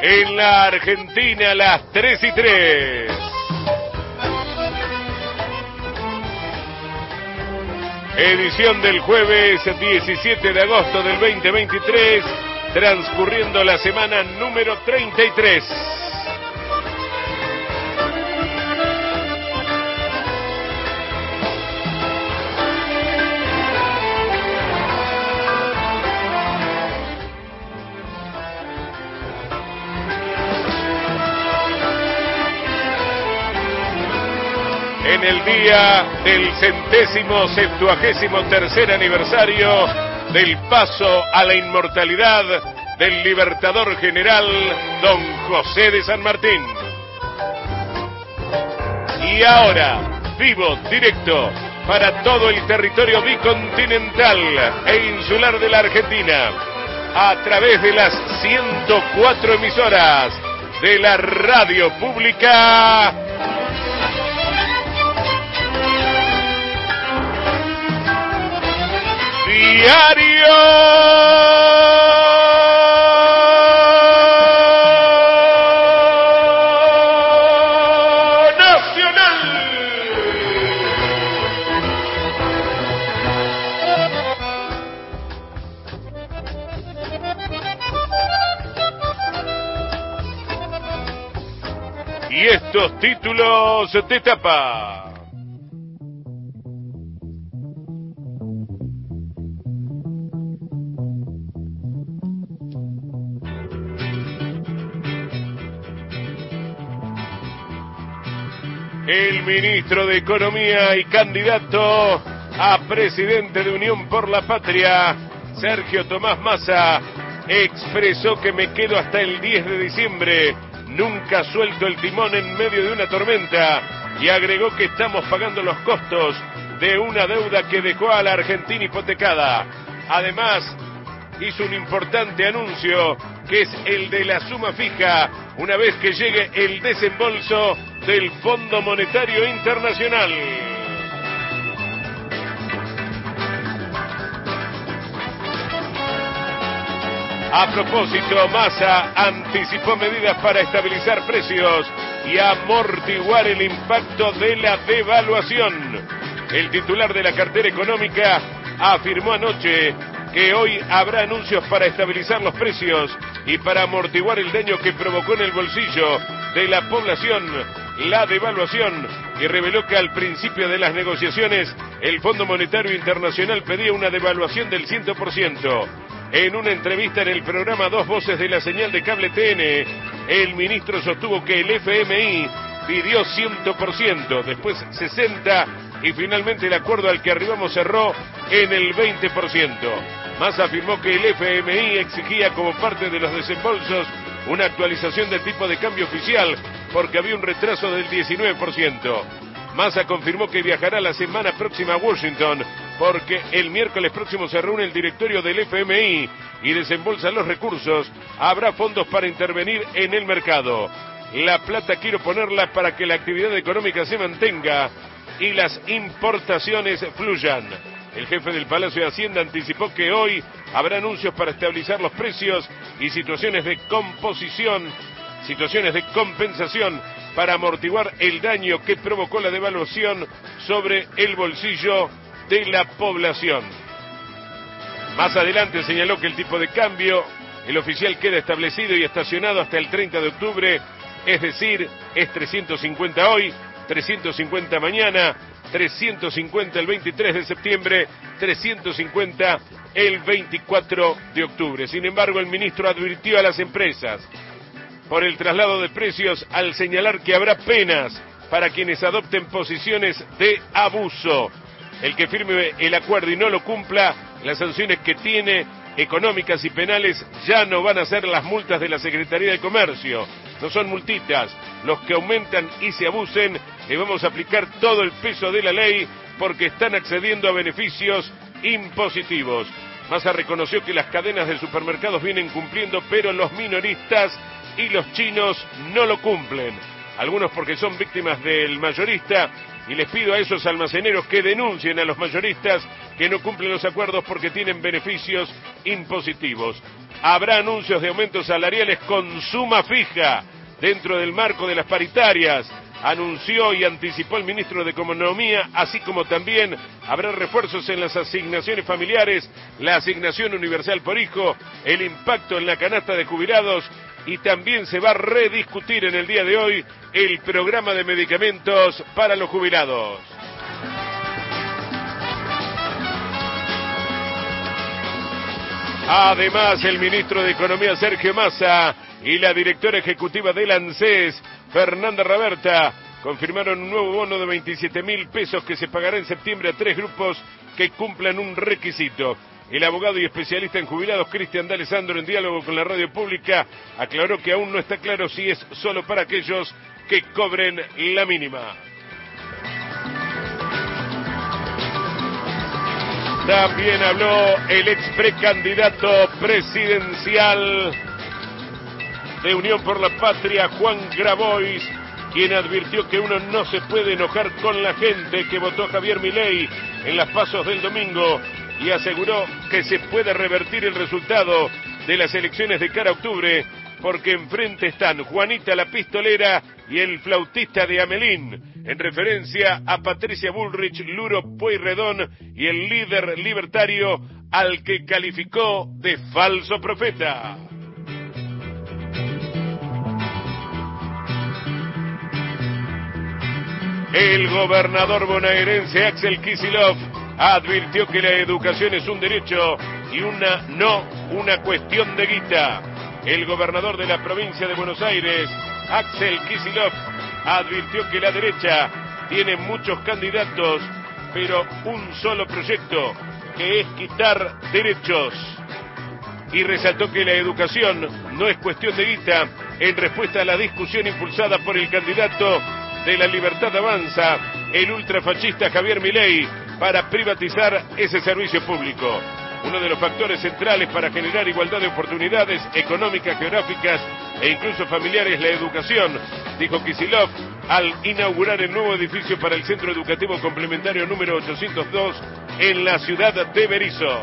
En la Argentina, las 3:03. Edición del jueves 17 de agosto del 2023, transcurriendo la semana número 33. En el día del 173º aniversario del paso a la inmortalidad del Libertador General Don José de San Martín. Y ahora, vivo, directo, para todo el territorio bicontinental e insular de la Argentina, a través de las 104 emisoras de la radio pública Diario Nacional. Y estos títulos de tapa. El ministro de Economía y candidato a presidente de Unión por la Patria, Sergio Tomás Massa, expresó que me quedo hasta el 10 de diciembre, nunca suelto el timón en medio de una tormenta, y agregó que estamos pagando los costos de una deuda que dejó a la Argentina hipotecada. Además, hizo un importante anuncio, que es el de la suma fija, una vez que llegue el desembolso del Fondo Monetario Internacional. A propósito, Massa anticipó medidas para estabilizar precios y amortiguar el impacto de la devaluación. El titular de la cartera económica afirmó anoche que hoy habrá anuncios para estabilizar los precios y para amortiguar el daño que provocó en el bolsillo de la población la devaluación, y reveló que al principio de las negociaciones el Fondo Monetario Internacional pedía una devaluación del 100%. En una entrevista en el programa Dos Voces de la señal de cable TN, el ministro sostuvo que el FMI pidió 100%, después 60%, y finalmente el acuerdo al que arribamos cerró en el 20%. Massa afirmó que el FMI exigía como parte de los desembolsos una actualización del tipo de cambio oficial porque había un retraso del 19%. Massa confirmó que viajará la semana próxima a Washington porque el miércoles próximo se reúne el directorio del FMI y desembolsa los recursos. Habrá fondos para intervenir en el mercado. La plata quiero ponerla para que la actividad económica se mantenga y las importaciones fluyan. El jefe del Palacio de Hacienda anticipó que hoy habrá anuncios para estabilizar los precios y situaciones de compensación para amortiguar el daño que provocó la devaluación sobre el bolsillo de la población. Más adelante señaló que el tipo de cambio, el oficial, queda establecido y estacionado hasta el 30 de octubre, es decir, es 350 hoy, 350 mañana, 350 el 23 de septiembre, 350 el 24 de octubre. Sin embargo, el ministro advirtió a las empresas por el traslado de precios al señalar que habrá penas para quienes adopten posiciones de abuso. El que firme el acuerdo y no lo cumpla, las sanciones que tiene, económicas y penales, ya no van a ser las multas de la Secretaría de Comercio. No son multitas. Los que aumentan y se abusen, le vamos a aplicar todo el peso de la ley porque están accediendo a beneficios impositivos. Massa reconoció que las cadenas de supermercados vienen cumpliendo, pero los minoristas y los chinos no lo cumplen. Algunos porque son víctimas del mayorista, y les pido a esos almaceneros que denuncien a los mayoristas que no cumplen los acuerdos porque tienen beneficios impositivos. habrá anuncios de aumentos salariales con suma fija dentro del marco de las paritarias, anunció y anticipó el ministro de Economía, así como también habrá refuerzos en las asignaciones familiares, la asignación universal por hijo, el impacto en la canasta de jubilados, y también se va a rediscutir en el día de hoy el programa de medicamentos para los jubilados. Además, el ministro de Economía, Sergio Massa, y la directora ejecutiva del ANSES, Fernanda Raberta, confirmaron un nuevo bono de 27.000 pesos que se pagará en septiembre a 3 grupos que cumplan un requisito. El abogado y especialista en jubilados, Cristian D'Alessandro, en diálogo con la radio pública, aclaró que aún no está claro si es solo para aquellos que cobren la mínima. También habló el ex precandidato presidencial de Unión por la Patria, Juan Grabois, quien advirtió que uno no se puede enojar con la gente que votó a Javier Milei en las pasos del domingo, y aseguró que se puede revertir el resultado de las elecciones de cara a octubre, porque enfrente están Juanita la Pistolera y el flautista de Amelín, en referencia a Patricia Bullrich, Luro Pueyrredón y el líder libertario al que calificó de falso profeta. El gobernador bonaerense Axel Kicillof advirtió que la educación es un derecho y no una cuestión de guita. El gobernador de la provincia de Buenos Aires, Axel Kicillof, advirtió que la derecha tiene muchos candidatos, pero un solo proyecto, que es quitar derechos. Y resaltó que la educación no es cuestión de guita, en respuesta a la discusión impulsada por el candidato de La Libertad Avanza, el ultrafascista Javier Milei, para privatizar ese servicio público. Uno de los factores centrales para generar igualdad de oportunidades económicas, geográficas e incluso familiares, la educación, dijo Kicillof al inaugurar el nuevo edificio para el Centro Educativo Complementario número 802 en la ciudad de Berisso.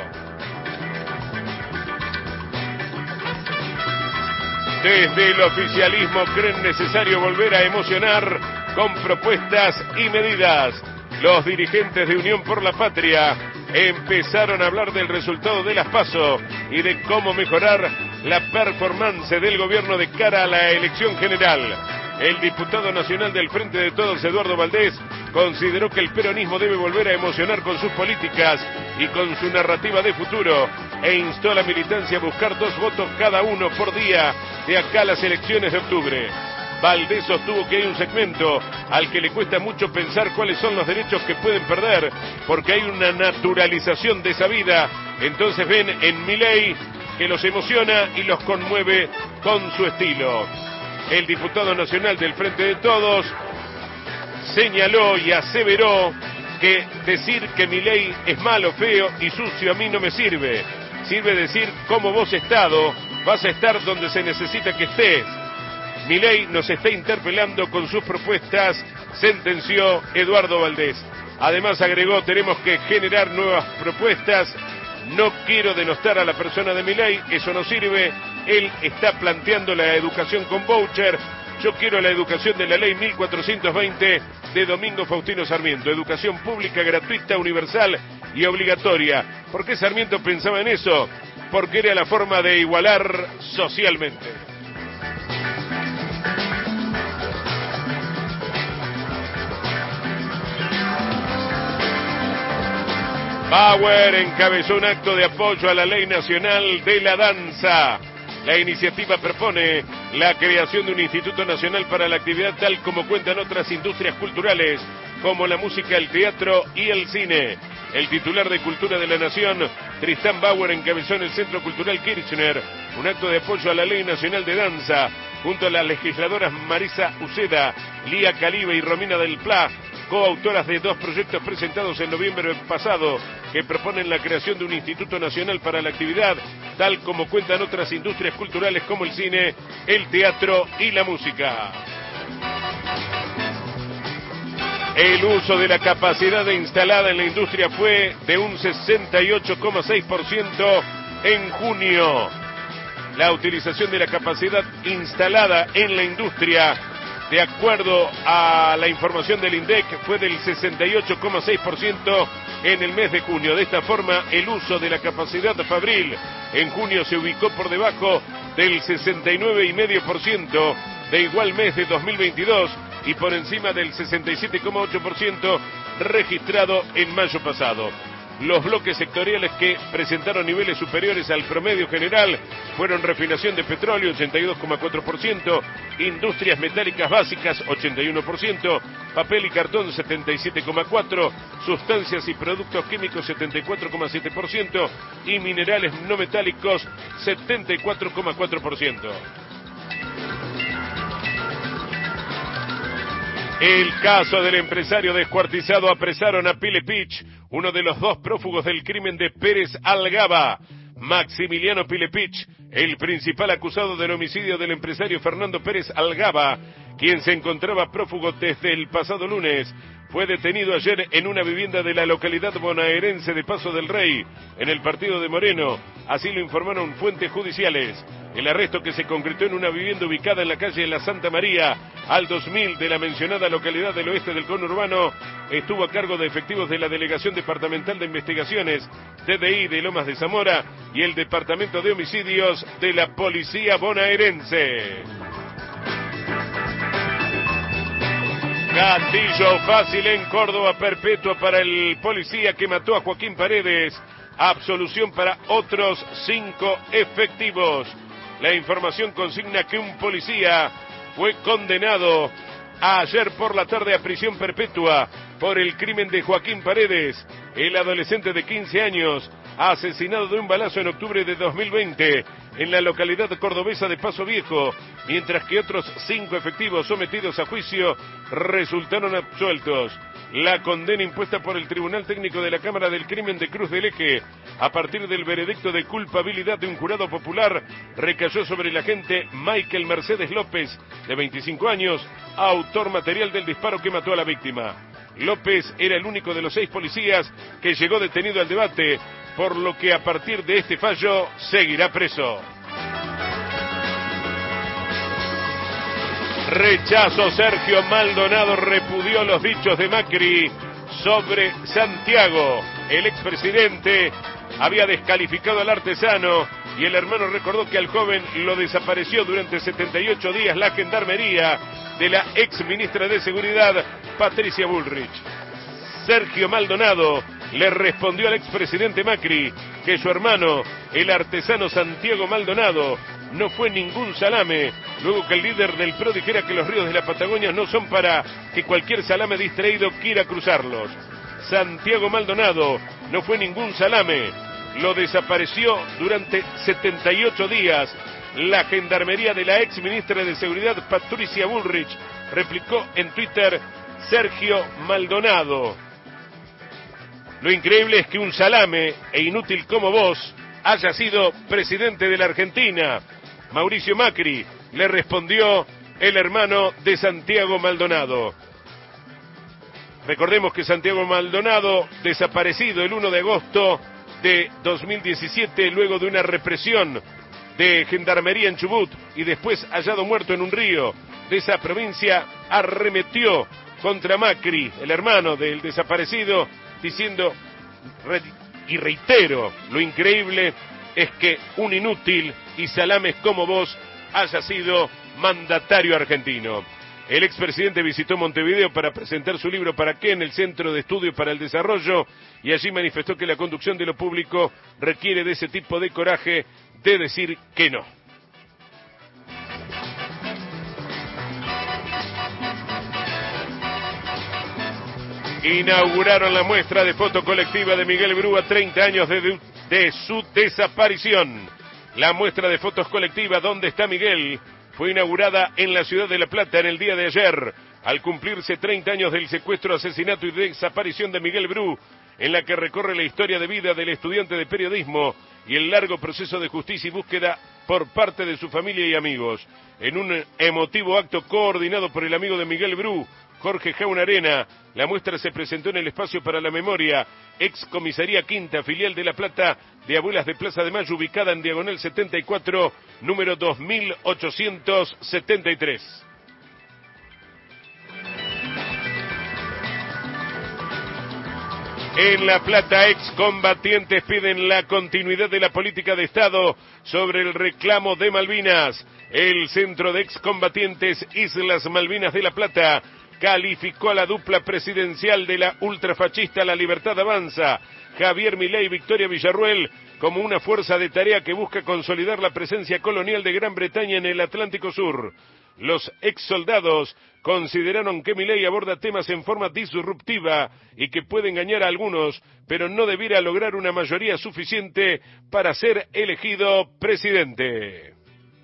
Desde el oficialismo creen necesario volver a emocionar con propuestas y medidas. Los dirigentes de Unión por la Patria empezaron a hablar del resultado de las PASO y de cómo mejorar la performance del gobierno de cara a la elección general. El diputado nacional del Frente de Todos, Eduardo Valdés, consideró que el peronismo debe volver a emocionar con sus políticas y con su narrativa de futuro, e instó a la militancia a buscar 2 votos cada uno por día de acá a las elecciones de octubre. Valdés sostuvo que hay un segmento al que le cuesta mucho pensar cuáles son los derechos que pueden perder, porque hay una naturalización de esa vida. Entonces ven en Milei que los emociona y los conmueve con su estilo. El diputado nacional del Frente de Todos señaló y aseveró que decir que Milei es malo, feo y sucio a mí no me sirve. Sirve decir cómo vos Estado vas a estar donde se necesita que estés. Milei nos está interpelando con sus propuestas, sentenció Eduardo Valdés. Además agregó, tenemos que generar nuevas propuestas. No quiero denostar a la persona de Milei, eso no sirve. Él está planteando la educación con voucher. Yo quiero la educación de la ley 1420 de Domingo Faustino Sarmiento. Educación pública, gratuita, universal y obligatoria. ¿Por qué Sarmiento pensaba en eso? Porque era la forma de igualar socialmente. Bauer encabezó un acto de apoyo a la Ley Nacional de la Danza. La iniciativa propone la creación de un Instituto Nacional para la actividad, tal como cuentan otras industrias culturales, como la música, el teatro y el cine. El titular de Cultura de la Nación, Tristán Bauer, encabezó en el Centro Cultural Kirchner un acto de apoyo a la Ley Nacional de Danza, junto a las legisladoras Marisa Uceda, Lía Calibe y Romina del Pla, coautoras de 2 proyectos presentados en noviembre pasado, que proponen la creación de un Instituto Nacional para la actividad, tal como cuentan otras industrias culturales como el cine, el teatro y la música. El uso de la capacidad instalada en la industria fue de un 68,6% en junio. La utilización de la capacidad instalada en la industria, de acuerdo a la información del INDEC, fue del 68,6% en el mes de junio. De esta forma, el uso de la capacidad fabril en junio se ubicó por debajo del 69,5% de igual mes de 2022 y por encima del 67,8% registrado en mayo pasado. Los bloques sectoriales que presentaron niveles superiores al promedio general fueron refinación de petróleo, 82,4%, industrias metálicas básicas, 81%, papel y cartón, 77,4%, sustancias y productos químicos, 74,7%, y minerales no metálicos, 74,4%. El caso del empresario descuartizado. Apresaron a Pilepich, uno de los dos prófugos del crimen de Pérez Algaba. Maximiliano Pilepich, el principal acusado del homicidio del empresario Fernando Pérez Algaba, quien se encontraba prófugo desde el pasado lunes, fue detenido ayer en una vivienda de la localidad bonaerense de Paso del Rey, en el partido de Moreno. Así lo informaron fuentes judiciales. El arresto, que se concretó en una vivienda ubicada en la calle La Santa María, al 2000 de la mencionada localidad del oeste del conurbano, estuvo a cargo de efectivos de la Delegación Departamental de Investigaciones, DDI de Lomas de Zamora, y el Departamento de Homicidios de la Policía Bonaerense. Gatillo fácil en Córdoba, perpetua para el policía que mató a Joaquín Paredes. Absolución para otros 5 efectivos. La información consigna que un policía fue condenado ayer por la tarde a prisión perpetua por el crimen de Joaquín Paredes, el adolescente de 15 años, asesinado de un balazo en octubre de 2020 en la localidad cordobesa de Paso Viejo, mientras que otros 5 efectivos sometidos a juicio resultaron absueltos. La condena impuesta por el Tribunal Técnico de la Cámara del Crimen de Cruz del Eje, a partir del veredicto de culpabilidad de un jurado popular, recayó sobre el agente Michael Mercedes López, de 25 años, autor material del disparo que mató a la víctima. López era el único de los 6 policías que llegó detenido al debate, por lo que a partir de este fallo seguirá preso. Rechazo. Sergio Maldonado repudió los dichos de Macri sobre Santiago. El expresidente había descalificado al artesano y el hermano recordó que al joven lo desapareció durante 78 días la gendarmería de la ex ministra de Seguridad, Patricia Bullrich. Sergio Maldonado le respondió al expresidente Macri que su hermano, el artesano Santiago Maldonado, no fue ningún salame, luego que el líder del PRO dijera que los ríos de la Patagonia no son para que cualquier salame distraído quiera cruzarlos. Santiago Maldonado no fue ningún salame, lo desapareció durante 78 días la gendarmería de la ex ministra de Seguridad, Patricia Bullrich, replicó en Twitter Sergio Maldonado. Lo increíble es que un salame e inútil como vos haya sido presidente de la Argentina. Mauricio Macri, le respondió el hermano de Santiago Maldonado. Recordemos que Santiago Maldonado, desaparecido el 1 de agosto de 2017, luego de una represión de gendarmería en Chubut y después hallado muerto en un río de esa provincia, arremetió contra Macri, el hermano del desaparecido, diciendo, y reitero, lo increíble es que un inútil y salames como vos haya sido mandatario argentino. El expresidente visitó Montevideo para presentar su libro ¿Para qué?, en el Centro de Estudios para el Desarrollo, y allí manifestó que la conducción de lo público requiere de ese tipo de coraje de decir que no. Inauguraron la muestra de foto colectiva de Miguel Bru a 30 años de su desaparición. La muestra de fotos colectiva ¿Dónde está Miguel?, fue inaugurada en la ciudad de La Plata en el día de ayer, al cumplirse 30 años del secuestro, asesinato y desaparición de Miguel Bru, en la que recorre la historia de vida del estudiante de periodismo y el largo proceso de justicia y búsqueda por parte de su familia y amigos. En un emotivo acto coordinado por el amigo de Miguel Bru, Jorge Jaunarena. La muestra se presentó en el Espacio para la Memoria, ex Comisaría Quinta, filial de La Plata, de Abuelas de Plaza de Mayo, ubicada en Diagonal 74, número 2873. En La Plata, excombatientes piden la continuidad de la política de Estado sobre el reclamo de Malvinas. El Centro de Excombatientes Islas Malvinas de La Plata calificó a la dupla presidencial de la ultrafachista La Libertad Avanza, Javier Milei y Victoria Villarruel, como una fuerza de tarea que busca consolidar la presencia colonial de Gran Bretaña en el Atlántico Sur. Los exsoldados consideraron que Milei aborda temas en forma disruptiva y que puede engañar a algunos, pero no debiera lograr una mayoría suficiente para ser elegido presidente.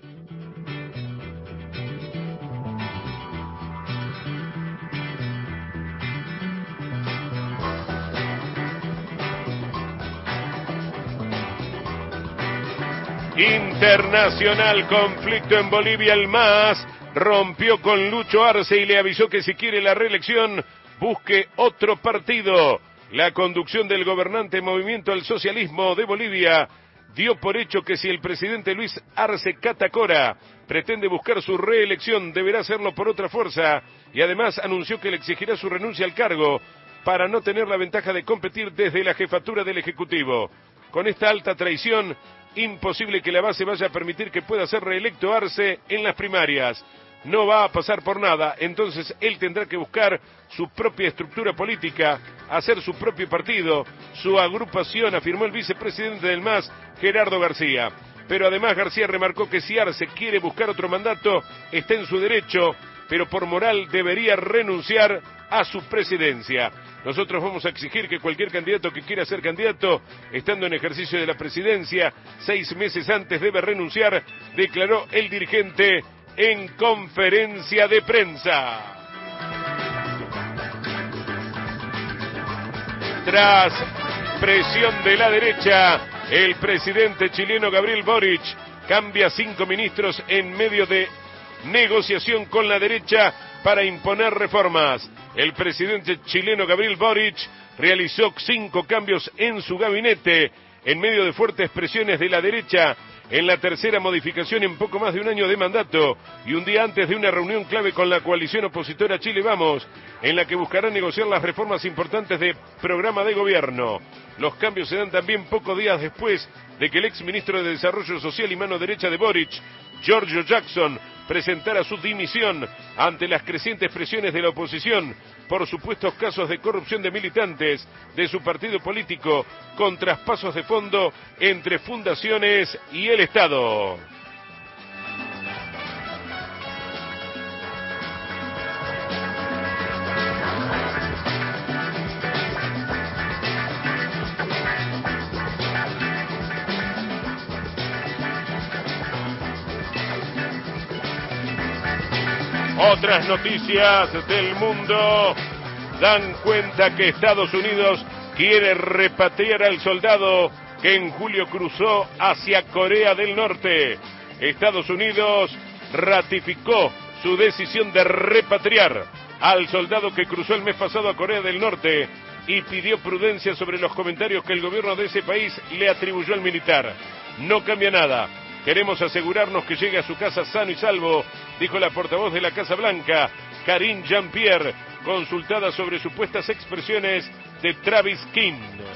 Internacional, conflicto en Bolivia. El MAS rompió con Lucho Arce y le avisó que si quiere la reelección, busque otro partido. La conducción del gobernante Movimiento al Socialismo de Bolivia dio por hecho que si el presidente Luis Arce Catacora pretende buscar su reelección, deberá hacerlo por otra fuerza, y además anunció que le exigirá su renuncia al cargo para no tener la ventaja de competir desde la jefatura del Ejecutivo. Con esta alta traición, imposible que la base vaya a permitir que pueda ser reelecto Arce en las primarias. No va a pasar por nada, entonces él tendrá que buscar su propia estructura política, hacer su propio partido, su agrupación, afirmó el vicepresidente del MAS, Gerardo García. Pero además García remarcó que si Arce quiere buscar otro mandato, está en su derecho, pero por moral debería renunciar a su presidencia. Nosotros vamos a exigir que cualquier candidato que quiera ser candidato, estando en ejercicio de la presidencia, 6 meses antes debe renunciar, declaró el dirigente en conferencia de prensa. Tras presión de la derecha, el presidente chileno Gabriel Boric cambia 5 ministros en medio de negociación con la derecha para imponer reformas. El presidente chileno Gabriel Boric realizó 5 cambios en su gabinete en medio de fuertes presiones de la derecha en la tercera modificación en poco más de un año de mandato y un día antes de una reunión clave con la coalición opositora Chile Vamos, en la que buscará negociar las reformas importantes de programa de gobierno. Los cambios se dan también pocos días después de que el exministro de Desarrollo Social y mano derecha de Boric, Giorgio Jackson, presentara su dimisión ante las crecientes presiones de la oposición por supuestos casos de corrupción de militantes de su partido político con traspasos de fondo entre fundaciones y el Estado. Otras noticias del mundo dan cuenta que Estados Unidos quiere repatriar al soldado que en julio cruzó hacia Corea del Norte. Estados Unidos ratificó su decisión de repatriar al soldado que cruzó el mes pasado a Corea del Norte y pidió prudencia sobre los comentarios que el gobierno de ese país le atribuyó al militar. No cambia nada. Queremos asegurarnos que llegue a su casa sano y salvo, dijo la portavoz de la Casa Blanca, Karine Jean-Pierre, consultada sobre supuestas expresiones de Travis King.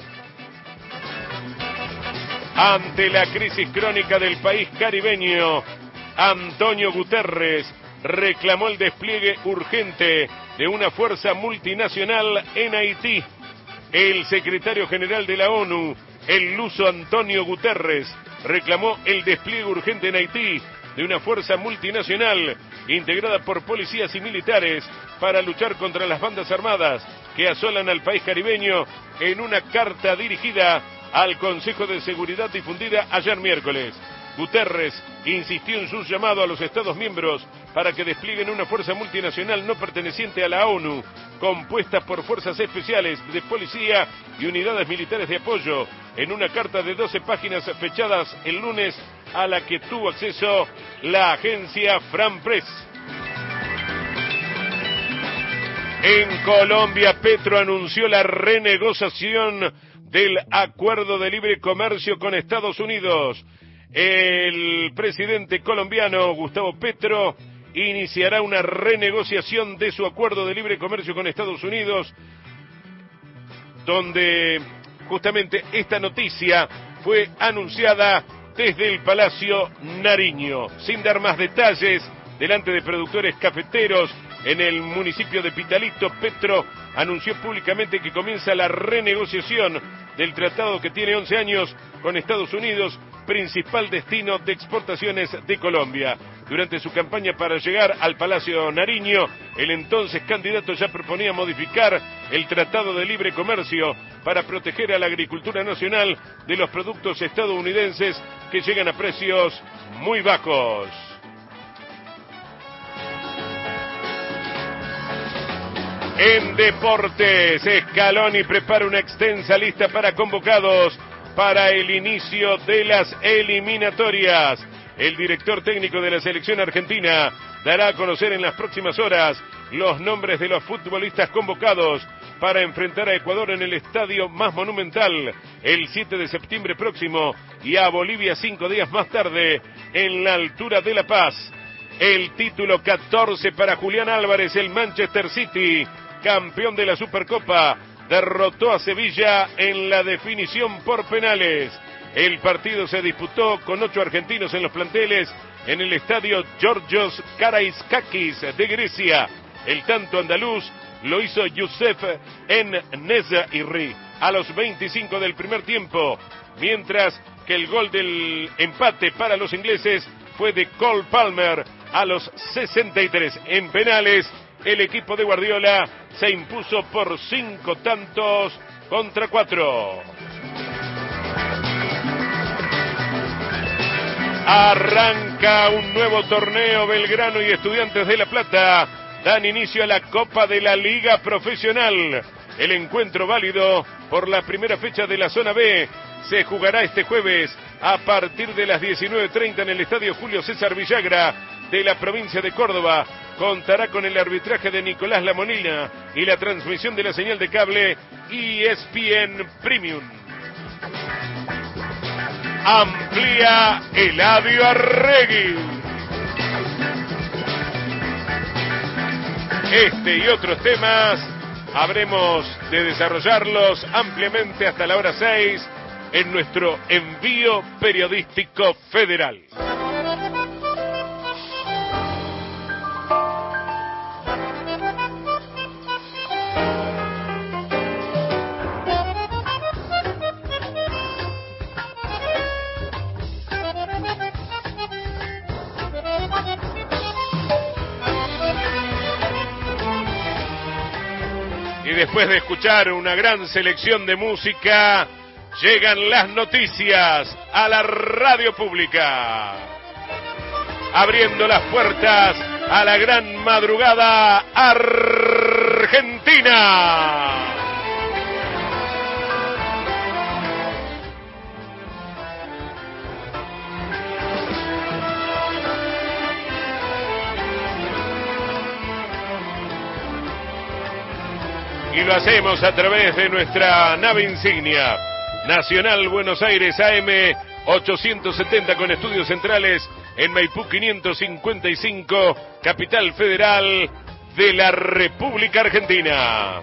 Ante la crisis crónica del país caribeño, Antonio Guterres reclamó el despliegue urgente de una fuerza multinacional en Haití. El secretario general de la ONU, el luso Antonio Guterres, reclamó el despliegue urgente en Haití de una fuerza multinacional integrada por policías y militares para luchar contra las bandas armadas que asolan al país caribeño en una carta dirigida al Consejo de Seguridad difundida ayer miércoles. Guterres insistió en su llamado a los Estados miembros para que desplieguen una fuerza multinacional no perteneciente a la ONU, compuesta por fuerzas especiales de policía y unidades militares de apoyo, en una carta de 12 páginas fechadas el lunes, a la que tuvo acceso la agencia France Press. En Colombia, Petro anunció la renegociación del acuerdo de libre comercio con Estados Unidos. El presidente colombiano Gustavo Petro iniciará una renegociación de su acuerdo de libre comercio con Estados Unidos, donde justamente esta noticia fue anunciada desde el Palacio Nariño. Sin dar más detalles, delante de productores cafeteros en el municipio de Pitalito, Petro anunció públicamente que comienza la renegociación del tratado que tiene 11 años con Estados Unidos, principal destino de exportaciones de Colombia. Durante su campaña para llegar al Palacio Nariño, el entonces candidato ya proponía modificar el Tratado de Libre Comercio para proteger a la agricultura nacional de los productos estadounidenses que llegan a precios muy bajos. En deportes, Scaloni prepara una extensa lista para convocados para el inicio de las eliminatorias. El director técnico de la selección argentina dará a conocer en las próximas horas los nombres de los futbolistas convocados para enfrentar a Ecuador en el estadio más monumental el 7 de septiembre próximo y a Bolivia 5 días más tarde en la altura de La Paz. El título 14 para Julián Álvarez. El Manchester City, campeón de la Supercopa, derrotó a Sevilla en la definición por penales. El partido se disputó con 8 argentinos en los planteles en el estadio Georgios Karaiskakis de Grecia. El tanto andaluz lo hizo Youssef En-Nesyri a los 25 del primer tiempo, mientras que el gol del empate para los ingleses fue de Cole Palmer a los 63. En penales, el equipo de Guardiola se impuso por 5 tantos contra 4. Arranca un nuevo torneo. Belgrano y Estudiantes de La Plata dan inicio a la Copa de la Liga Profesional. El encuentro válido por la primera fecha de la Zona B se jugará este jueves a partir de las 19:30 en el Estadio Julio César Villagra de la provincia de Córdoba. Contará con el arbitraje de Nicolás Lamolina y la transmisión de la señal de cable ESPN Premium. Amplía Eladio Arregui. Este y otros temas habremos de desarrollarlos ampliamente hasta la hora 6 en nuestro envío periodístico federal. Y después de escuchar una gran selección de música, llegan las noticias a la radio pública. Abriendo las puertas a la gran madrugada argentina. Y lo hacemos a través de nuestra nave insignia, Nacional Buenos Aires AM 870 con estudios centrales en Maipú 555, capital federal de la República Argentina.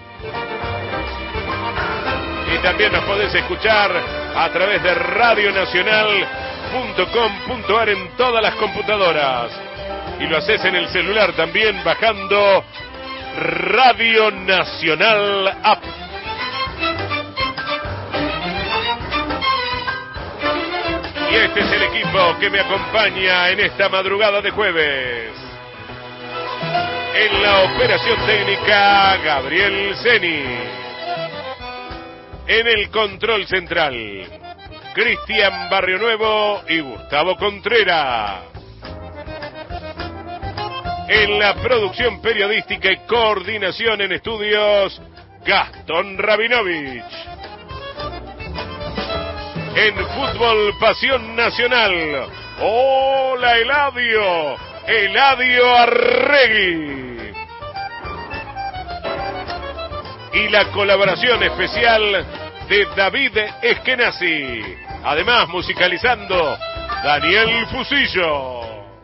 Y también nos podés escuchar a través de radionacional.com.ar en todas las computadoras. Y lo haces en el celular también bajando Radio Nacional App. Y este es el equipo que me acompaña en esta madrugada de jueves. En la operación técnica, Gabriel Zeni. En el control central, Cristian Barrio Nuevo y Gustavo Contreras. En la producción periodística y coordinación en estudios, Gastón Rabinovich. En Fútbol Pasión Nacional, hola Eladio Arregui. y la colaboración especial de David Eskenazi. Además, musicalizando Daniel Fusillo.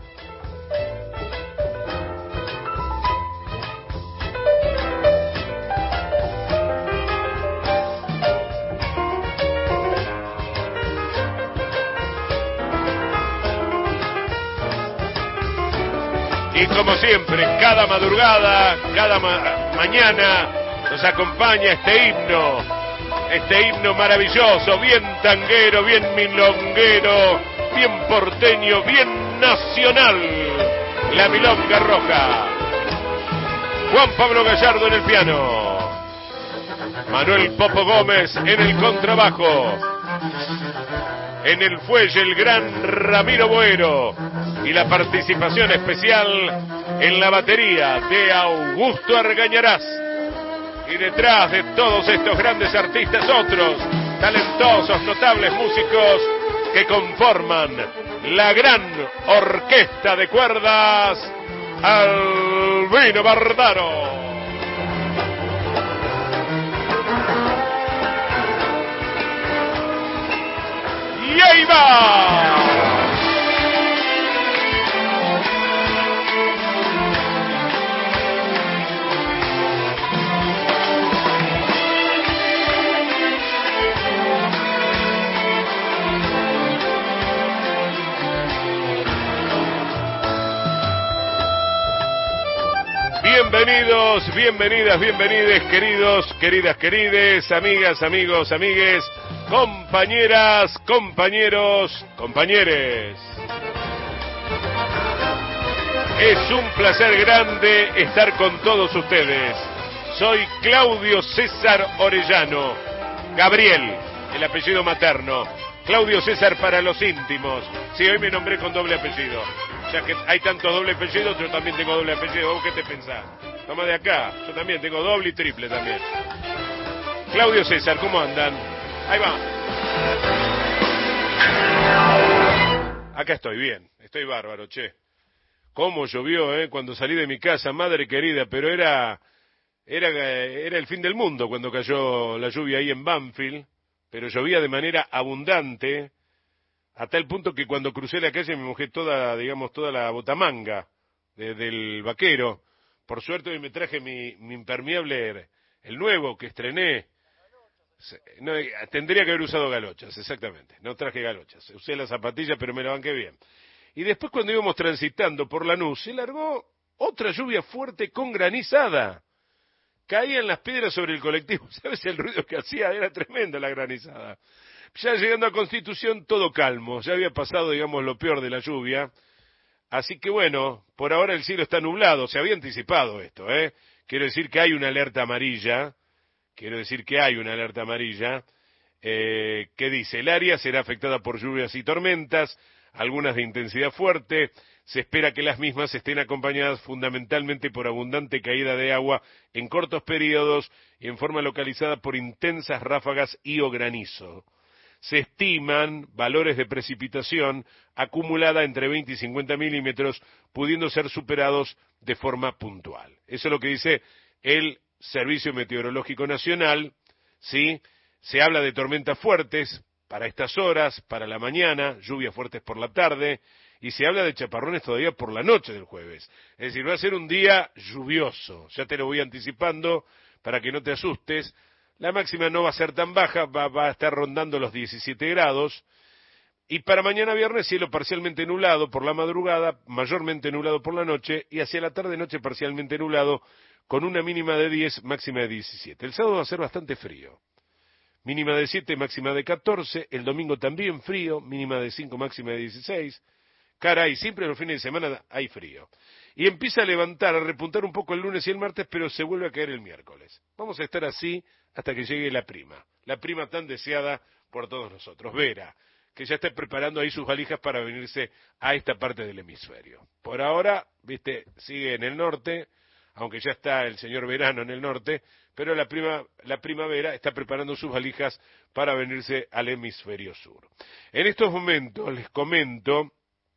Y como siempre, cada madrugada, cada mañana, nos acompaña este himno maravilloso, bien tanguero, bien milonguero, bien porteño, bien nacional, la milonga roja. Juan Pablo Gallardo en el piano, Manuel Popo Gómez en el contrabajo, en el fuelle el gran Ramiro Boero, y la participación especial en la batería de Augusto Argañarás. Y detrás de todos estos grandes artistas, otros talentosos, notables músicos que conforman la gran orquesta de cuerdas Albino Bardaro. ¡Y ahí va! Bienvenidos, bienvenidas, bienvenides, queridos, queridas, querides, amigas, amigos, amigues, compañeras, compañeros, compañeres. Es un placer grande estar con todos ustedes. Soy Claudio César Orellano, Gabriel, el apellido materno. Claudio César para los íntimos. Sí, hoy me nombré con doble apellido. Ya que hay tantos doble apellidos, yo también tengo doble apellido. ¿Vos qué te pensás? Toma de acá, yo también tengo doble y triple también. Claudio César, ¿cómo andan? Ahí va. Acá estoy bien, estoy bárbaro, che. Cómo llovió, cuando salí de mi casa, madre querida, pero era el fin del mundo cuando cayó la lluvia ahí en Banfield, pero llovía de manera abundante, a tal punto que cuando crucé la calle me mojé toda, digamos, toda la botamanga del vaquero. Por suerte hoy me traje mi impermeable, el nuevo que estrené. No, tendría que haber usado galochas, exactamente. No traje galochas. Usé las zapatillas, pero me la banqué bien. Y después cuando íbamos transitando por Lanús, se largó otra lluvia fuerte con granizada. Caían las piedras sobre el colectivo. ¿Sabes el ruido que hacía? Era tremenda la granizada. Ya llegando a Constitución, todo calmo. Ya había pasado, digamos, lo peor de la lluvia. Así que bueno, por ahora el cielo está nublado. Se había anticipado esto, ¿eh? Quiero decir que hay una alerta amarilla. Que dice, el área será afectada por lluvias y tormentas, algunas de intensidad fuerte. Se espera que las mismas estén acompañadas fundamentalmente por abundante caída de agua en cortos periodos y en forma localizada por intensas ráfagas y o granizo. Se estiman valores de precipitación acumulada entre 20 y 50 milímetros, pudiendo ser superados de forma puntual. Eso es lo que dice el Servicio Meteorológico Nacional, ¿sí? Se habla de tormentas fuertes para estas horas, para la mañana, lluvias fuertes por la tarde, y se habla de chaparrones todavía por la noche del jueves. Es decir, va a ser un día lluvioso, ya te lo voy anticipando para que no te asustes. La máxima no va a ser tan baja, va a estar rondando los 17 grados, y para mañana viernes cielo parcialmente nublado por la madrugada, mayormente nublado por la noche, y hacia la tarde-noche parcialmente nublado, con una mínima de 10, máxima de 17. El sábado va a ser bastante frío. Mínima de 7, máxima de 14. El domingo también frío, mínima de 5, máxima de 16. Caray, siempre en los fines de semana hay frío. Y empieza a levantar, a repuntar un poco el lunes y el martes, pero se vuelve a caer el miércoles. Vamos a estar así hasta que llegue la prima tan deseada por todos nosotros, Vera, que ya está preparando ahí sus valijas para venirse a esta parte del hemisferio. Por ahora, viste, sigue en el norte, aunque ya está el señor verano en el norte, pero la primavera está preparando sus valijas para venirse al hemisferio sur. En estos momentos les comento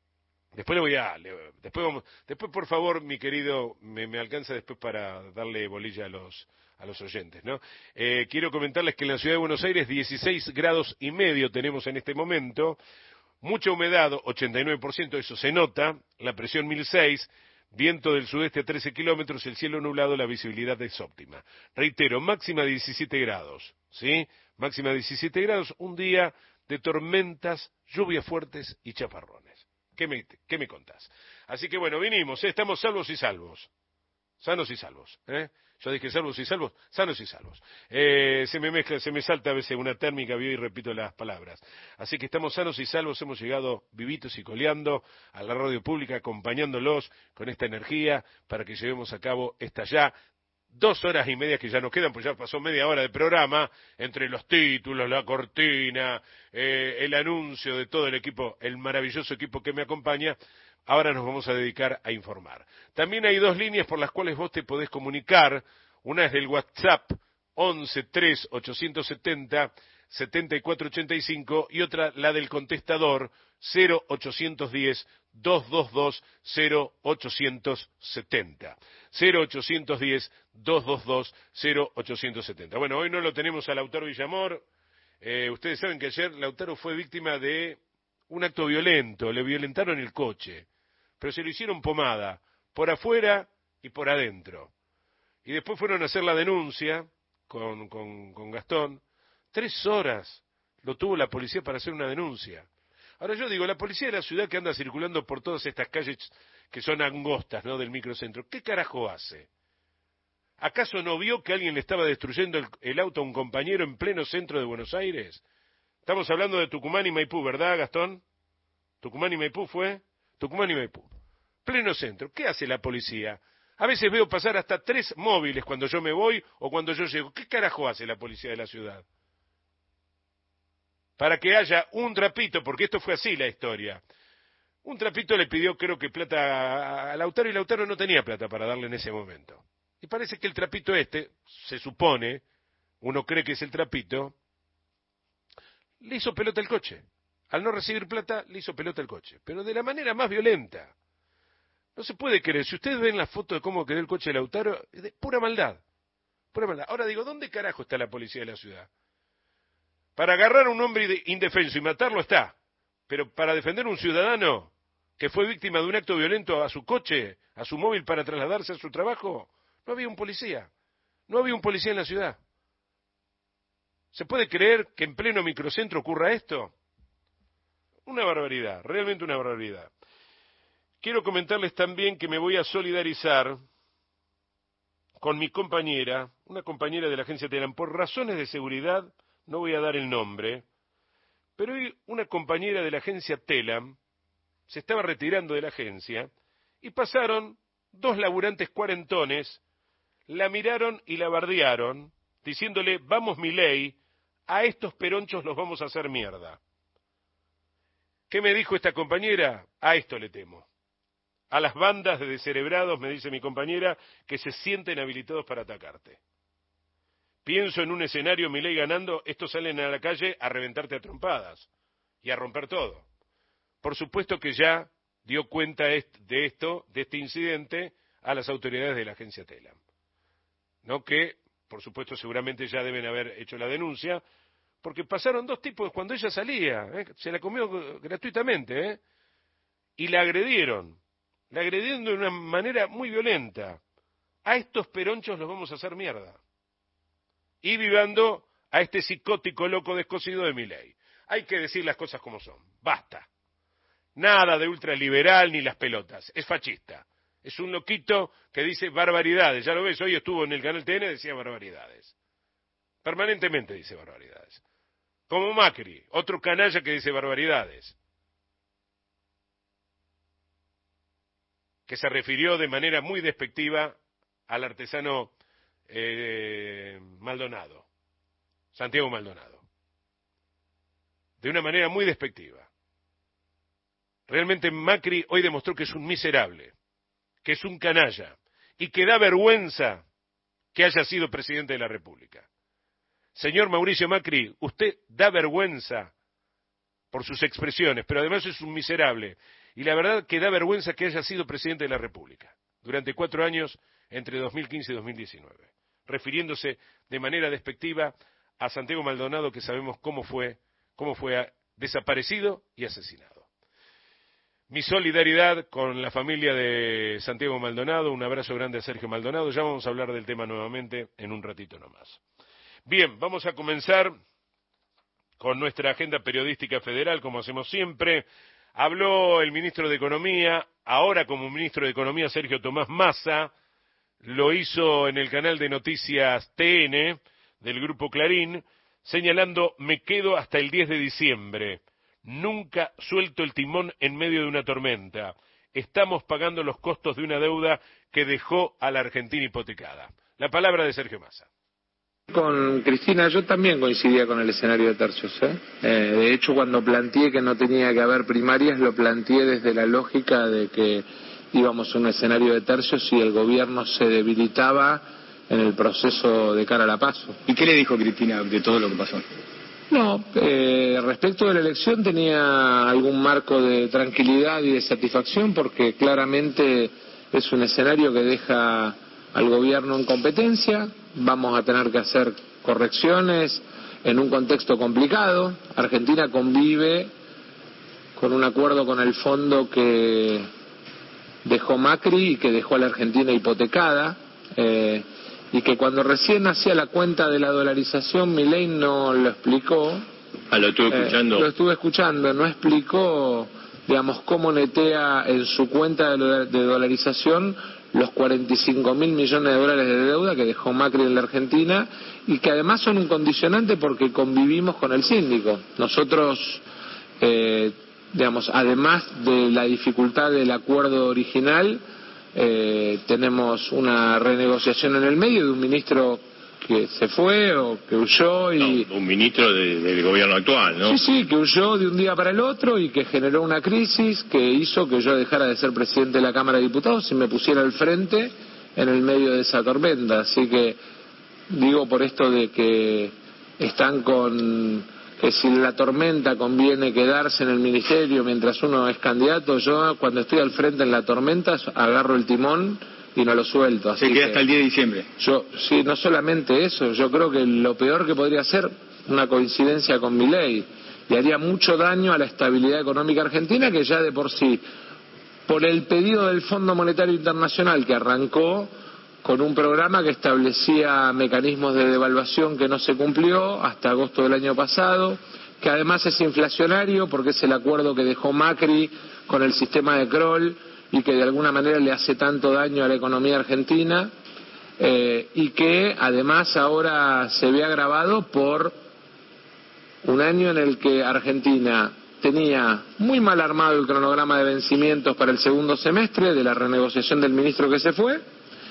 Después le voy a, después por favor, mi querido, me alcanza después para darle bolilla a los oyentes, ¿no? Quiero comentarles que en la ciudad de Buenos Aires 16 grados y medio tenemos en este momento, mucha humedad, 89%, eso se nota, la presión 1006, viento del sudeste a 13 kilómetros, el cielo nublado, la visibilidad es óptima. Reitero, máxima 17 grados, ¿sí? Máxima 17 grados, un día de tormentas, lluvias fuertes y chaparrones. ¿Qué me contás? Así que bueno, vinimos, estamos salvos y salvos. Sanos y salvos, ¿eh? Yo dije salvos y salvos, sanos y salvos. Se me mezcla, se me salta a veces una térmica, y repito las palabras. Así que estamos sanos y salvos, hemos llegado vivitos y coleando a la radio pública, acompañándolos con esta energía para que llevemos a cabo esta ya 2 horas y media que ya nos quedan, pues ya pasó media hora de programa, entre los títulos, la cortina, el anuncio de todo el equipo, el maravilloso equipo que me acompaña. Ahora nos vamos a dedicar a informar. También hay 2 líneas por las cuales vos te podés comunicar. Una es del WhatsApp 11-3-870-7485 y otra la del contestador 0810-222-0870. 0810-222-0870. Bueno, hoy no lo tenemos a Lautaro Villamor. Ustedes saben que ayer Lautaro fue víctima de un acto violento. Le violentaron el coche, pero se lo hicieron pomada, por afuera y por adentro. Y después fueron a hacer la denuncia con Gastón. 3 horas lo tuvo la policía para hacer una denuncia. Ahora yo digo, la policía de la ciudad que anda circulando por todas estas calles que son angostas, ¿no?, del microcentro, ¿qué carajo hace? ¿Acaso no vio que alguien le estaba destruyendo el auto a un compañero en pleno centro de Buenos Aires? Estamos hablando de Tucumán y Maipú, ¿verdad, Gastón? ¿Tucumán y Maipú fue? Tucumán y Maipú. Pleno centro. ¿Qué hace la policía? A veces veo pasar hasta 3 móviles cuando yo me voy o cuando yo llego. ¿Qué carajo hace la policía de la ciudad? Para que haya un trapito, porque esto fue así la historia. Un trapito le pidió, creo que plata a Lautaro, y Lautaro no tenía plata para darle en ese momento. Y parece que el trapito se supone, uno cree que es el trapito, le hizo pelota el coche. Al no recibir plata, le hizo pelota el coche. Pero de la manera más violenta. No se puede creer. Si ustedes ven la foto de cómo quedó el coche de Lautaro, es de pura maldad. Pura maldad. Ahora digo, ¿dónde carajo está la policía de la ciudad? Para agarrar a un hombre indefenso y matarlo está. Pero para defender a un ciudadano que fue víctima de un acto violento a su coche, a su móvil para trasladarse a su trabajo, no había un policía. No había un policía en la ciudad. ¿Se puede creer que en pleno microcentro ocurra esto? Una barbaridad, realmente una barbaridad. Quiero comentarles también que me voy a solidarizar con mi compañera, una compañera de la agencia Telam. Por razones de seguridad, no voy a dar el nombre, pero hoy una compañera de la agencia Telam se estaba retirando de la agencia y pasaron 2 laburantes cuarentones, la miraron y la bardearon, diciéndole, vamos Milei, a estos peronchos los vamos a hacer mierda. ¿Qué me dijo esta compañera? A esto le temo. A las bandas de descerebrados, me dice mi compañera, que se sienten habilitados para atacarte. Pienso en un escenario, Milei ganando, estos salen a la calle a reventarte a trompadas y a romper todo. Por supuesto que ya dio cuenta de este incidente, a las autoridades de la agencia Telam. ¿No? Que, por supuesto, seguramente ya deben haber hecho la denuncia, porque pasaron 2 tipos cuando ella salía, se la comió gratuitamente, y la agredieron de una manera muy violenta. A estos peronchos los vamos a hacer mierda. Y vivando a este psicótico loco descosido de Milei. Hay que decir las cosas como son. Basta. Nada de ultraliberal ni las pelotas. Es fascista. Es un loquito que dice barbaridades. Ya lo ves, hoy estuvo en el canal TN, decía barbaridades. Permanentemente dice barbaridades. Como Macri, otro canalla que dice barbaridades. Que se refirió de manera muy despectiva al artesano Maldonado, Santiago Maldonado. De una manera muy despectiva. Realmente Macri hoy demostró que es un miserable, que es un canalla, y que da vergüenza que haya sido presidente de la República. Señor Mauricio Macri, usted da vergüenza por sus expresiones, pero además es un miserable. y la verdad que da vergüenza que haya sido presidente de la República durante 4 años entre 2015 y 2019, refiriéndose de manera despectiva a Santiago Maldonado, que sabemos cómo fue desaparecido y asesinado. Mi solidaridad con la familia de Santiago Maldonado, un abrazo grande a Sergio Maldonado, ya vamos a hablar del tema nuevamente en un ratito nomás. Bien, vamos a comenzar con nuestra agenda periodística federal, como hacemos siempre. Habló el ministro de Economía, ahora como ministro de Economía, Sergio Tomás Massa, lo hizo en el canal de noticias TN del Grupo Clarín, señalando: me quedo hasta el 10 de diciembre, nunca suelto el timón en medio de una tormenta, estamos pagando los costos de una deuda que dejó a la Argentina hipotecada. La palabra de Sergio Massa. Con Cristina yo también coincidía con el escenario de tercios. De hecho, cuando planteé que no tenía que haber primarias, lo planteé desde la lógica de que íbamos a un escenario de tercios y el gobierno se debilitaba en el proceso de cara a la PASO. ¿Y qué le dijo Cristina de todo lo que pasó? No, respecto de la elección tenía algún marco de tranquilidad y de satisfacción, porque claramente es un escenario que deja al gobierno en competencia. Vamos a tener que hacer correcciones en un contexto complicado. Argentina convive con un acuerdo con el fondo que dejó Macri y que dejó a la Argentina hipotecada, y que cuando recién hacía la cuenta de la dolarización, Milei no lo explicó. Lo estuve escuchando. Lo estuve escuchando, no explicó, digamos, cómo netea en su cuenta de dolarización los 45.000 millones de dólares de deuda que dejó Macri en la Argentina, y que además son un condicionante porque convivimos con el síndico. Nosotros, digamos, además de la dificultad del acuerdo original, tenemos una renegociación en el medio de un ministro que se fue o que huyó y... No, un ministro del gobierno actual, ¿no? Sí, que huyó de un día para el otro y que generó una crisis que hizo que yo dejara de ser presidente de la Cámara de Diputados y me pusiera al frente en el medio de esa tormenta. Así que digo por esto de que están con... que si la tormenta conviene quedarse en el ministerio mientras uno es candidato, yo cuando estoy al frente en la tormenta agarro el timón y no lo suelto. Así se queda hasta el 10 de diciembre. Sí, no solamente eso, yo creo que lo peor que podría ser una coincidencia con Milei, y haría mucho daño a la estabilidad económica argentina, que ya de por sí, por el pedido del Fondo Monetario Internacional, que arrancó con un programa que establecía mecanismos de devaluación que no se cumplió hasta agosto del año pasado, que además es inflacionario porque es el acuerdo que dejó Macri con el sistema de Kroll y que de alguna manera le hace tanto daño a la economía argentina, y que además ahora se ve agravado por un año en el que Argentina tenía muy mal armado el cronograma de vencimientos para el segundo semestre de la renegociación del ministro que se fue,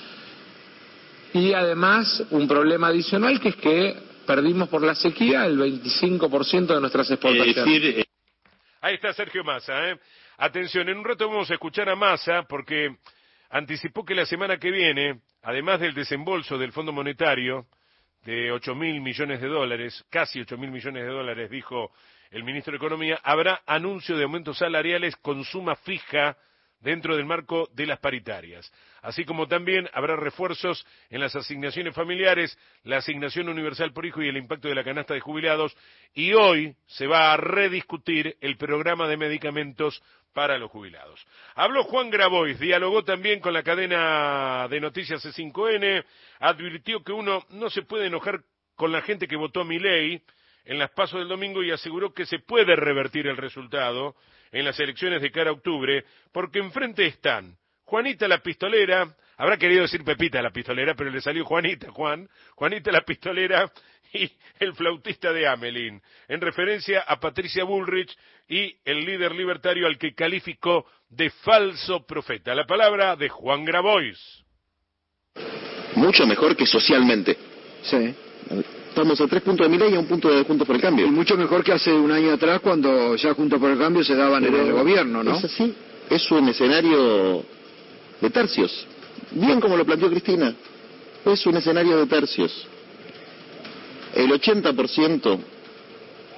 y además un problema adicional, que es que perdimos por la sequía el 25% de nuestras exportaciones. Ahí está Sergio Massa, Atención, en un rato vamos a escuchar a Massa porque anticipó que la semana que viene, además del desembolso del Fondo Monetario de 8.000 millones de dólares, casi 8.000 millones de dólares, dijo el ministro de Economía, habrá anuncio de aumentos salariales con suma fija dentro del marco de las paritarias, así como también habrá refuerzos en las asignaciones familiares, la asignación universal por hijo y el impacto de la canasta de jubilados, y hoy se va a rediscutir el programa de medicamentos para los jubilados. Habló Juan Grabois, dialogó también con la cadena de noticias C5N, advirtió que uno no se puede enojar con la gente que votó a Milei en las PASO del domingo y aseguró que se puede revertir el resultado en las elecciones de cara a octubre, porque enfrente están Juanita la Pistolera, habrá querido decir Pepita la Pistolera, pero le salió Juanita la Pistolera y el flautista de Hamelin, en referencia a Patricia Bullrich y el líder libertario al que calificó de falso profeta. La palabra de Juan Grabois. Mucho mejor que socialmente. Sí. Estamos a 3 puntos de Milei y a 1 punto de Juntos por el Cambio. Y mucho mejor que hace un año atrás, cuando ya Juntos por el Cambio se daban en el gobierno, ¿no? Es así, es un escenario de tercios. Bien como lo planteó Cristina, es un escenario de tercios. El 80%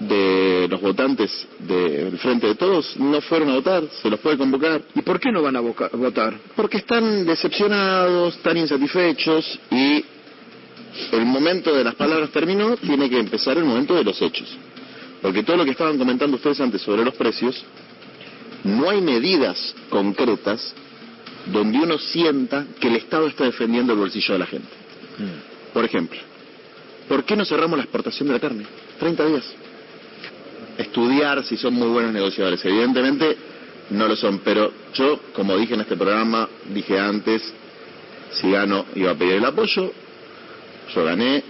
de los votantes del Frente de Todos no fueron a votar, se los puede convocar. ¿Y por qué no van a votar? Porque están decepcionados, están insatisfechos y el momento de las palabras terminó, tiene que empezar el momento de los hechos. Porque todo lo que estaban comentando ustedes antes sobre los precios, no hay medidas concretas donde uno sienta que el Estado está defendiendo el bolsillo de la gente. Por ejemplo, ¿por qué no cerramos la exportación de la carne? 30 días. Estudiar si son muy buenos negociadores. Evidentemente no lo son, pero yo, como dije en este programa, dije antes, si gano iba a pedir el apoyo. Yo gané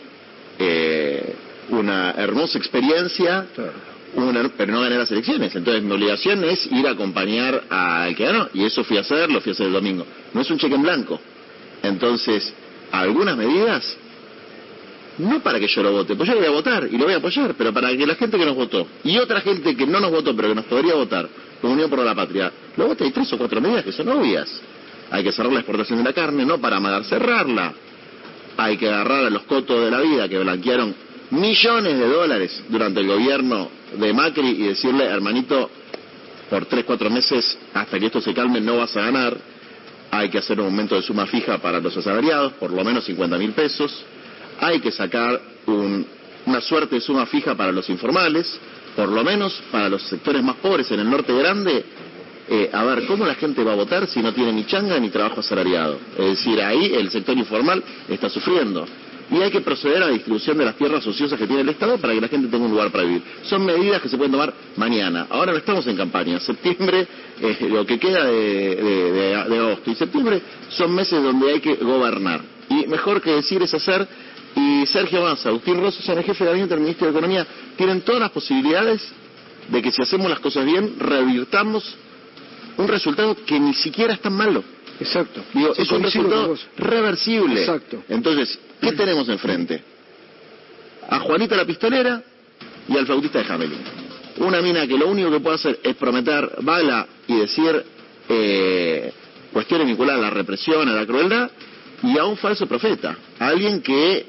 una hermosa experiencia, pero no gané las elecciones. Entonces mi obligación es ir a acompañar al que ganó, y eso fui a hacer el domingo. No es un cheque en blanco. Entonces, algunas medidas, no para que yo lo vote, pues yo lo voy a votar y lo voy a apoyar, pero para que la gente que nos votó y otra gente que no nos votó pero que nos podría votar, como Unión por la Patria, lo vote. Hay 3 o 4 medidas que son obvias. Hay que cerrar la exportación de la carne, no para amagar cerrarla. Hay que agarrar a los cotos de la vida que blanquearon millones de dólares durante el gobierno de Macri y decirle, hermanito, por 3-4 meses, hasta que esto se calme, no vas a ganar. Hay que hacer un aumento de suma fija para los asalariados, por lo menos 50.000 pesos. Hay que sacar una suerte de suma fija para los informales, por lo menos para los sectores más pobres en el norte grande. A ver, ¿cómo la gente va a votar si no tiene ni changa ni trabajo asalariado? Es decir, ahí el sector informal está sufriendo. Y hay que proceder a la distribución de las tierras ociosas que tiene el Estado para que la gente tenga un lugar para vivir. Son medidas que se pueden tomar mañana. Ahora no estamos en campaña. Septiembre, lo que queda de agosto y septiembre, son meses donde hay que gobernar. Y mejor que decir es hacer. Y Sergio Massa, Agustín Rosas, el jefe de gabinete del Ministerio de Economía, tienen todas las posibilidades de que si hacemos las cosas bien, revirtamos un resultado que ni siquiera es tan malo. Exacto. Digo, es un resultado reversible. Exacto. Entonces, ¿qué tenemos enfrente? A Juanita la pistolera y al flautista de Hamelin. Una mina que lo único que puede hacer es prometer bala y decir cuestiones vinculadas a la represión, a la crueldad, y a un falso profeta. A alguien que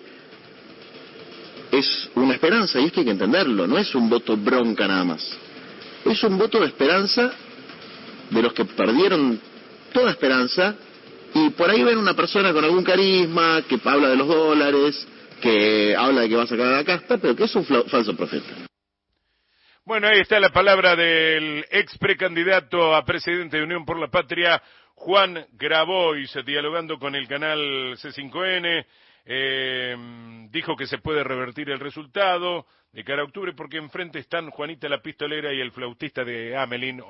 es una esperanza, y esto hay que entenderlo, no es un voto bronca nada más. Es un voto de esperanza de los que perdieron toda esperanza, y por ahí ven una persona con algún carisma, que habla de los dólares, que habla de que va a sacar a la casta, pero que es un falso profeta. Bueno, ahí está la palabra del ex precandidato a presidente de Unión por la Patria, Juan Grabois, dialogando con el canal C5N. Dijo que se puede revertir el resultado de cara a octubre porque enfrente están Juanita la pistolera y el flautista de Hamelin,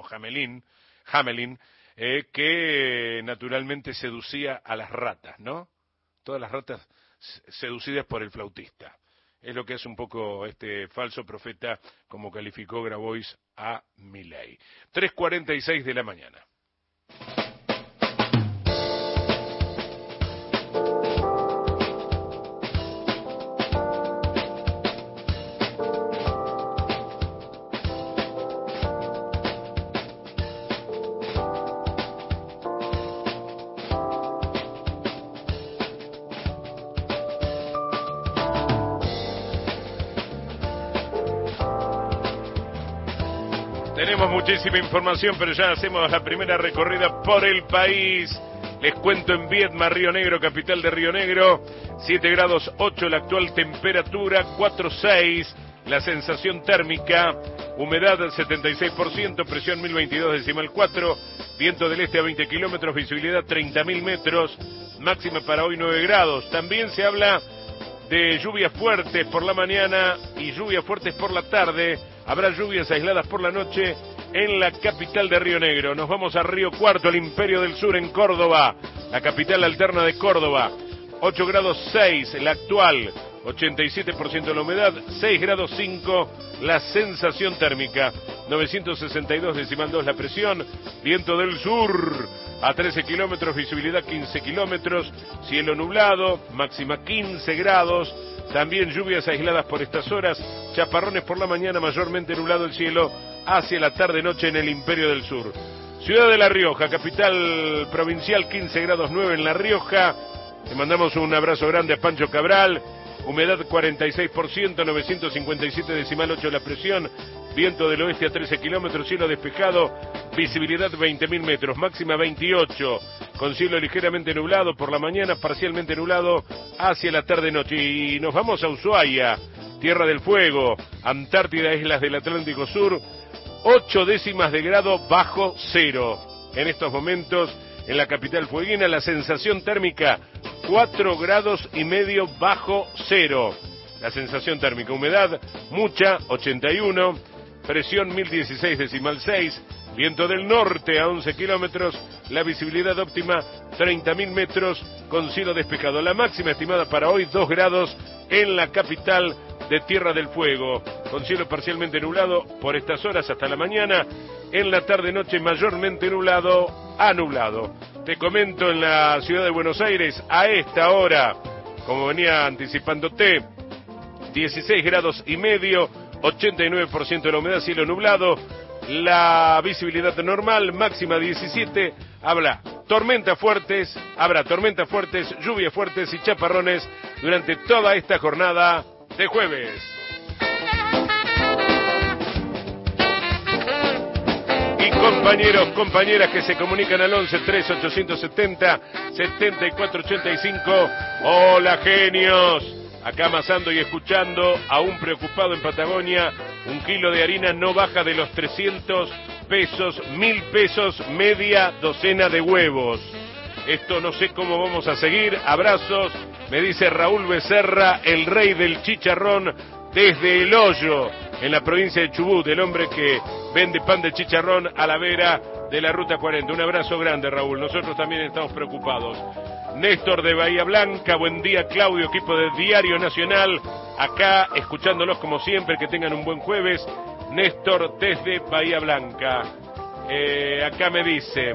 que naturalmente seducía a las ratas, ¿no? Todas las ratas seducidas por el flautista. Es lo que hace un poco este falso profeta, como calificó Grabois a Milei. 3:46 de la mañana. Tenemos muchísima información, pero ya hacemos la primera recorrida por el país. Les cuento en Viedma, Río Negro, capital de Río Negro, 7 grados 8 la actual temperatura, 4,6 la sensación térmica, humedad 76%, presión 1022,4, viento del este a 20 kilómetros, visibilidad 30.000 metros, máxima para hoy 9 grados. También se habla de lluvias fuertes por la mañana y lluvias fuertes por la tarde. Habrá lluvias aisladas por la noche en la capital de Río Negro. Nos vamos a Río Cuarto, el Imperio del Sur en Córdoba, la capital alterna de Córdoba. 8 grados 6 la actual, 87% la humedad, 6 grados 5 la sensación térmica, 962,2 la presión, viento del sur a 13 kilómetros, visibilidad 15 kilómetros, cielo nublado, máxima 15 grados, también lluvias aisladas por estas horas, chaparrones por la mañana, mayormente nublado el cielo hacia la tarde-noche en el Imperio del Sur. Ciudad de La Rioja, capital provincial, 15 grados 9 en La Rioja. Le mandamos un abrazo grande a Pancho Cabral humedad 46%, 957,8 la presión, viento del oeste a 13 kilómetros, cielo despejado, visibilidad 20.000 metros, máxima 28, con cielo ligeramente nublado por la mañana, parcialmente nublado hacia la tarde-noche. Y nos vamos a Ushuaia, Tierra del Fuego, Antártida, islas del Atlántico Sur, 8 décimas de grado bajo cero. En estos momentos, en la capital fueguina, la sensación térmica 4,5 grados bajo cero. La sensación térmica, humedad mucha, 81, presión 1016,6, viento del norte a 11 kilómetros, la visibilidad óptima 30.000 metros con cielo despejado. La máxima estimada para hoy 2 grados en la capital de Tierra del Fuego, con cielo parcialmente nublado por estas horas hasta la mañana, en la tarde-noche mayormente nublado a nublado. Te comento en la ciudad de Buenos Aires, a esta hora, como venía anticipándote, 16,5 grados, 89% de la humedad, cielo nublado, la visibilidad normal, máxima 17, habrá tormentas fuertes, lluvias fuertes y chaparrones durante toda esta jornada de jueves. Y compañeras que se comunican al 11-3-870-7485. Hola, genios. Acá amasando y escuchando, aún preocupado en Patagonia, 1 kilo de harina no baja de los 300 pesos, 1.000 pesos, media docena de huevos. Esto no sé cómo vamos a seguir. Abrazos, me dice Raúl Becerra, el rey del chicharrón, desde El Hoyo, en la provincia de Chubut, el hombre que vende pan de chicharrón a la vera de la Ruta 40. Un abrazo grande, Raúl. Nosotros también estamos preocupados. Néstor de Bahía Blanca, buen día, Claudio, equipo de Diario Nacional, acá escuchándolos como siempre, que tengan un buen jueves. Néstor desde Bahía Blanca. Acá me dice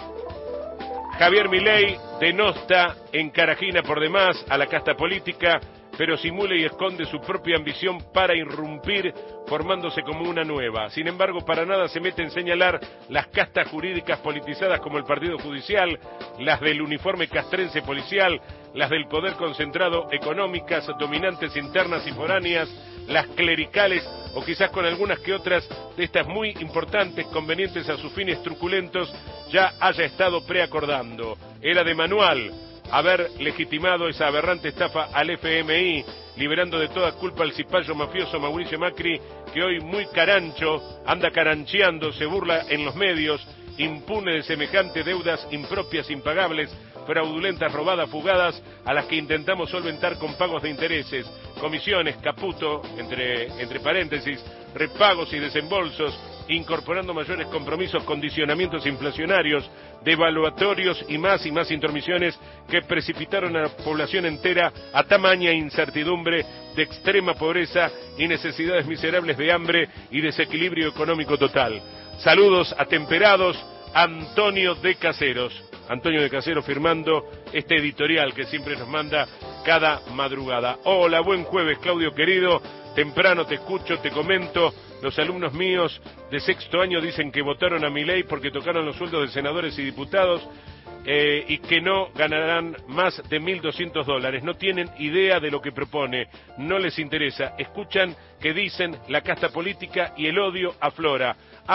Javier Milei denosta en Carajina por demás a la casta política, pero simula y esconde su propia ambición para irrumpir, formándose como una nueva. Sin embargo, para nada se mete en señalar las castas jurídicas politizadas como el Partido Judicial, las del uniforme castrense policial, las del poder concentrado económicas, dominantes internas y foráneas, las clericales, o quizás con algunas que otras de estas muy importantes, convenientes a sus fines truculentos, ya haya estado preacordando. Era de manual haber legitimado esa aberrante estafa al FMI, liberando de toda culpa al cipayo mafioso Mauricio Macri, que hoy muy carancho, anda carancheando, se burla en los medios, impune de semejante deudas impropias, impagables, fraudulentas, robadas, fugadas, a las que intentamos solventar con pagos de intereses, comisiones, caputo, entre paréntesis, repagos y desembolsos, incorporando mayores compromisos, condicionamientos inflacionarios, devaluatorios y más intromisiones que precipitaron a la población entera a tamaña incertidumbre de extrema pobreza y necesidades miserables de hambre y desequilibrio económico total. Saludos atemperados, Antonio de Caseros. Antonio de Caseros firmando este editorial que siempre nos manda cada madrugada. Hola, buen jueves, Claudio querido. Temprano te escucho, te comento. Los alumnos míos de sexto año dicen que votaron a Milei porque tocaron los sueldos de senadores y diputados y que no ganarán más de $1.200. No tienen idea de lo que propone, no les interesa. Escuchan que dicen la casta política y el odio aflora.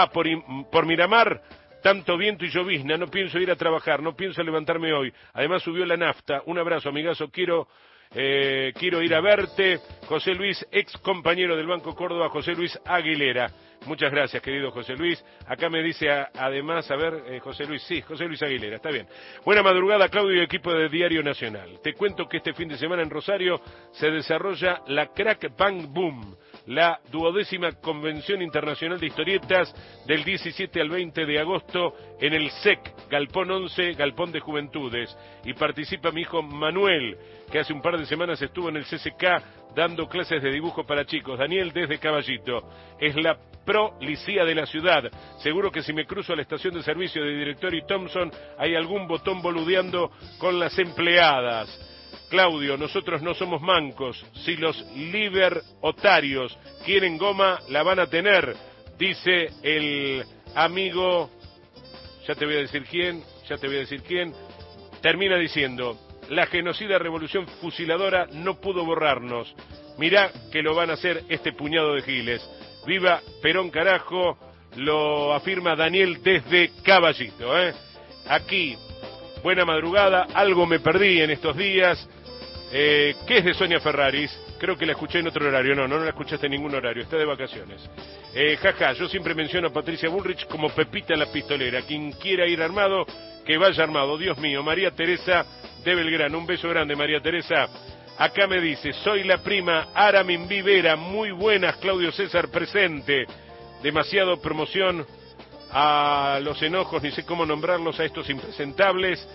Por Miramar, tanto viento y llovizna, no pienso ir a trabajar, no pienso levantarme hoy. Además subió la nafta. Un abrazo, amigazo, quiero ir a verte. José Luis, ex compañero del Banco Córdoba, José Luis Aguilera. Muchas gracias, querido José Luis. Acá me dice además, José Luis, sí, José Luis Aguilera, está bien. Buena madrugada, Claudio y equipo de Diario Nacional. Te cuento que este fin de semana en Rosario se desarrolla la Crack Bang Boom, la 12ª Convención Internacional de Historietas, del 17 al 20 de agosto en el SEC, Galpón 11, Galpón de Juventudes. Y participa mi hijo Manuel, que hace un par de semanas estuvo en el CCK dando clases de dibujo para chicos. Daniel desde Caballito. Es la policía de la ciudad. Seguro que si me cruzo a la estación de servicio de Director y Thompson hay algún botón boludeando con las empleadas. Claudio, nosotros no somos mancos. Si los liberotarios quieren goma, la van a tener, dice el amigo, ya te voy a decir quién, termina diciendo, la genocida revolución fusiladora no pudo borrarnos. Mirá que lo van a hacer este puñado de giles. Viva Perón, carajo, lo afirma Daniel desde Caballito. Aquí, buena madrugada, algo me perdí en estos días. ¿Qué es de Sonia Ferraris? Creo que la escuché en otro horario. No la escuchaste en ningún horario, está de vacaciones. Yo siempre menciono a Patricia Bullrich como Pepita la pistolera. Quien quiera ir armado, que vaya armado. Dios mío, María Teresa de Belgrano. Un beso grande, María Teresa. Acá me dice, soy la prima Aramin Vivera. Muy buenas, Claudio César presente. Demasiado promoción a los enojos, ni sé cómo nombrarlos a estos impresentables.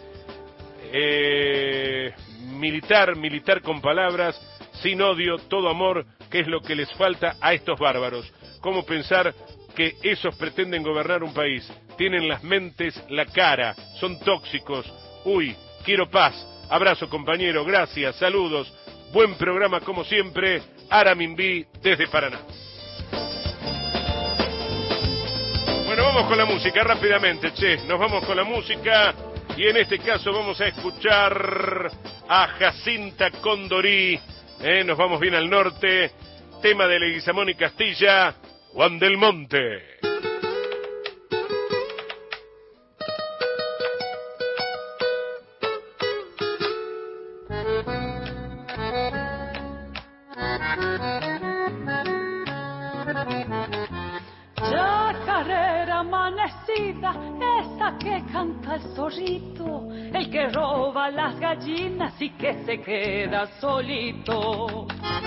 Militar con palabras, sin odio, todo amor, que es lo que les falta a estos bárbaros. ¿Cómo pensar que esos pretenden gobernar un país? Tienen las mentes, la cara, son tóxicos. Uy, quiero paz. Abrazo, compañero, gracias, saludos. Buen programa como siempre. Araminbi desde Paraná. Bueno, vamos con la música rápidamente, nos vamos con la música. Y en este caso vamos a escuchar a Jacinta Condorí. Nos vamos bien al norte. Tema de Leguizamón y Castilla, Juan del Monte. Chacarera amanecida, esa que canta el zorrito, el que roba las gallinas y que se queda solito.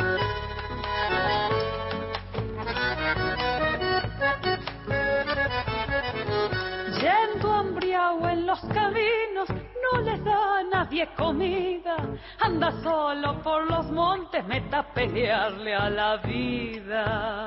Yendo hambriado en los caminos, no les da a nadie comida, anda solo por los montes, meta a pelearle a la vida.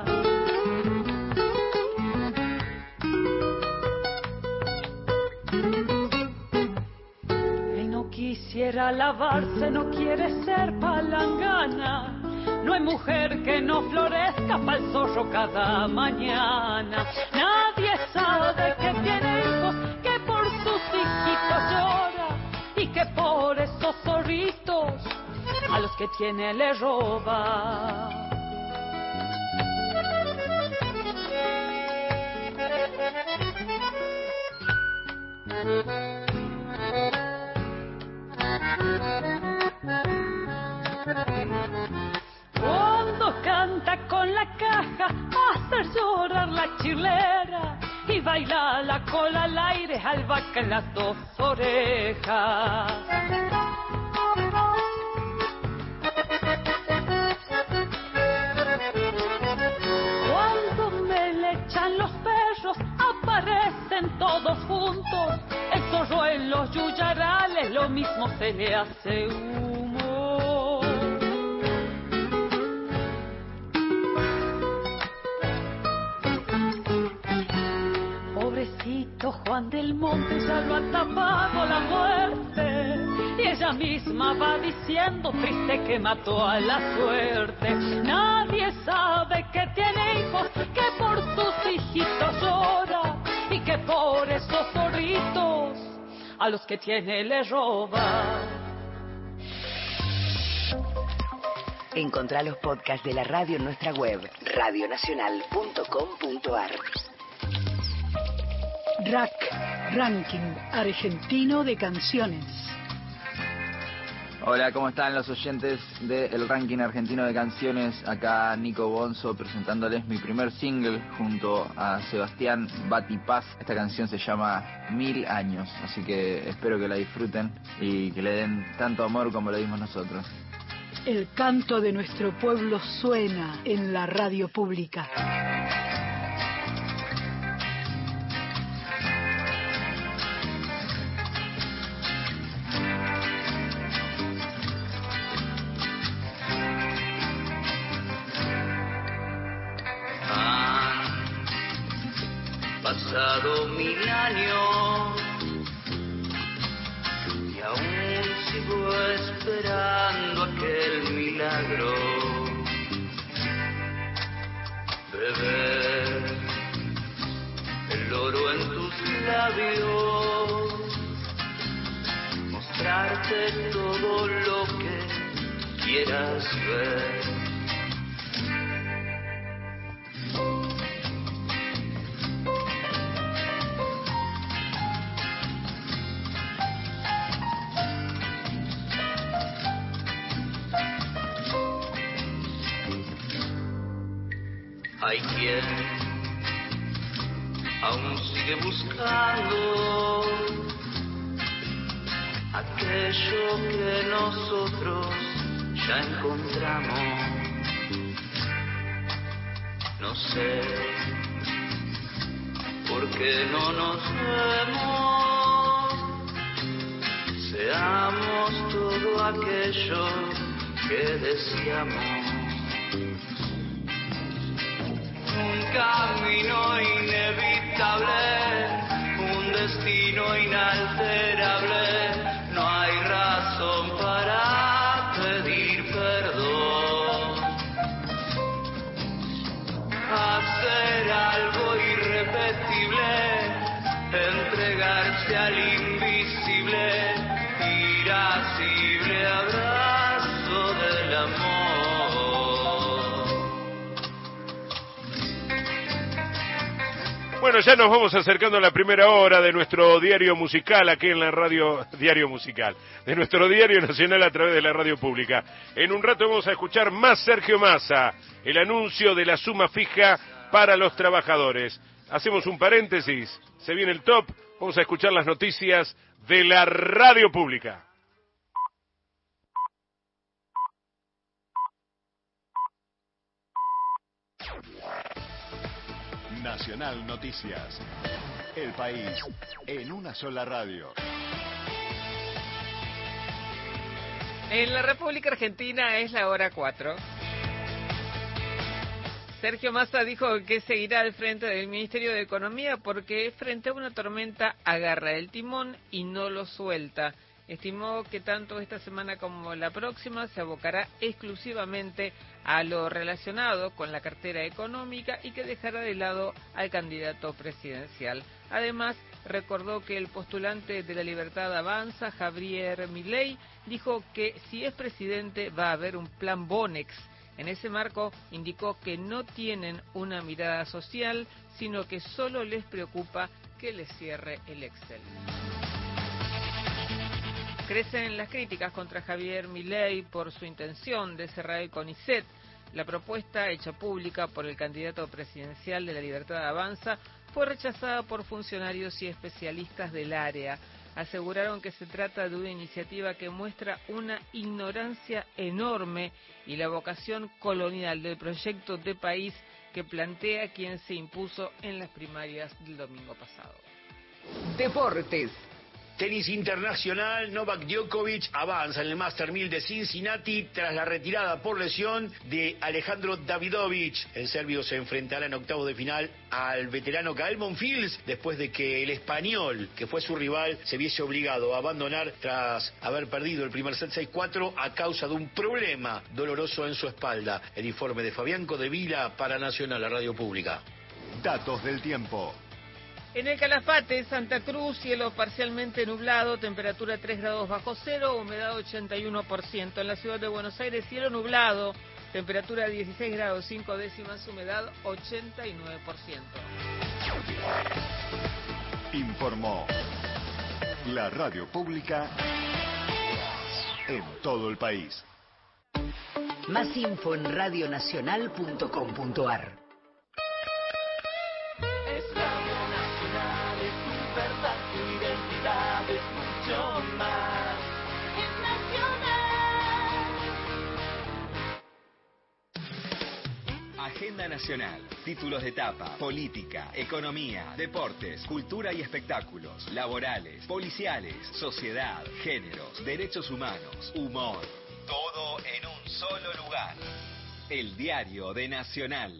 Él no quisiera lavarse, no quiere ser palangana. No hay mujer que no florezca pa'l zorro cada mañana. Nadie sabe que tiene hijos, que por sus hijitos llora y que por esos zorritos a los que tiene le roba. Cuando canta con la caja, hace llorar la chilera y baila la cola al aire, albahaca en las dos orejas. Cuando me le echan los perros, aparecen todos juntos. El zorro en los yuyarales, lo mismo se le hace humo. Pobrecito Juan del Monte, ya lo ha tapado la muerte. Y ella misma va diciendo, triste que mató a la suerte. Nadie sabe que tiene hijos, que por sus hijitos llora y que por esos zorritos a los que tiene le roba. Encontrá los podcasts de la radio en nuestra web, radionacional.com.ar. RAC, Ranking Argentino de Canciones. Hola, ¿cómo están los oyentes del Ranking Argentino de Canciones? Acá Nico Bonzo presentándoles mi primer single junto a Sebastián Batipaz. Esta canción se llama 1000 años, así que espero que la disfruten y que le den tanto amor como le dimos nosotros. El canto de nuestro pueblo suena en la radio pública. Pasado 1000 años y aún sigo esperando aquel milagro. Beber el oro en tus labios, mostrarte mostrarte todo lo que quieras ver. Hay quien aún sigue buscando aquello que nosotros ya encontramos. No sé por qué no nos vemos. Seamos todo aquello que deseamos. Un camino inevitable, un destino inalterable, no hay razón para pedir perdón. Hacer algo irrepetible, entregarse al invisible, irascible abrazo del amor. Bueno, ya nos vamos acercando a la primera hora de nuestro diario musical aquí en la radio, diario musical, de nuestro diario nacional a través de la radio pública. En un rato vamos a escuchar más Sergio Massa, el anuncio de la suma fija para los trabajadores. Hacemos un paréntesis, se viene el top, vamos a escuchar las noticias de la radio pública. Nacional Noticias. El país en una sola radio. En la República Argentina es la hora 4. Sergio Massa dijo que seguirá al frente del Ministerio de Economía porque frente a una tormenta agarra el timón y no lo suelta. Estimó que tanto esta semana como la próxima se abocará exclusivamente a lo relacionado con la cartera económica y que dejará de lado al candidato presidencial. Además, recordó que el postulante de La Libertad Avanza, Javier Milei, dijo que si es presidente va a haber un plan Bonex. En ese marco, indicó que no tienen una mirada social, sino que solo les preocupa que les cierre el Excel. Crecen las críticas contra Javier Milei por su intención de cerrar el CONICET. La propuesta, hecha pública por el candidato presidencial de La Libertad Avanza, fue rechazada por funcionarios y especialistas del área. Aseguraron que se trata de una iniciativa que muestra una ignorancia enorme y la vocación colonial del proyecto de país que plantea quien se impuso en las primarias del domingo pasado. Deportes. Tenis internacional, Novak Djokovic avanza en el Master 1000 de Cincinnati tras la retirada por lesión de Alejandro Davidovich. El serbio se enfrentará en octavos de final al veterano Gael Monfils después de que el español, que fue su rival, se viese obligado a abandonar tras haber perdido el primer set 6-4 a causa de un problema doloroso en su espalda. El informe de Fabián Codevila para Nacional, la radio pública. Datos del tiempo. En el Calafate, Santa Cruz, cielo parcialmente nublado, temperatura 3 grados bajo cero, humedad 81%. En la ciudad de Buenos Aires, cielo nublado, temperatura 16 grados 5 décimas, humedad 89%. Informó la radio pública en todo el país. Más info en radionacional.com.ar. Agenda Nacional, títulos de etapa, política, economía, deportes, cultura y espectáculos, laborales, policiales, sociedad, géneros, derechos humanos, humor. Todo en un solo lugar. El diario de Nacional.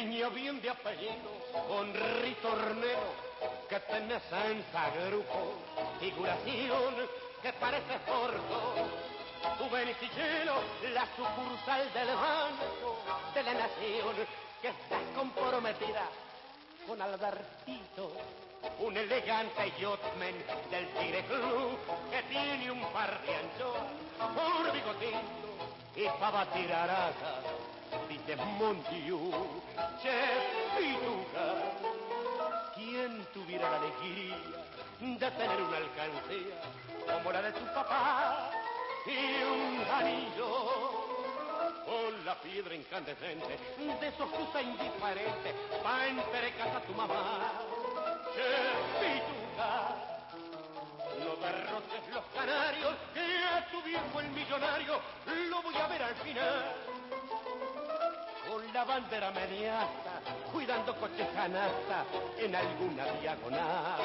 niño bien de apellido, un ritornero que tenés en grupo, figuración que parece corto. Tu beneficiero, la sucursal del Banco de la Nación, que está comprometida con Albertito, un elegante yachtman del Tigre Club, que tiene un par de anchoas, un bigotito y pa' batir araca, dice Montiú, Che Pituca. ¿Quién tuviera la alegría de tener una alcancía como la de tu papá y un anillo con la piedra incandescente de esos que usa indiferente pa' entregar a tu mamá? Che Pituca, no derrotes los canarios, que a tu viejo el millonario lo voy a ver al final con la bandera mediasta, cuidando coches canasta en alguna diagonal.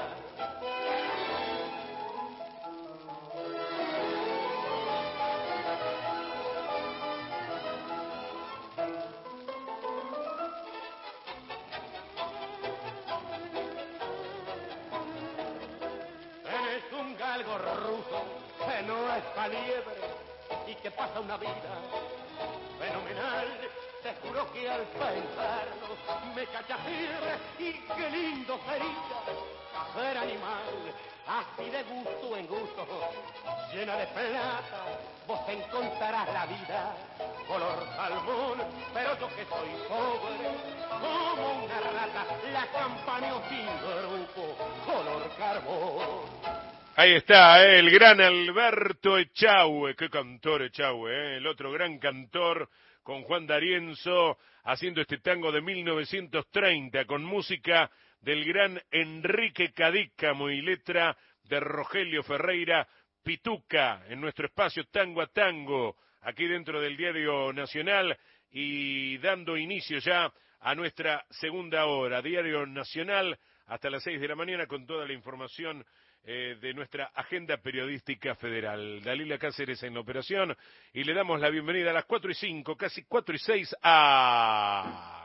Eres un galgo ruso que no es pa' liebre y que pasa una vida fenomenal. Te juro que al pensarlo me cacha fiebre y qué lindo sería ser animal, así de gusto en gusto, llena de plata, vos te encontrarás la vida color salmón, pero yo que soy pobre, como una rata, la campaneo sin grupo, color carbón. Ahí está, el gran Alberto Echagüe, qué cantor Echagüe, el otro gran cantor, con Juan D'Arienzo, haciendo este tango de 1930, con música del gran Enrique Cadícamo y letra de Rogelio Ferreira, Pituca, en nuestro espacio Tango a Tango, aquí dentro del Diario Nacional, y dando inicio ya a nuestra segunda hora, Diario Nacional, hasta las 6 de la mañana, con toda la información de nuestra agenda periodística federal. Dalila Cáceres en la operación, y le damos la bienvenida a las 4:05, casi 4:06 a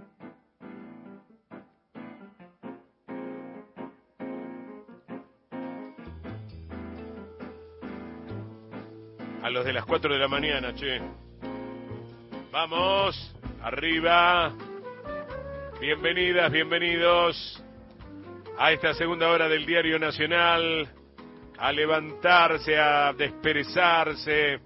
los de las 4 de la mañana, che. Vamos, arriba. Bienvenidas, bienvenidos a esta segunda hora del Diario Nacional, a levantarse, a desperezarse.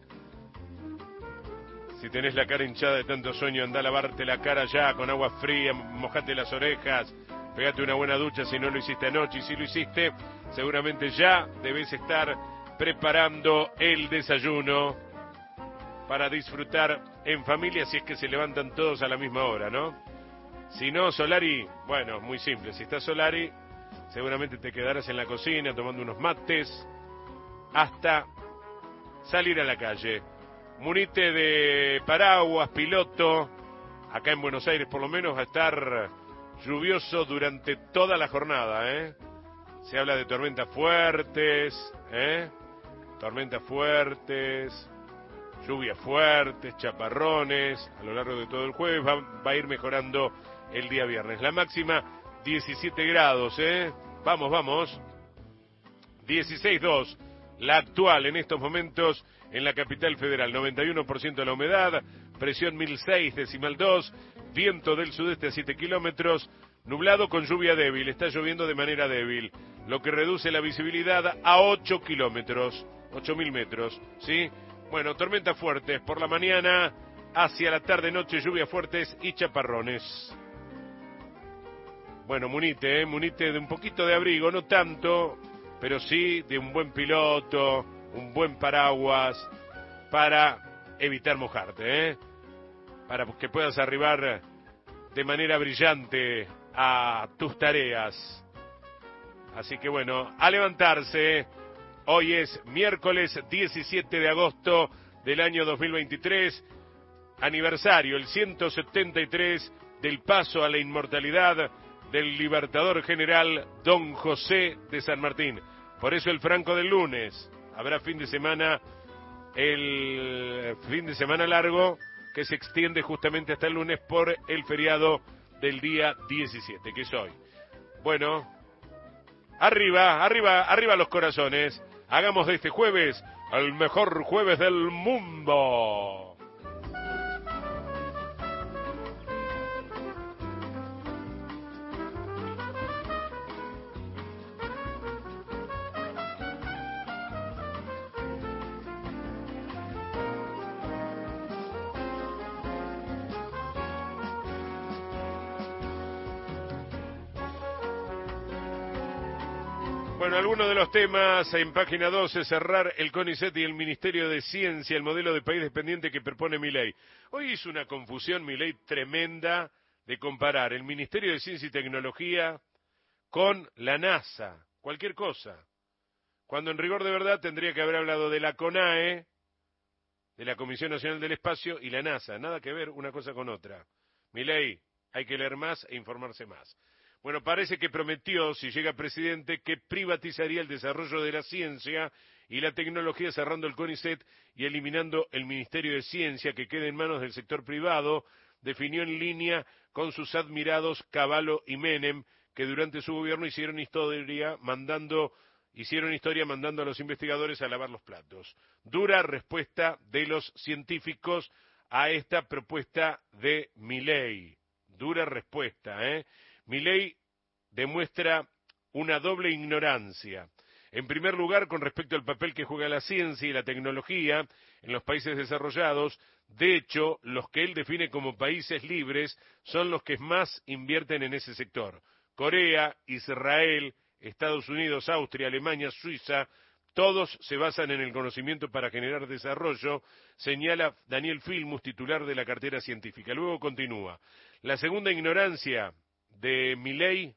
Si tenés la cara hinchada de tanto sueño, andá a lavarte la cara ya con agua fría, mojate las orejas, pegate una buena ducha si no lo hiciste anoche, y si lo hiciste, seguramente ya debes estar preparando el desayuno para disfrutar en familia, si es que se levantan todos a la misma hora, ¿no? Si no, Solari, bueno, muy simple, si estás Solari, seguramente te quedarás en la cocina tomando unos mates hasta salir a la calle. Munite de paraguas, piloto. Acá en Buenos Aires por lo menos va a estar lluvioso durante toda la jornada, ¿eh? Se habla de tormentas fuertes, tormentas fuertes, lluvias fuertes, chaparrones a lo largo de todo el jueves. Va a ir mejorando el día viernes. La máxima 17 grados, Vamos, vamos. 16,2. La actual en estos momentos en la capital federal. 91% de la humedad. Presión 1006,2. Viento del sudeste a 7 kilómetros. Nublado con lluvia débil. Está lloviendo de manera débil. Lo que reduce la visibilidad a 8 kilómetros. 8.000 metros, ¿sí? Bueno, tormentas fuertes por la mañana. Hacia la tarde-noche, lluvias fuertes y chaparrones. Bueno, munite de un poquito de abrigo, no tanto, pero sí de un buen piloto, un buen paraguas, para evitar mojarte, para que puedas arribar de manera brillante a tus tareas. Así que bueno, a levantarse. Hoy es miércoles 17 de agosto del año 2023, aniversario, el 173 del paso a la inmortalidad del libertador general Don José de San Martín. Por eso el franco del lunes. Habrá fin de semana, el fin de semana largo, que se extiende justamente hasta el lunes por el feriado del día 17, que es hoy. Bueno, arriba los corazones. Hagamos de este jueves el mejor jueves del mundo. Bueno, algunos de los temas en página 12, cerrar el CONICET y el Ministerio de Ciencia, el modelo de país dependiente que propone Milei. Hoy hizo una confusión Milei tremenda de comparar el Ministerio de Ciencia y Tecnología con la NASA, cualquier cosa. Cuando en rigor de verdad tendría que haber hablado de la CONAE, de la Comisión Nacional del Espacio y la NASA. Nada que ver una cosa con otra. Milei, hay que leer más e informarse más. Bueno, parece que prometió, si llega presidente, que privatizaría el desarrollo de la ciencia y la tecnología cerrando el CONICET y eliminando el Ministerio de Ciencia que quede en manos del sector privado. Definió en línea con sus admirados Cavallo y Menem, que durante su gobierno hicieron historia mandando a los investigadores a lavar los platos. Dura respuesta de los científicos a esta propuesta de Milei. Dura respuesta, ¿eh? Milei demuestra una doble ignorancia. En primer lugar, con respecto al papel que juega la ciencia y la tecnología en los países desarrollados. De hecho, los que él define como países libres son los que más invierten en ese sector. Corea, Israel, Estados Unidos, Austria, Alemania, Suiza, todos se basan en el conocimiento para generar desarrollo, señala Daniel Filmus, titular de la cartera científica. Luego continúa. La segunda ignorancia de Milei,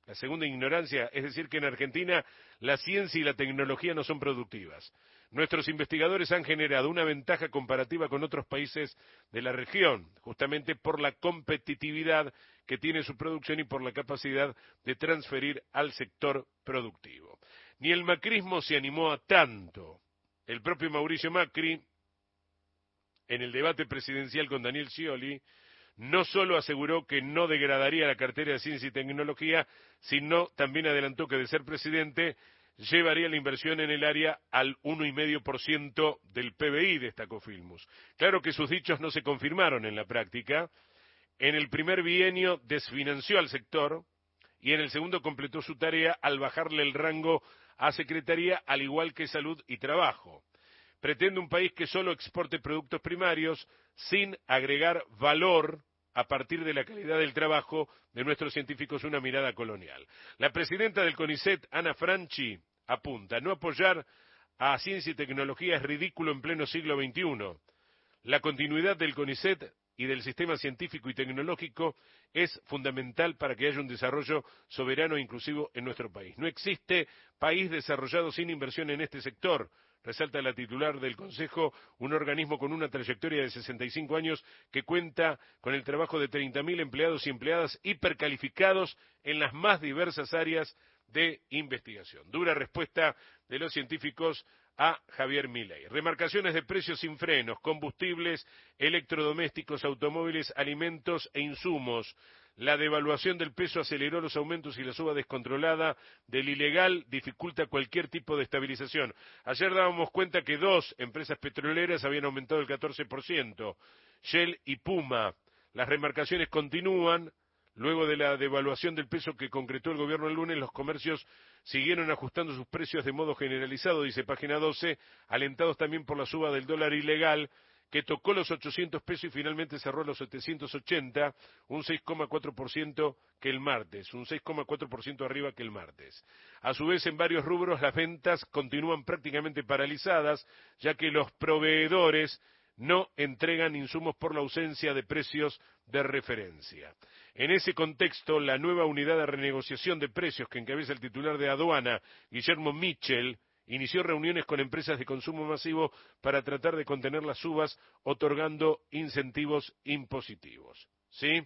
es decir, que en Argentina la ciencia y la tecnología no son productivas. Nuestros investigadores han generado una ventaja comparativa con otros países de la región, justamente por la competitividad que tiene su producción y por la capacidad de transferir al sector productivo. Ni el macrismo se animó a tanto. El propio Mauricio Macri, en el debate presidencial con Daniel Scioli, no solo aseguró que no degradaría la cartera de Ciencia y Tecnología, sino también adelantó que de ser presidente llevaría la inversión en el área al 1,5% del PBI, destacó Filmus. Claro que sus dichos no se confirmaron en la práctica. En el primer bienio desfinanció al sector y en el segundo completó su tarea al bajarle el rango a Secretaría, al igual que Salud y Trabajo. Pretende un país que solo exporte productos primarios sin agregar valor a partir de la calidad del trabajo de nuestros científicos, una mirada colonial. La presidenta del CONICET, Ana Franchi, apunta: no apoyar a ciencia y tecnología es ridículo en pleno siglo XXI. La continuidad del CONICET y del sistema científico y tecnológico es fundamental para que haya un desarrollo soberano e inclusivo en nuestro país. No existe país desarrollado sin inversión en este sector, resalta la titular del Consejo, un organismo con una trayectoria de 65 años que cuenta con el trabajo de 30.000 empleados y empleadas hipercalificados en las más diversas áreas de investigación. Dura respuesta de los científicos a Javier Milei. Remarcaciones de precios sin frenos, combustibles, electrodomésticos, automóviles, alimentos e insumos. La devaluación del peso aceleró los aumentos y la suba descontrolada del ilegal dificulta cualquier tipo de estabilización. Ayer dábamos cuenta que 2 empresas petroleras habían aumentado el 14%, Shell y Puma. Las remarcaciones continúan. Luego de la devaluación del peso que concretó el gobierno el lunes, los comercios siguieron ajustando sus precios de modo generalizado, dice página 12, alentados también por la suba del dólar ilegal, que tocó los 800 pesos y finalmente cerró a los 780, un 6,4% que el martes, un 6,4% arriba que el martes. A su vez, en varios rubros las ventas continúan prácticamente paralizadas, ya que los proveedores no entregan insumos por la ausencia de precios de referencia. En ese contexto, la nueva unidad de renegociación de precios que encabeza el titular de aduana, Guillermo Michel, inició reuniones con empresas de consumo masivo para tratar de contener las subas, otorgando incentivos impositivos. ¿Sí?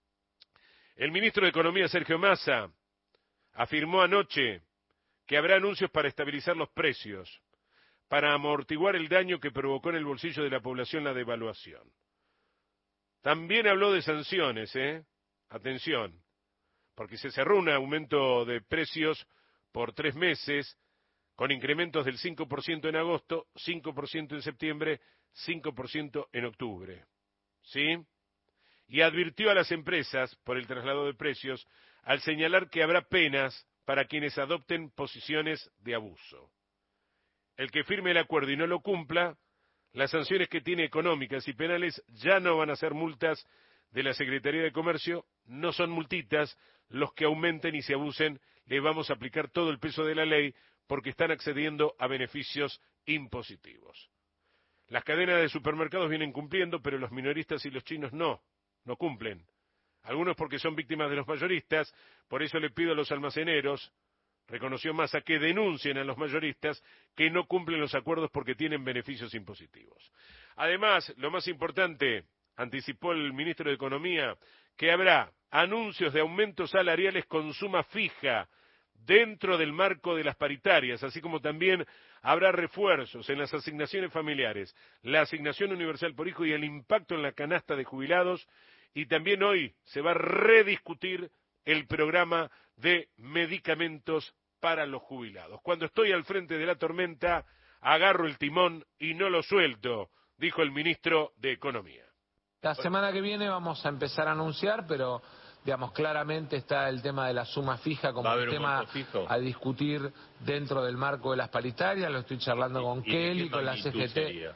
El ministro de Economía, Sergio Massa, afirmó anoche que habrá anuncios para estabilizar los precios, para amortiguar el daño que provocó en el bolsillo de la población la devaluación. También habló de sanciones, atención, porque se cerró un aumento de precios por 3 meses, con incrementos del 5% en agosto, 5% en septiembre, 5% en octubre. ¿Sí? Y advirtió a las empresas por el traslado de precios al señalar que habrá penas para quienes adopten posiciones de abuso. El que firme el acuerdo y no lo cumpla, las sanciones que tiene económicas y penales ya no van a ser multas de la Secretaría de Comercio, no son multitas, los que aumenten y se abusen, les vamos a aplicar todo el peso de la ley porque están accediendo a beneficios impositivos. Las cadenas de supermercados vienen cumpliendo, pero los minoristas y los chinos no cumplen. Algunos porque son víctimas de los mayoristas, por eso le pido a los almaceneros, reconoció Massa, que denuncien a los mayoristas que no cumplen los acuerdos porque tienen beneficios impositivos. Además, lo más importante, anticipó el ministro de Economía, que habrá anuncios de aumentos salariales con suma fija dentro del marco de las paritarias, así como también habrá refuerzos en las asignaciones familiares, la asignación universal por hijo y el impacto en la canasta de jubilados, y también hoy se va a rediscutir el programa de medicamentos para los jubilados. Cuando estoy al frente de la tormenta, agarro el timón y no lo suelto, dijo el ministro de Economía. La semana que viene vamos a empezar a anunciar, pero digamos claramente está el tema de la suma fija como un tema a discutir dentro del marco de las paritarias. Lo estoy charlando con Kelly, con la CGT.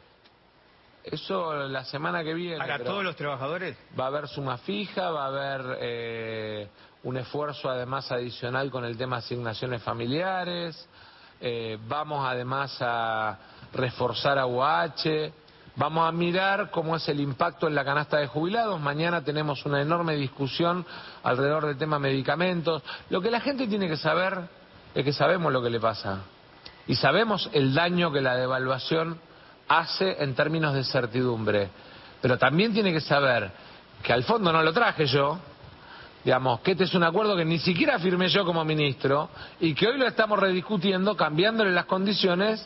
Eso la semana que viene. ¿Para todos los trabajadores? Va a haber suma fija, va a haber un esfuerzo además adicional con el tema de asignaciones familiares. Vamos además a reforzar a UH. Vamos a mirar cómo es el impacto en la canasta de jubilados. Mañana tenemos una enorme discusión alrededor del tema medicamentos. Lo que la gente tiene que saber es que sabemos lo que le pasa. Y sabemos el daño que la devaluación hace en términos de certidumbre. Pero también tiene que saber que al fondo no lo traje yo, digamos, que este es un acuerdo que ni siquiera firmé yo como ministro y que hoy lo estamos rediscutiendo, cambiándole las condiciones.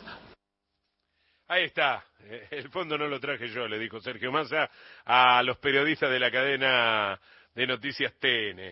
Ahí está, el fondo no lo traje yo, le dijo Sergio Massa a los periodistas de la cadena de noticias TN.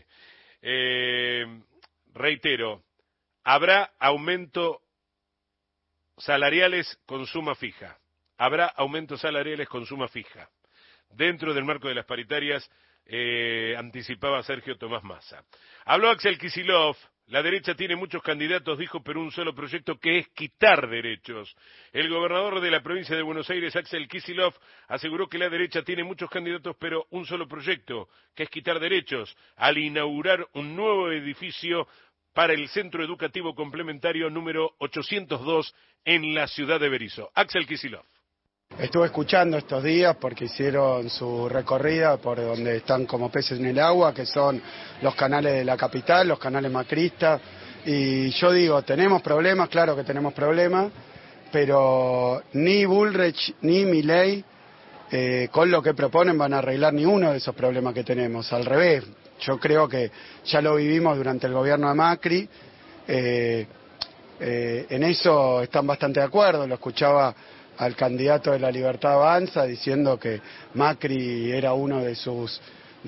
Reitero, habrá aumento salariales con suma fija. Habrá aumentos salariales con suma fija. Dentro del marco de las paritarias, anticipaba Sergio Tomás Massa. Habló Axel Kicillof. La derecha tiene muchos candidatos, dijo, pero un solo proyecto que es quitar derechos. El gobernador de la provincia de Buenos Aires, Axel Kicillof, aseguró que la derecha tiene muchos candidatos, pero un solo proyecto, que es quitar derechos, al inaugurar un nuevo edificio para el Centro Educativo Complementario número 802 en la ciudad de Berisso. Axel Kicillof. Estuve escuchando estos días porque hicieron su recorrida por donde están como peces en el agua, que son los canales de la capital, los canales macristas, y yo digo, tenemos problemas, claro que tenemos problemas, pero ni Bullrich ni Milei con lo que proponen van a arreglar ninguno de esos problemas que tenemos, al revés, yo creo que ya lo vivimos durante el gobierno de Macri, en eso están bastante de acuerdo, lo escuchaba al candidato de la Libertad Avanza diciendo que Macri era uno de sus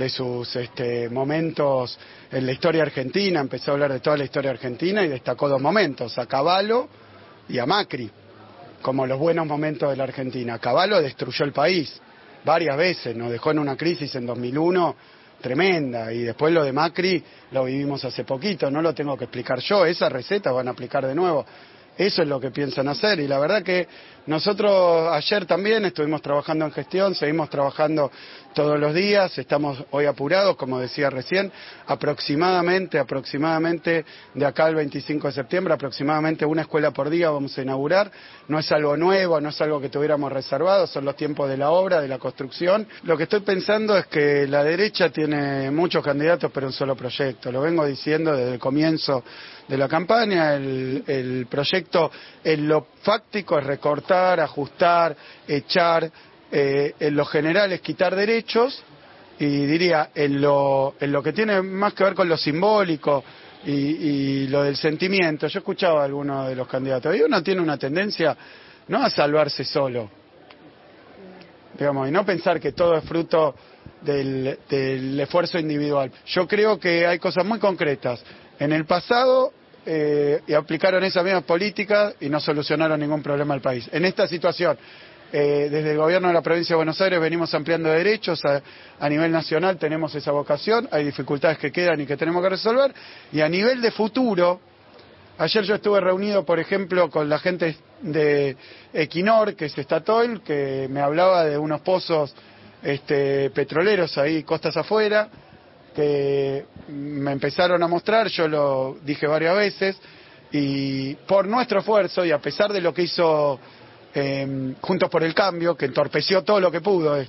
momentos en la historia argentina, empezó a hablar de toda la historia argentina y destacó 2 momentos, a Cavallo y a Macri, como los buenos momentos de la Argentina. Cavallo destruyó el país varias veces, nos dejó en una crisis en 2001 tremenda, y después lo de Macri lo vivimos hace poquito, no lo tengo que explicar yo, esa receta van a aplicar de nuevo. Eso es lo que piensan hacer, y la verdad que nosotros ayer también estuvimos trabajando en gestión, seguimos trabajando todos los días, estamos hoy apurados, como decía recién, aproximadamente de acá al 25 de septiembre, aproximadamente una escuela por día vamos a inaugurar, no es algo nuevo, no es algo que tuviéramos reservado, son los tiempos de la obra, de la construcción. Lo que estoy pensando es que la derecha tiene muchos candidatos pero un solo proyecto, lo vengo diciendo desde el comienzo de la campaña, el proyecto en lo fáctico es recortar, ajustar, echar, en lo general es quitar derechos, y diría en lo que tiene más que ver con lo simbólico y lo del sentimiento. Yo escuchaba a algunos de los candidatos y uno tiene una tendencia no a salvarse solo, digamos, y no pensar que todo es fruto del esfuerzo individual. Yo creo que hay cosas muy concretas. En el pasado y aplicaron esas mismas políticas y no solucionaron ningún problema al país. En esta situación, desde el gobierno de la provincia de Buenos Aires venimos ampliando derechos a nivel nacional, tenemos esa vocación, hay dificultades que quedan y que tenemos que resolver, y a nivel de futuro, ayer yo estuve reunido, por ejemplo, con la gente de Equinor, que es Statoil, que me hablaba de unos pozos petroleros ahí, costas afuera, que me empezaron a mostrar, yo lo dije varias veces, y por nuestro esfuerzo, y a pesar de lo que hizo Juntos por el Cambio, que entorpeció todo lo que pudo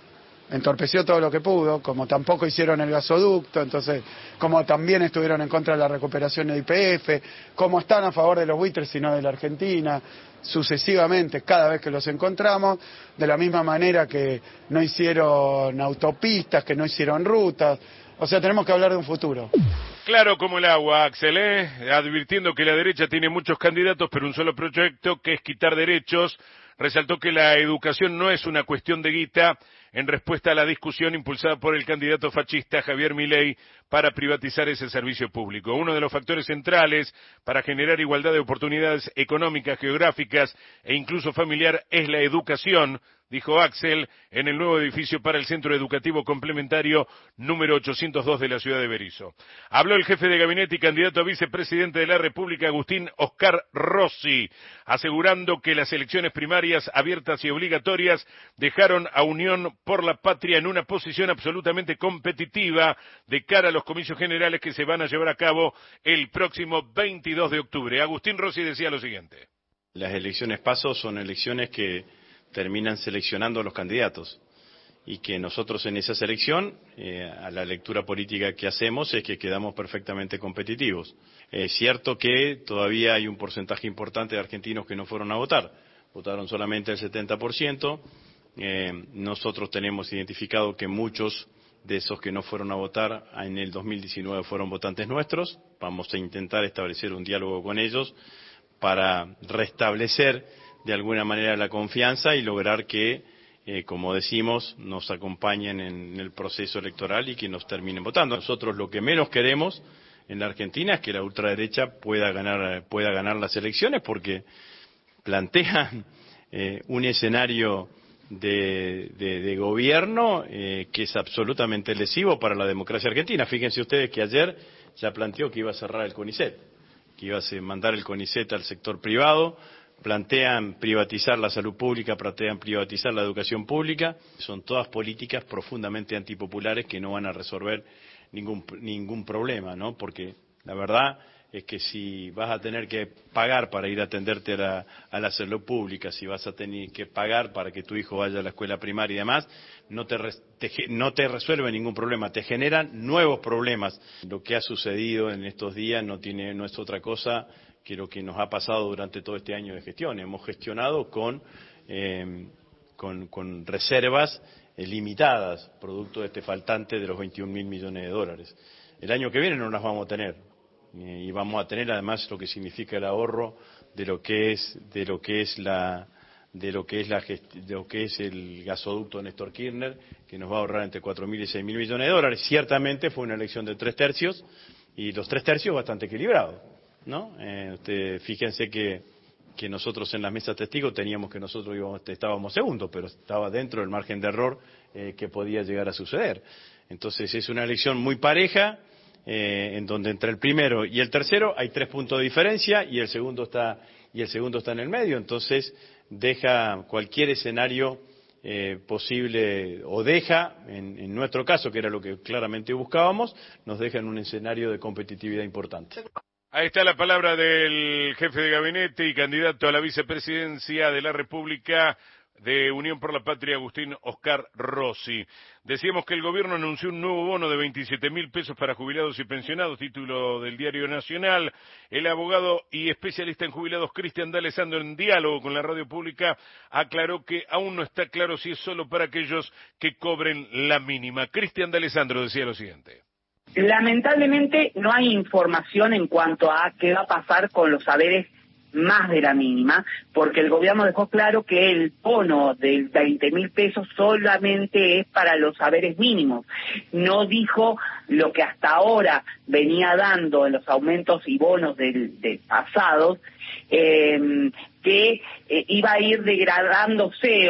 como tampoco hicieron el gasoducto, entonces, como también estuvieron en contra de la recuperación de YPF, como están a favor de los buitres y no de la Argentina, sucesivamente, cada vez que los encontramos, de la misma manera que no hicieron autopistas, que no hicieron rutas, o sea, tenemos que hablar de un futuro. Claro como el agua, Axel, advirtiendo que la derecha tiene muchos candidatos, pero un solo proyecto, que es quitar derechos. Resaltó que la educación no es una cuestión de guita, en respuesta a la discusión impulsada por el candidato fascista Javier Milei para privatizar ese servicio público. Uno de los factores centrales para generar igualdad de oportunidades económicas, geográficas e incluso familiar es la educación, dijo Axel, en el nuevo edificio para el Centro Educativo Complementario número 802 de la ciudad de Berisso. Habló el jefe de gabinete y candidato a vicepresidente de la República, Agustín Oscar Rossi, asegurando que las elecciones primarias abiertas y obligatorias dejaron a Unión por la Patria en una posición absolutamente competitiva de cara a los comicios generales que se van a llevar a cabo el próximo 22 de octubre. Agustín Rossi decía lo siguiente. Las elecciones PASO son elecciones que terminan seleccionando a los candidatos y que nosotros en esa selección, a la lectura política que hacemos es que quedamos perfectamente competitivos. Es cierto que todavía hay un porcentaje importante de argentinos que no fueron a votar, votaron solamente el 70%, nosotros tenemos identificado que muchos de esos que no fueron a votar en el 2019 fueron votantes nuestros, vamos a intentar establecer un diálogo con ellos para restablecer de alguna manera la confianza y lograr que, como decimos, nos acompañen en el proceso electoral y que nos terminen votando. Nosotros lo que menos queremos en la Argentina es que la ultraderecha pueda ganar las elecciones porque plantean un escenario de gobierno que es absolutamente lesivo para la democracia argentina. Fíjense ustedes que ayer ya planteó que iba a cerrar el CONICET, que iba a mandar el CONICET al sector privado. Plantean privatizar la salud pública, plantean privatizar la educación pública. Son todas políticas profundamente antipopulares que no van a resolver ningún problema, ¿no? Porque la verdad es que si vas a tener que pagar para ir a atenderte a la salud pública, si vas a tener que pagar para que tu hijo vaya a la escuela primaria y demás, no te resuelve ningún problema, te generan nuevos problemas. Lo que ha sucedido en estos días no es otra cosa que lo que nos ha pasado durante todo este año de gestión. Hemos gestionado con reservas limitadas, producto de este faltante de los 21.000 millones de dólares. El año que viene no las vamos a tener, y vamos a tener además lo que significa el ahorro de lo que es el gasoducto Néstor Kirchner, que nos va a ahorrar entre 4.000 y 6.000 millones de dólares. Ciertamente fue una elección de 3/3, y los 3/3 bastante equilibrados, ¿no? Fíjense que nosotros en las mesas testigos teníamos que nosotros estábamos segundos, pero estaba dentro del margen de error que podía llegar a suceder. Entonces es una elección muy pareja, en donde entre el primero y el tercero hay 3 puntos de diferencia y el segundo está en el medio. Entonces deja cualquier escenario posible, o deja, en nuestro caso, que era lo que claramente buscábamos, nos deja en un escenario de competitividad importante. Ahí está la palabra del jefe de gabinete y candidato a la vicepresidencia de la República de Unión por la Patria, Agustín Oscar Rossi. Decíamos que el gobierno anunció un nuevo bono de 27.000 pesos para jubilados y pensionados, título del Diario Nacional. El abogado y especialista en jubilados Cristian D'Alessandro, en diálogo con la radio pública, aclaró que aún no está claro si es solo para aquellos que cobren la mínima. Cristian D'Alessandro decía lo siguiente. Lamentablemente no hay información en cuanto a qué va a pasar con los saberes más de la mínima, porque el gobierno dejó claro que el bono de 20.000 pesos solamente es para los saberes mínimos. No dijo lo que hasta ahora venía dando en los aumentos y bonos de pasados, que iba a ir degradándose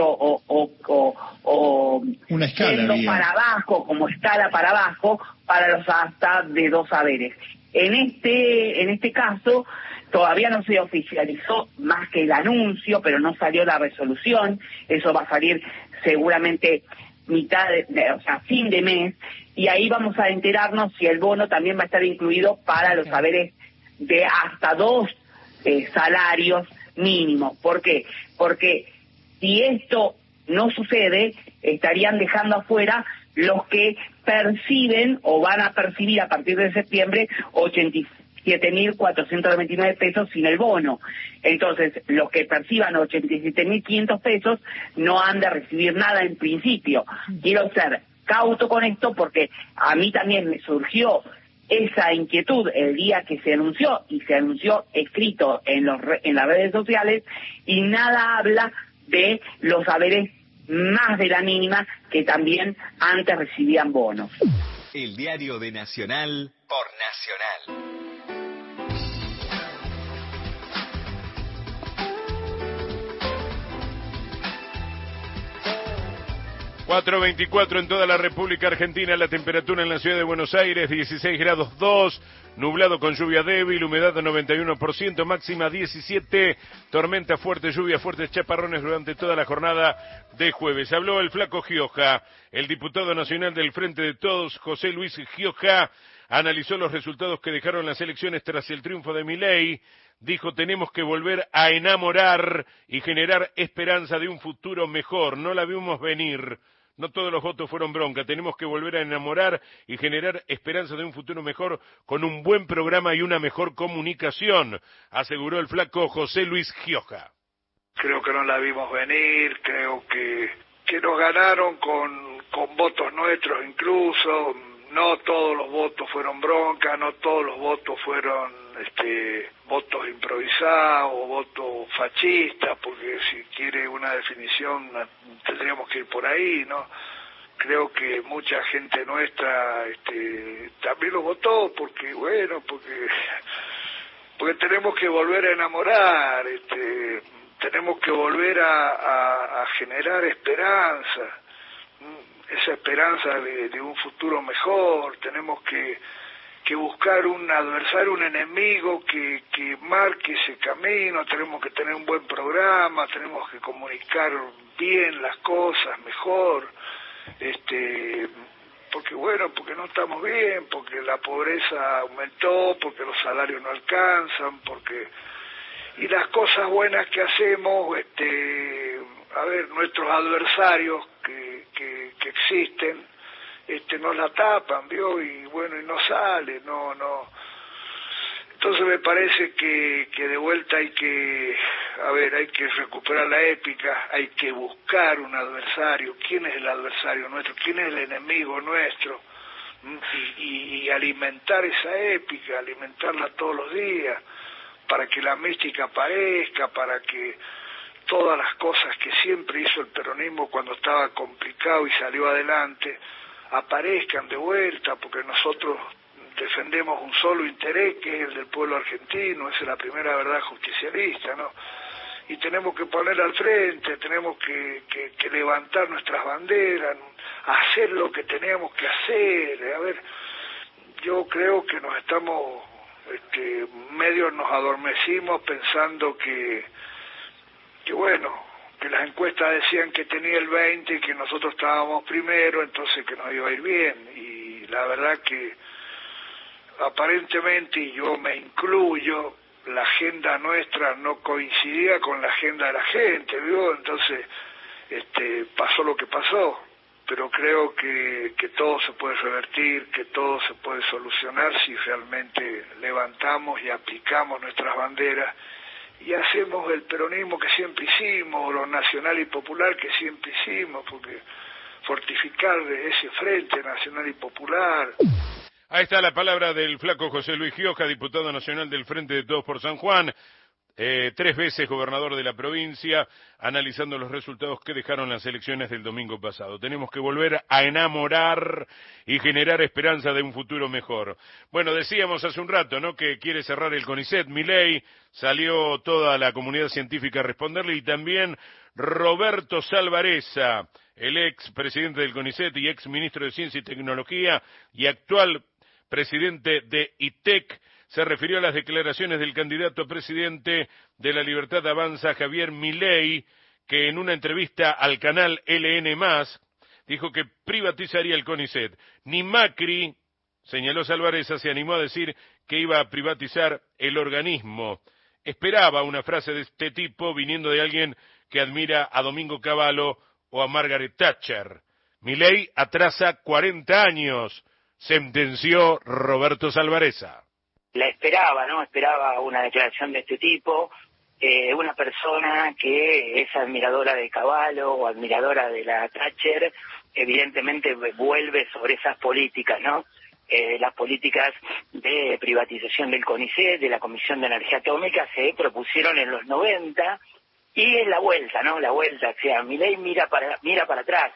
o una escala yendo había. para abajo, como escala para abajo, para los hasta de 2 saberes. En este caso, todavía no se oficializó más que el anuncio, pero no salió la resolución. Eso va a salir seguramente fin de mes, y ahí vamos a enterarnos si el bono también va a estar incluido para los saberes de hasta 2 salarios mínimos. ¿Por qué? Porque si esto no sucede, estarían dejando afuera los que perciben o van a percibir a partir de septiembre 87.499 pesos sin el bono. Entonces, los que perciban 87.500 pesos no han de recibir nada en principio. Quiero ser cauto con esto porque a mí también me surgió esa inquietud el día que se anunció, y se anunció escrito en las redes sociales, y nada habla de los saberes más de la mínima, que también antes recibían bonos. El diario de Nacional por Nacional. 4:24 en toda la República Argentina. La temperatura en la ciudad de Buenos Aires 16 grados 2, nublado con lluvia débil, humedad de 91%, máxima 17, tormenta fuerte, lluvia fuertes, chaparrones durante toda la jornada de jueves. Habló el Flaco Gioja, el diputado nacional del Frente de Todos, José Luis Gioja, analizó los resultados que dejaron las elecciones tras el triunfo de Milei. Dijo: tenemos que volver a enamorar y generar esperanza de un futuro mejor. No la vimos venir. No todos los votos fueron bronca. Tenemos que volver a enamorar y generar esperanza de un futuro mejor con un buen programa y una mejor comunicación, aseguró el Flaco José Luis Gioja. Creo que no la vimos venir, creo que nos ganaron con votos nuestros incluso. No todos los votos fueron bronca, no todos los votos fueron votos improvisados o votos fascistas, porque si quiere una definición tendríamos que ir por ahí, ¿no? Creo que mucha gente nuestra también lo votó porque tenemos que volver a enamorar, tenemos que volver a generar esperanza, esa esperanza de un futuro mejor. Tenemos que buscar un adversario, un enemigo que marque ese camino. Tenemos que tener un buen programa, tenemos que comunicar bien las cosas, mejor, porque no estamos bien, porque la pobreza aumentó, porque los salarios no alcanzan, y las cosas buenas que hacemos, nuestros adversarios que existen, nos la tapan, ¿vio? Y no sale, no. Entonces me parece que de vuelta hay que recuperar la épica, hay que buscar un adversario. ¿Quién es el adversario nuestro? ¿Quién es el enemigo nuestro? Y alimentar esa épica, alimentarla todos los días, para que la mística aparezca, para que todas las cosas que siempre hizo el peronismo cuando estaba complicado y salió adelante, aparezcan de vuelta, porque nosotros defendemos un solo interés, que es el del pueblo argentino. Esa es la primera verdad justicialista, ¿no? Y tenemos que poner al frente, tenemos que levantar nuestras banderas, hacer lo que teníamos que hacer. Yo creo que nos estamos, medio nos adormecimos pensando que las encuestas decían que tenía el 20 y que nosotros estábamos primero, entonces que nos iba a ir bien. Y la verdad que aparentemente, y yo me incluyo, la agenda nuestra no coincidía con la agenda de la gente, ¿vio? Entonces pasó lo que pasó, pero creo que todo se puede revertir, que todo se puede solucionar si realmente levantamos y aplicamos nuestras banderas y hacemos el peronismo que siempre hicimos, lo nacional y popular que siempre hicimos, porque fortificar ese frente nacional y popular. Ahí está la palabra del Flaco José Luis Gioja, diputado nacional del Frente de Todos por San Juan. 3 veces gobernador de la provincia, analizando los resultados que dejaron las elecciones del domingo pasado. Tenemos que volver a enamorar y generar esperanza de un futuro mejor. Bueno, decíamos hace un rato, ¿no?, que quiere cerrar el CONICET. Milei, salió toda la comunidad científica a responderle, y también Roberto Salvarezza, el ex presidente del CONICET y ex ministro de Ciencia y Tecnología y actual presidente de ITEC, se refirió a las declaraciones del candidato a presidente de La Libertad Avanza, Javier Milei, que en una entrevista al canal LN+, dijo que privatizaría el CONICET. Ni Macri, señaló Salvarezza, se animó a decir que iba a privatizar el organismo. Esperaba una frase de este tipo viniendo de alguien que admira a Domingo Cavallo o a Margaret Thatcher. Milei atrasa 40 años, sentenció Roberto Salvarezza. La esperaba, ¿no? Esperaba una declaración de este tipo, una persona que es admiradora de Cavallo o admiradora de la Thatcher, evidentemente vuelve sobre esas políticas, ¿no? Las políticas de privatización del CONICET, de la Comisión de Energía Atómica, se propusieron en los 90, y es la vuelta, ¿no? La vuelta, o sea, Milei mira para atrás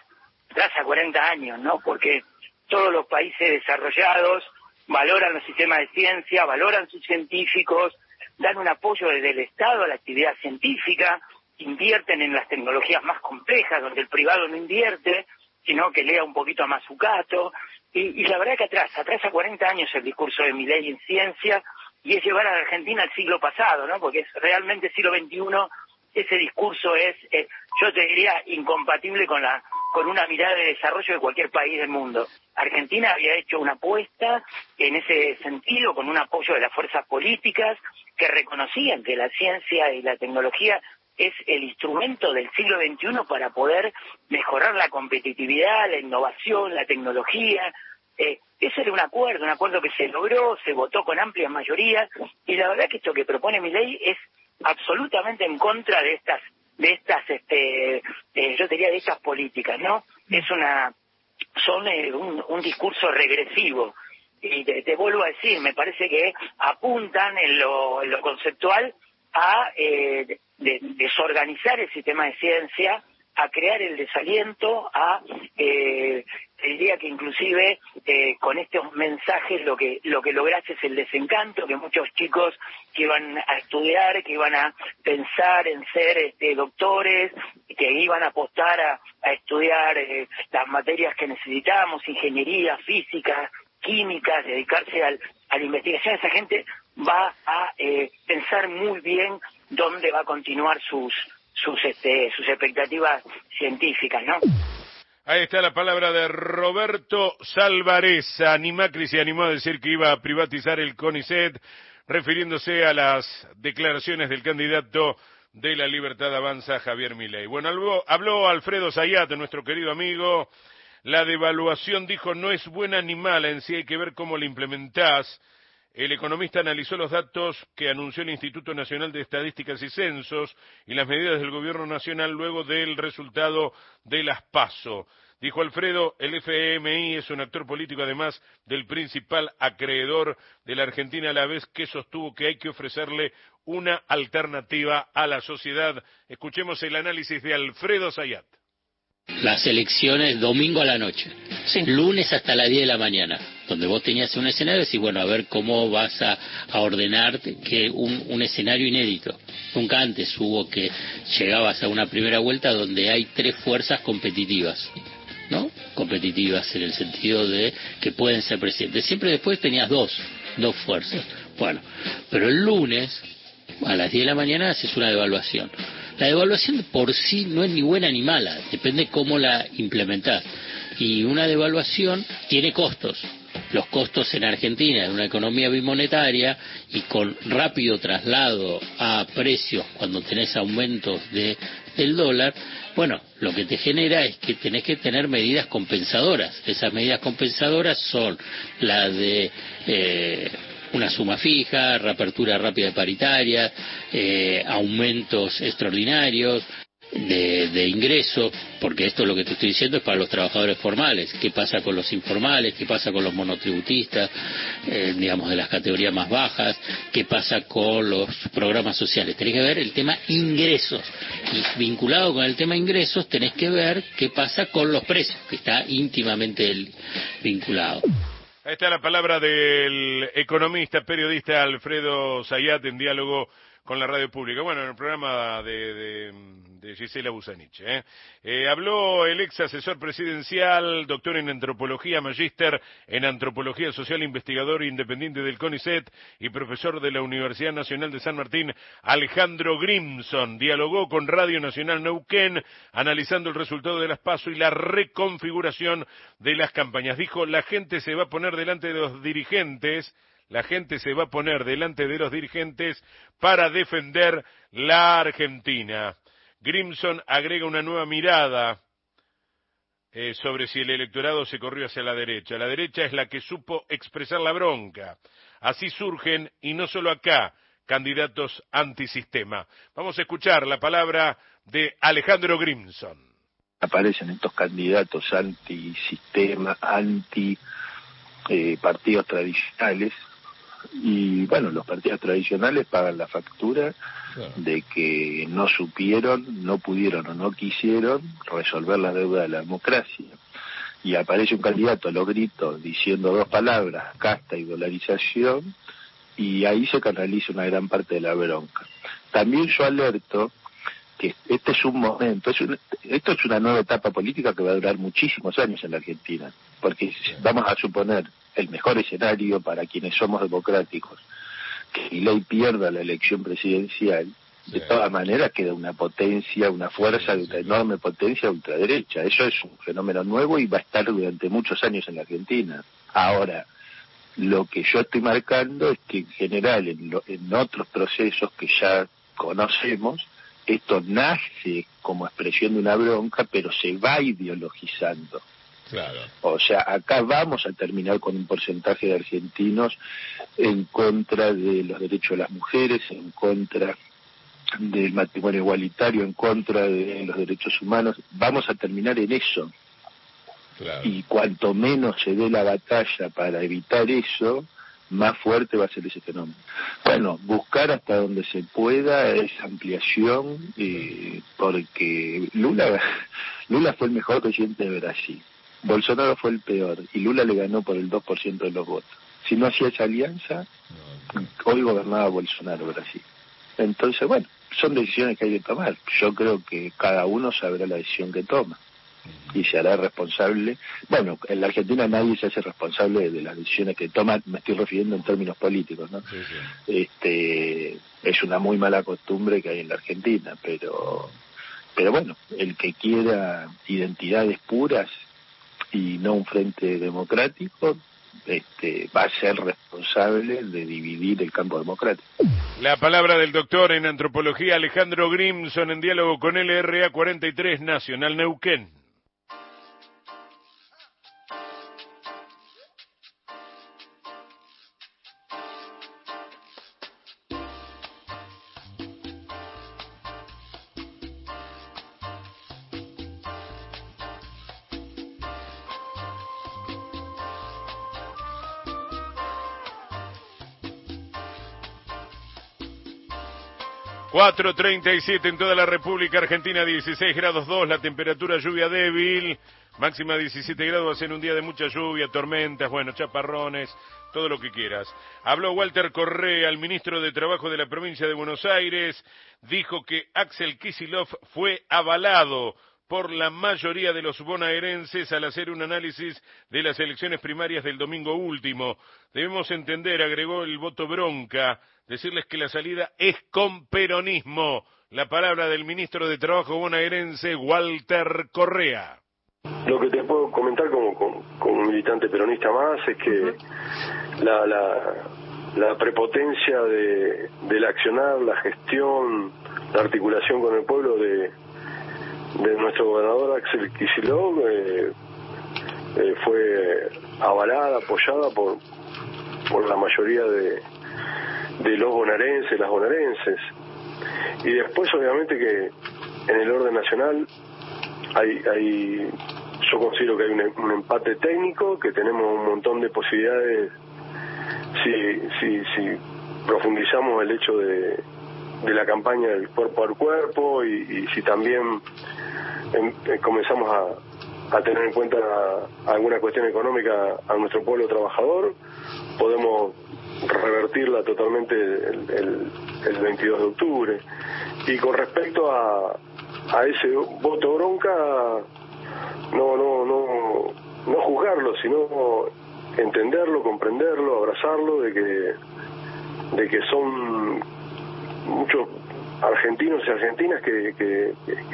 a 40 años, ¿no? Porque todos los países desarrollados valoran los sistemas de ciencia, valoran sus científicos, dan un apoyo desde el Estado a la actividad científica, invierten en las tecnologías más complejas, donde el privado no invierte, sino que lea un poquito a Mazzucato, y la verdad que atrasa 40 años el discurso de Milei en ciencia, y es llevar a la Argentina al siglo pasado, ¿no? Porque es realmente siglo XXI, ese discurso es, yo te diría, incompatible con una mirada de desarrollo de cualquier país del mundo. Argentina había hecho una apuesta en ese sentido, con un apoyo de las fuerzas políticas que reconocían que la ciencia y la tecnología es el instrumento del siglo XXI para poder mejorar la competitividad, la innovación, la tecnología. Ese era un acuerdo que se logró, se votó con amplias mayorías, y la verdad que esto que propone Milei es absolutamente en contra de estas yo diría de estas políticas, ¿no? Son un discurso regresivo, y te vuelvo a decir, me parece que apuntan en lo conceptual a desorganizar el sistema de ciencia, a crear el desaliento, te diría que inclusive con estos mensajes lo que lograste es el desencanto, que muchos chicos que iban a estudiar, que iban a pensar en ser doctores, que iban a apostar a estudiar las materias que necesitamos, ingeniería, física, química, dedicarse a la investigación. Esa gente va a pensar muy bien dónde va a continuar sus expectativas científicas, ¿no? Ahí está la palabra de Roberto Salvarezza. Ni Macri se animó a decir que iba a privatizar el CONICET, refiriéndose a las declaraciones del candidato de La Libertad Avanza, Javier Milei. Bueno, habló Alfredo Zayat, nuestro querido amigo. La devaluación, dijo, no es buena ni mala, en sí hay que ver cómo la implementás. El economista analizó los datos que anunció el Instituto Nacional de Estadísticas y Censos y las medidas del Gobierno Nacional luego del resultado de las PASO. Dijo Alfredo, el FMI es un actor político además del principal acreedor de la Argentina, a la vez que sostuvo que hay que ofrecerle una alternativa a la sociedad. Escuchemos el análisis de Alfredo Zayat. Las elecciones domingo a la noche, lunes hasta las 10 de la mañana, donde vos tenías un escenario y decís, bueno, a ver cómo vas a ordenar que un escenario inédito. Nunca antes hubo que llegabas a una primera vuelta donde hay 3 fuerzas competitivas, ¿no? Competitivas en el sentido de que pueden ser presidentes. Siempre después tenías dos fuerzas. Bueno, pero el lunes a las 10 de la mañana haces una devaluación. La devaluación por sí no es ni buena ni mala, depende cómo la implementás. Y una devaluación tiene costos. Los costos en Argentina, en una economía bimonetaria y con rápido traslado a precios cuando tenés aumentos del dólar, bueno, lo que te genera es que tenés que tener medidas compensadoras. Esas medidas compensadoras son las de una suma fija, reapertura rápida de paritarias, aumentos extraordinarios. de ingresos, porque esto lo que te estoy diciendo es para los trabajadores formales. ¿Qué pasa con los informales? ¿Qué pasa con los monotributistas, digamos, de las categorías más bajas? ¿Qué pasa con los programas sociales? Tenés que ver el tema ingresos, y vinculado con el tema ingresos tenés que ver qué pasa con los precios, que está íntimamente vinculado. Ahí está la palabra del economista, periodista Alfredo Zayat en diálogo con la radio pública. Bueno, en el programa de Gisela Busanich. Habló el ex asesor presidencial, doctor en antropología, magíster en antropología social, investigador independiente del CONICET y profesor de la Universidad Nacional de San Martín, Alejandro Grimson. Dialogó con Radio Nacional Neuquén, analizando el resultado de las PASO y la reconfiguración de las campañas. Dijo, la gente se va a poner delante de los dirigentes para defender la Argentina. Grimson agrega una nueva mirada sobre si el electorado se corrió hacia la derecha. La derecha es la que supo expresar la bronca. Así surgen, y no solo acá, candidatos antisistema. Vamos a escuchar la palabra de Alejandro Grimson. Aparecen estos candidatos antisistema, partidos tradicionales. Y bueno, los partidos tradicionales pagan la factura de que no supieron, no pudieron o no quisieron resolver la deuda de la democracia. Y aparece un candidato a los gritos diciendo dos palabras, casta y dolarización, y ahí se canaliza una gran parte de la bronca. También yo alerto que este es un momento, esto es una nueva etapa política que va a durar muchísimos años en la Argentina, porque vamos a suponer el mejor escenario para quienes somos democráticos, que Milei pierda la elección presidencial, de todas maneras queda una potencia, una fuerza de una enorme potencia ultraderecha. Eso es un fenómeno nuevo y va a estar durante muchos años en la Argentina. Ahora, lo que yo estoy marcando es que en general en otros procesos que ya conocemos, esto nace como expresión de una bronca, pero se va ideologizando. Claro. O sea, acá vamos a terminar con un porcentaje de argentinos en contra de los derechos de las mujeres, en contra del matrimonio igualitario, en contra de los derechos humanos. Vamos a terminar en eso. Claro. Y cuanto menos se dé la batalla para evitar eso, más fuerte va a ser ese fenómeno. Bueno, buscar hasta donde se pueda esa ampliación, porque Lula fue el mejor presidente de Brasil. Bolsonaro fue el peor y Lula le ganó por el 2% de los votos. Si no hacía esa alianza, hoy gobernaba Bolsonaro Brasil. Entonces, bueno, son decisiones que hay que tomar. Yo creo que cada uno sabrá la decisión que toma y se hará responsable. Bueno, en la Argentina nadie se hace responsable de las decisiones que toma, me estoy refiriendo en términos políticos, ¿no? Sí. Es una muy mala costumbre que hay en la Argentina, pero bueno, el que quiera identidades puras y no un frente democrático, va a ser responsable de dividir el campo democrático. La palabra del doctor en antropología Alejandro Grimson en diálogo con LRA 43 Nacional Neuquén. ...4:37 en toda la República Argentina, 16 grados 2, la temperatura lluvia débil, máxima 17 grados, va a ser un día de mucha lluvia, tormentas, bueno, chaparrones, todo lo que quieras. Habló Walter Correa, el ministro de Trabajo de la provincia de Buenos Aires, dijo que Axel Kicillof fue avalado por la mayoría de los bonaerenses al hacer un análisis de las elecciones primarias del domingo último. Debemos entender, agregó, el voto bronca, decirles que la salida es con peronismo. La palabra del ministro de Trabajo bonaerense, Walter Correa. Lo que te puedo comentar como un militante peronista más es que la prepotencia del accionar, la gestión, la articulación con el pueblo de nuestro gobernador Axel Kicillof fue avalada, apoyada por la mayoría de los bonaerenses, las bonaerenses. Y después obviamente que en el orden nacional yo considero que hay un empate técnico, que tenemos un montón de posibilidades si profundizamos el hecho de la campaña del cuerpo al cuerpo y si también comenzamos a tener en cuenta alguna cuestión económica a nuestro pueblo trabajador, podemos revertirla totalmente el 22 de octubre. Y con respecto a ese voto bronca, no juzgarlo, sino entenderlo, comprenderlo, abrazarlo, de que son muchos argentinos y argentinas que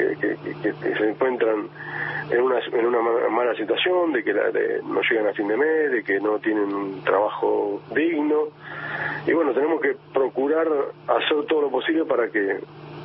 se encuentran en una mala situación, de que no llegan a fin de mes, de que no tienen un trabajo digno. Y bueno, tenemos que procurar hacer todo lo posible para que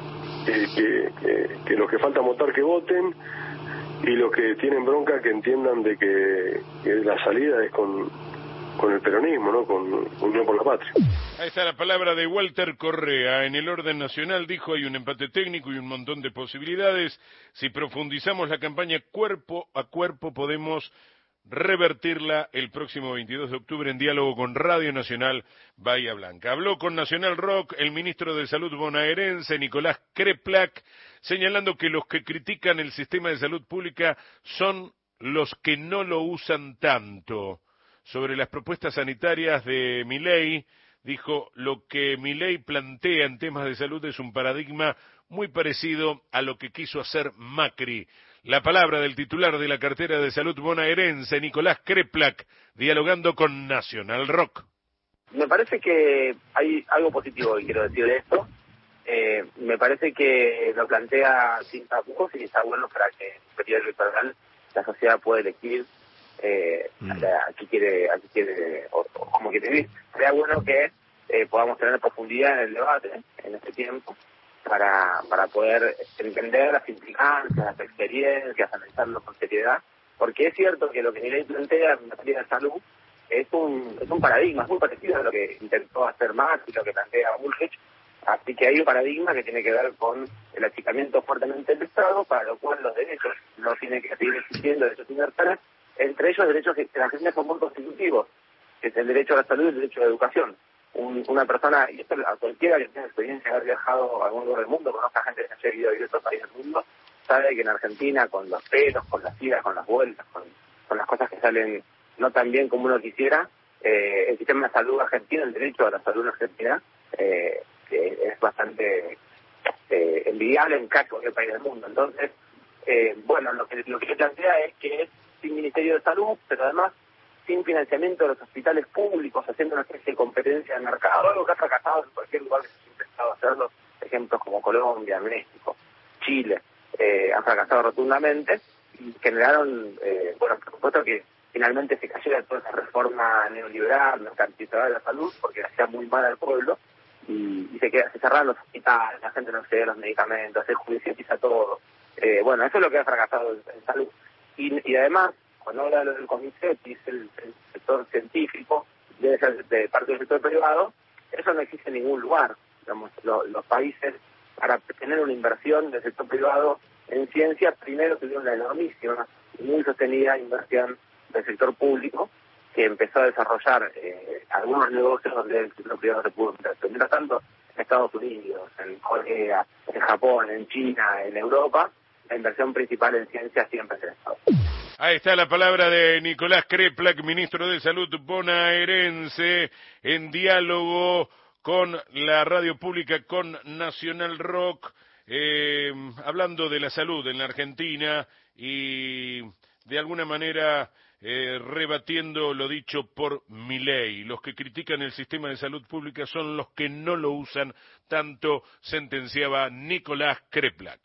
los que faltan votar que voten, y los que tienen bronca que entiendan de que la salida es con el peronismo, ¿no? Con Unión por la Patria. Ahí está la palabra de Walter Correa. En el orden nacional dijo: hay un empate técnico y un montón de posibilidades. Si profundizamos la campaña cuerpo a cuerpo, podemos revertirla el próximo 22 de octubre en diálogo con Radio Nacional Bahía Blanca. Habló con Nacional Rock el ministro de Salud bonaerense, Nicolás Kreplak, señalando que los que critican el sistema de salud pública son los que no lo usan tanto. Sobre las propuestas sanitarias de Milei, dijo: lo que Milei plantea en temas de salud es un paradigma muy parecido a lo que quiso hacer Macri. La palabra del titular de la cartera de salud bonaerense, Nicolás Kreplak, dialogando con Nacional Rock. Me parece que hay algo positivo que quiero decir de esto. Me parece que lo plantea sin tapujos y está bueno para que en el periodo electoral la sociedad pueda elegir a qué quiere o cómo quiere vivir. Sería bueno que podamos tener profundidad en el debate en este tiempo para poder entender las implicancias, las experiencias, analizarlo con seriedad, porque es cierto que lo que Milei plantea en materia de salud es un paradigma, es muy parecido a lo que intentó hacer Macri y lo que plantea Bullrich. Así que hay un paradigma que tiene que ver con el achicamiento fuertemente del Estado, para lo cual los derechos no tienen que seguir existiendo, derechos universales, entre ellos derechos que en Argentina son muy constitutivos, que es el derecho a la salud y el derecho a la educación. Una persona, y esto a cualquiera que tenga experiencia de haber viajado a algún lugar del mundo, conozca gente que haya vivido a otros países del mundo, sabe que en Argentina, con los peros, con las idas, con las vueltas, con las cosas que salen no tan bien como uno quisiera, el sistema de salud argentino, el derecho a la salud argentina, es bastante envidiable en casi cualquier país del mundo. Entonces, bueno, lo que se plantea es que es sin Ministerio de Salud, pero además sin financiamiento de los hospitales públicos, haciendo una especie de competencia de mercado, algo que ha fracasado en cualquier lugar que se ha intentado hacerlo. Ejemplos como Colombia, México, Chile, han fracasado rotundamente y generaron, bueno, por supuesto que finalmente se cayó toda esa reforma neoliberal, mercantilizadora de la salud, porque le hacía muy mal al pueblo, y se cerraron los hospitales, la gente no accede a los medicamentos, se judicializa todo. Bueno, eso es lo que ha fracasado en salud. Y además, cuando habla del CONICET, que es el sector científico, debe ser de parte del sector privado, eso no existe en ningún lugar. Digamos, los países, para tener una inversión del sector privado en ciencia, primero tuvieron una enormísima y muy sostenida inversión del sector público, que empezó a desarrollar algunos negocios donde el sector privado se pudo meter. Mientras tanto, en Estados Unidos, en Corea, en Japón, en China, en Europa, la inversión principal en ciencia siempre es el Estado. Ahí está la palabra de Nicolás Kreplak, ministro de Salud bonaerense, en diálogo con la radio pública, con Nacional Rock, hablando de la salud en la Argentina y de alguna manera rebatiendo lo dicho por Milei. Los que critican el sistema de salud pública son los que no lo usan tanto, sentenciaba Nicolás Kreplak.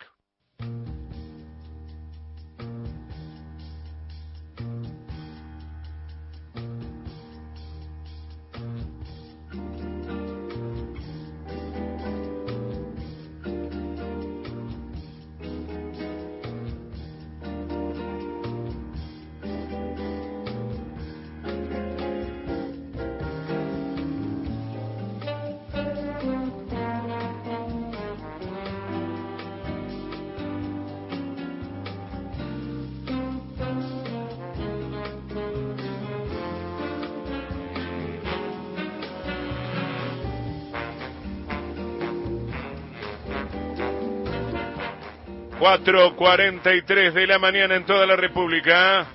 4:43 de la mañana en toda la República.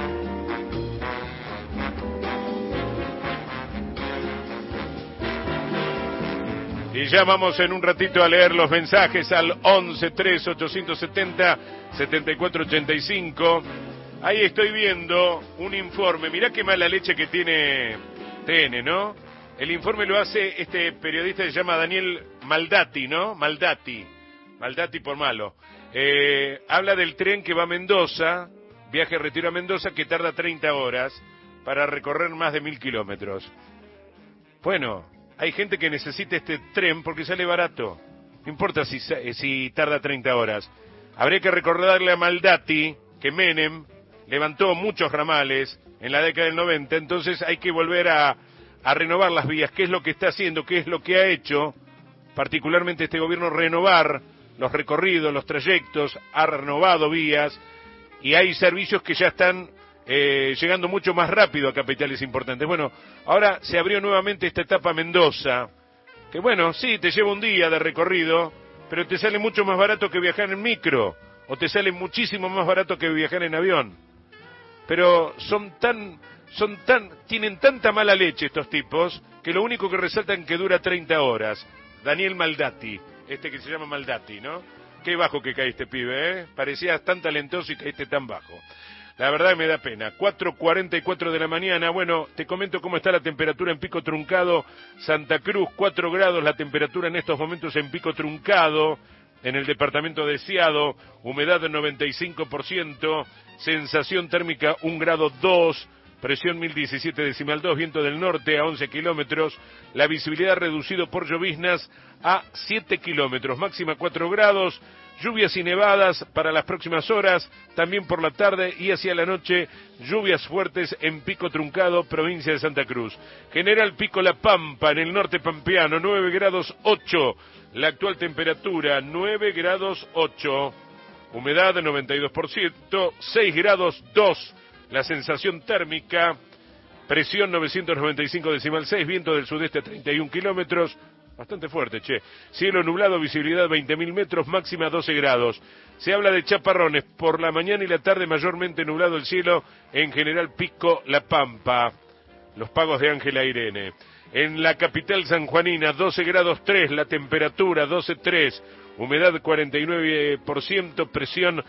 Y ya vamos en un ratito a leer los mensajes al 11-3-870-7485. Ahí estoy viendo un informe. Mirá qué mala leche que tiene TN, ¿no? El informe lo hace este periodista que se llama Daniel Maldati, ¿no? Maldati por malo. Habla del tren que va a Mendoza, viaje Retiro a Mendoza, que tarda 30 horas para recorrer más de 1000 kilómetros. Bueno, hay gente que necesita este tren porque sale barato. No importa si tarda 30 horas. Habría que recordarle a Maldati que Menem levantó muchos ramales en la década del 90, entonces hay que volver a renovar las vías. ¿Qué es lo que está haciendo? ¿Qué es lo que ha hecho? Particularmente este gobierno, renovar los recorridos, los trayectos, ha renovado vías y hay servicios que ya están llegando mucho más rápido a capitales importantes. Bueno, ahora se abrió nuevamente esta etapa Mendoza, que bueno, sí, te lleva un día de recorrido, pero te sale mucho más barato que viajar en micro, o te sale muchísimo más barato que viajar en avión. Pero tienen tanta mala leche estos tipos, que lo único que resaltan que dura 30 horas. Daniel Maldati, que se llama Maldati, ¿no? Qué bajo que caíste, pibe, ¿eh? Parecías tan talentoso y caíste tan bajo. La verdad me da pena. 4:44 de la mañana. Bueno, te comento cómo está la temperatura en Pico Truncado, Santa Cruz, 4 grados la temperatura en estos momentos en Pico Truncado, en el departamento de Ciado, humedad del 95%, sensación térmica 1,2 grados, presión 1017,2, viento del norte a 11 kilómetros, la visibilidad reducido por lloviznas a 7 kilómetros, máxima 4 grados, lluvias y nevadas para las próximas horas, también por la tarde y hacia la noche, lluvias fuertes en Pico Truncado, provincia de Santa Cruz. General Pico La Pampa, en el norte pampeano, 9 grados 8, la actual temperatura 9 grados 8, humedad 92%, 6 grados 2, la sensación térmica, presión 995,6, viento del sudeste a 31 kilómetros, bastante fuerte, che. Cielo nublado, visibilidad 20.000 metros, máxima 12 grados. Se habla de chaparrones, por la mañana y la tarde mayormente nublado el cielo, en general Pico La Pampa. Los pagos de Ángela Irene. En la capital sanjuanina, 12 grados 3, la temperatura 12,3, humedad 49%, presión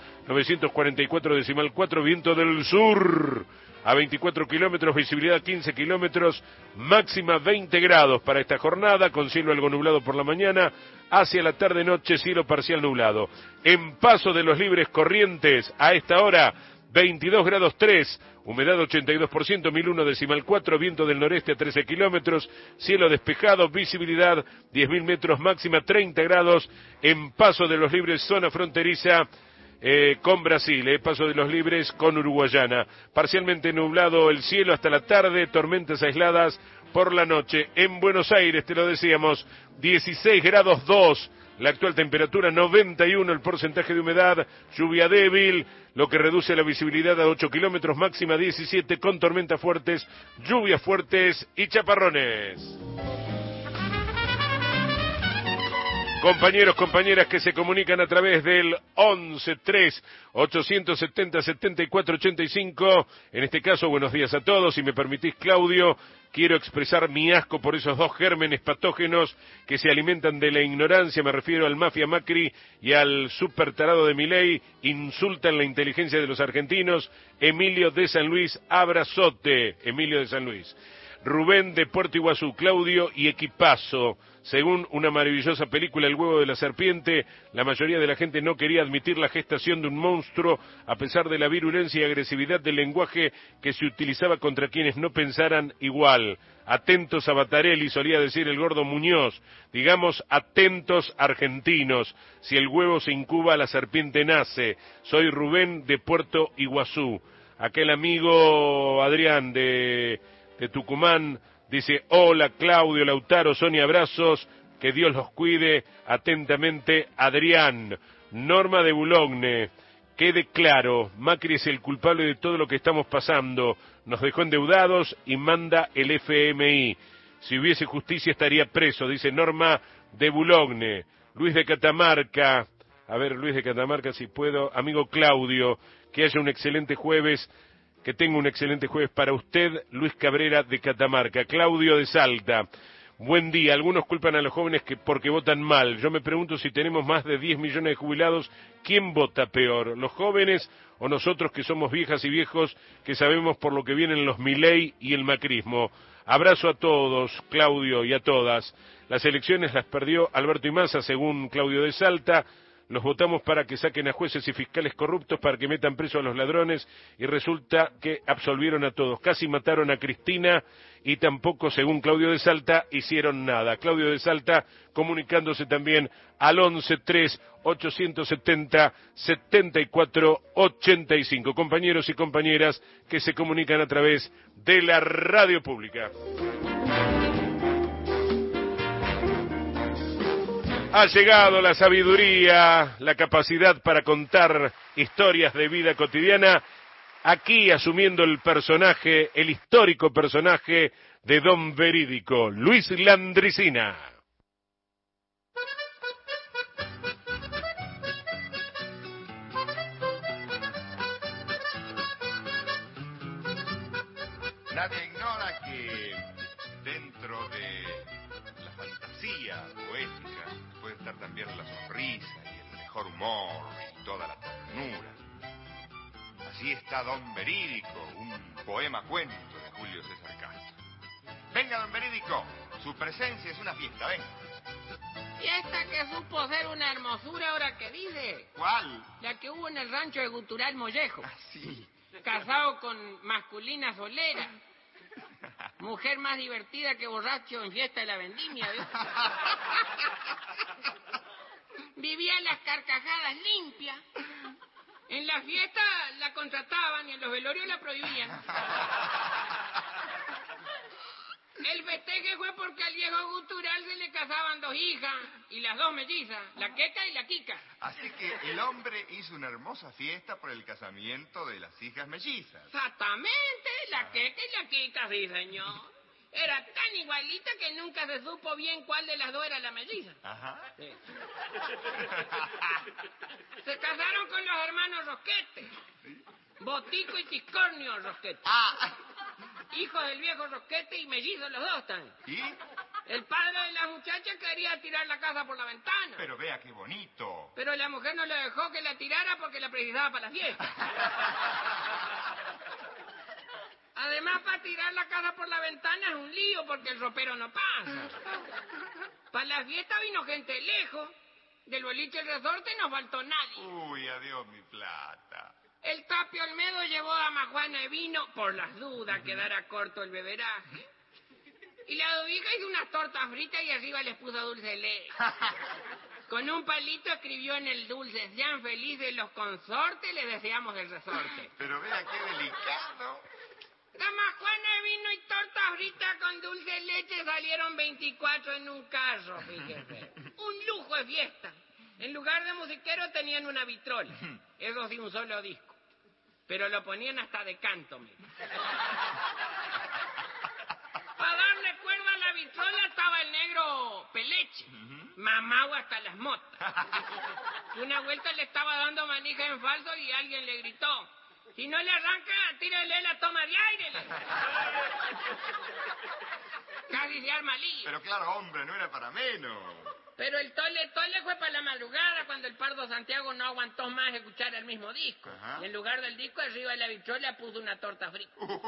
944,4, viento del sur a 24 kilómetros, visibilidad 15 kilómetros, máxima 20 grados para esta jornada, con cielo algo nublado por la mañana, hacia la tarde-noche cielo parcial nublado. En Paso de los Libres Corrientes, a esta hora, 22 grados 3, humedad 82%, 1001,4, viento del noreste a 13 kilómetros, cielo despejado, visibilidad 10.000 metros, máxima 30 grados, en Paso de los Libres, zona fronteriza con Brasil, Paso de los Libres con Uruguayana. Parcialmente nublado el cielo hasta la tarde, tormentas aisladas por la noche. En Buenos Aires, te lo decíamos, 16 grados 2, la actual temperatura 91, el porcentaje de humedad, lluvia débil, lo que reduce la visibilidad a 8 kilómetros, máxima 17, con tormentas fuertes, lluvias fuertes y chaparrones. Compañeros, compañeras que se comunican a través del 11-3-870-7485. En este caso, buenos días a todos. Si me permitís, Claudio, quiero expresar mi asco por esos dos gérmenes patógenos que se alimentan de la ignorancia. Me refiero al mafia Macri y al super tarado de Milei. Insultan la inteligencia de los argentinos. Emilio de San Luis, abrazote. Emilio de San Luis. Rubén de Puerto Iguazú, Claudio y equipazo. Según una maravillosa película, El huevo de la serpiente, la mayoría de la gente no quería admitir la gestación de un monstruo a pesar de la virulencia y agresividad del lenguaje que se utilizaba contra quienes no pensaran igual. Atentos a Battarelli, solía decir el gordo Muñoz. Digamos, atentos argentinos. Si el huevo se incuba, la serpiente nace. Soy Rubén de Puerto Iguazú. Aquel amigo Adrián de Tucumán dice: hola Claudio, Lautaro, Sonia, abrazos, que Dios los cuide, atentamente Adrián. Norma de Boulogne, quede claro, Macri es el culpable de todo lo que estamos pasando, nos dejó endeudados y manda el FMI. Si hubiese justicia estaría preso, dice Norma de Boulogne. Luis de Catamarca, A ver, Luis de Catamarca, si puedo. Amigo Claudio, que haya un excelente jueves, que tenga un excelente jueves para usted, Luis Cabrera de Catamarca. Claudio de Salta. Buen día. Algunos culpan a los jóvenes porque votan mal. Yo me pregunto si tenemos más de 10 millones de jubilados, ¿quién vota peor? ¿Los jóvenes o nosotros que somos viejas y viejos que sabemos por lo que vienen los Milei y el macrismo? Abrazo a todos, Claudio, y a todas. Las elecciones las perdió Alberto y Massa, según Claudio de Salta. Los votamos para que saquen a jueces y fiscales corruptos, para que metan preso a los ladrones, y resulta que absolvieron a todos. Casi mataron a Cristina y tampoco, según Claudio de Salta, hicieron nada. Claudio de Salta comunicándose también al 11-3-870-74-85. Compañeros y compañeras que se comunican a través de la radio pública. Ha llegado la sabiduría, la capacidad para contar historias de vida cotidiana, aquí asumiendo el personaje, el histórico personaje de Don Verídico, Luis Landricina. Nadie ignora que dentro de la fantasía poética puede estar también la sonrisa y el mejor humor y toda la ternura. Así está Don Verídico, un poema cuento de Julio César Castro. Venga, Don Verídico, su presencia es una fiesta, venga. Fiesta que supo ser una hermosura ahora que dice. ¿Cuál? La que hubo en el rancho de Gutural Mollejo. Ah, sí. Casado con masculina solera. Mujer más divertida que borracho en fiesta de la vendimia, ¿ves? Vivía en las carcajadas limpias. En la fiesta la contrataban y en los velorios la prohibían. El festeje fue porque al viejo gutural se le casaban 2 hijas y las 2 mellizas, la Queca y la Quica. Así que el hombre hizo una hermosa fiesta por el casamiento de las hijas mellizas. Exactamente, la Queca y la Quica, sí, señor. Era tan igualita que nunca se supo bien cuál de las 2 era la melliza. Ajá. Sí. Se casaron con los hermanos Rosquete. ¿Sí? Botico y Tiscornio Rosquete. Ah. Hijos del viejo Rosquete y mellizos los 2 también. ¿Y? El padre de la muchacha quería tirar la casa por la ventana. Pero vea qué bonito. Pero la mujer no le dejó que la tirara porque la precisaba para la fiesta. Además, para tirar la casa por la ventana es un lío porque el ropero no pasa. Para la fiesta vino gente lejos. Del boliche El Resorte no faltó nadie. Uy, adiós mi plata. El Tapio Olmedo llevó a Majuana de vino por las dudas, quedara corto el beberaje. Y la Dubija hizo unas tortas fritas y arriba les puso dulce de leche. Con un palito escribió en el dulce: sean felices los consortes, les deseamos el resorte. Pero vea qué delicado. La Majuana de vino y tortas fritas con dulce de leche salieron 24 en un carro, fíjese. Un lujo de fiesta. En lugar de musiquero tenían una vitrola. Eso sí, un solo disco. Pero lo ponían hasta de canto, mire. Para darle cuerda a la vitrola estaba el negro Peleche. Mamado hasta las motas. Una vuelta le estaba dando manija en falso y alguien le gritó: si no le arranca, tírele la toma de aire. Casi se arma lío. Pero claro, hombre, no era para menos. Pero el tole fue para la madrugada, cuando el Pardo Santiago no aguantó más escuchar el mismo disco. Ajá. Y en lugar del disco, arriba de la vitrola puso una torta frita.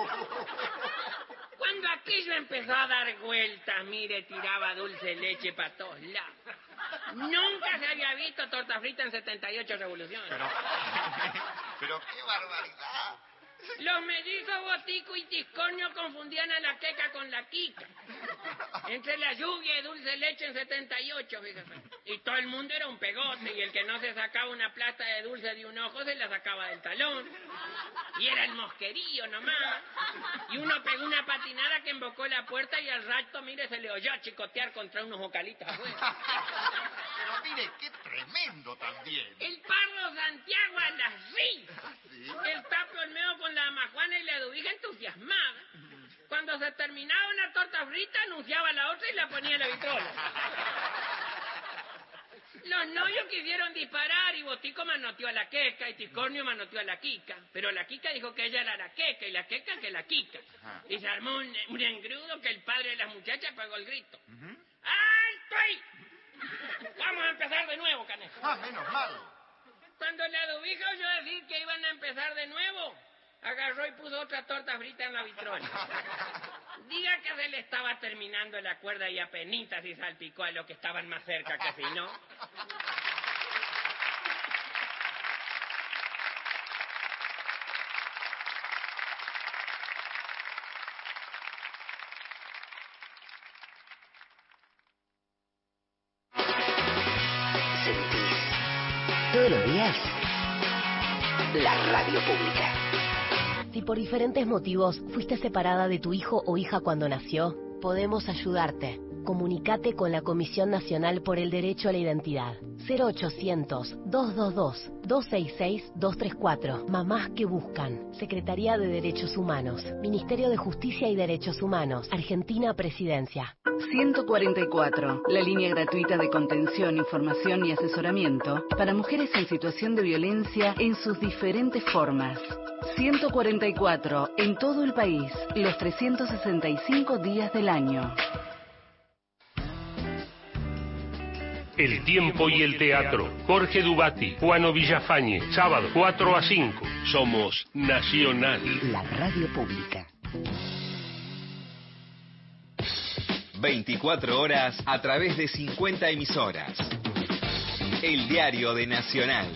Cuando aquello empezó a dar vueltas, mire, tiraba dulce de leche para todos lados. Nunca se había visto torta frita en 78 revoluciones. Pero qué barbaridad. Los mellizos Botico y Tiscornio confundían a la Queca con la Quica. Entre la lluvia y dulce de leche en 78, fíjate. Y todo el mundo era un pegote, y el que no se sacaba una plata de dulce de un ojo se la sacaba del talón. Y era el mosquerío nomás. Y uno pegó una patinada que embocó la puerta y al rato, mire, se le oyó a chicotear contra unos vocalitos afuera. Pero mire, qué tremendo también. El Pardo Santiago a las risas. ¿Sí? El Tapio Olmedo con la Majuana y la Dubija entusiasmada. Cuando se terminaba una torta frita, anunciaba la otra y la ponía en la vitrola. Los novios quisieron disparar y Botico manoteó a la Queca y Tiscornio manoteó a la Quica. Pero la Quica dijo que ella era la Queca y la Queca que la Quica. Y se armó un engrudo que el padre de las muchachas pegó el grito. ¡Alto ahí! Vamos a empezar de nuevo, Canejo. Menos mal. Cuando la dubija oyó decir que iban a empezar de nuevo, agarró y puso otra torta frita en la vitrola. Diga que se le estaba terminando la cuerda y apenitas y salpicó a los que estaban más cerca, que si no. Sentís todos los días la radio pública. Si por diferentes motivos fuiste separada de tu hijo o hija cuando nació, podemos ayudarte. Comunicate con la Comisión Nacional por el Derecho a la Identidad. 0800-222-266-234. Mamás que buscan. Secretaría de Derechos Humanos. Ministerio de Justicia y Derechos Humanos. Argentina Presidencia. 144. La línea gratuita de contención, información y asesoramiento para mujeres en situación de violencia en sus diferentes formas. 144. En todo el país. Los 365 días del año. El tiempo y el teatro. Jorge Dubati, Juano Villafañe, sábado 4 a 5. Somos Nacional. La radio pública. 24 horas a través de 50 emisoras. El diario de Nacional.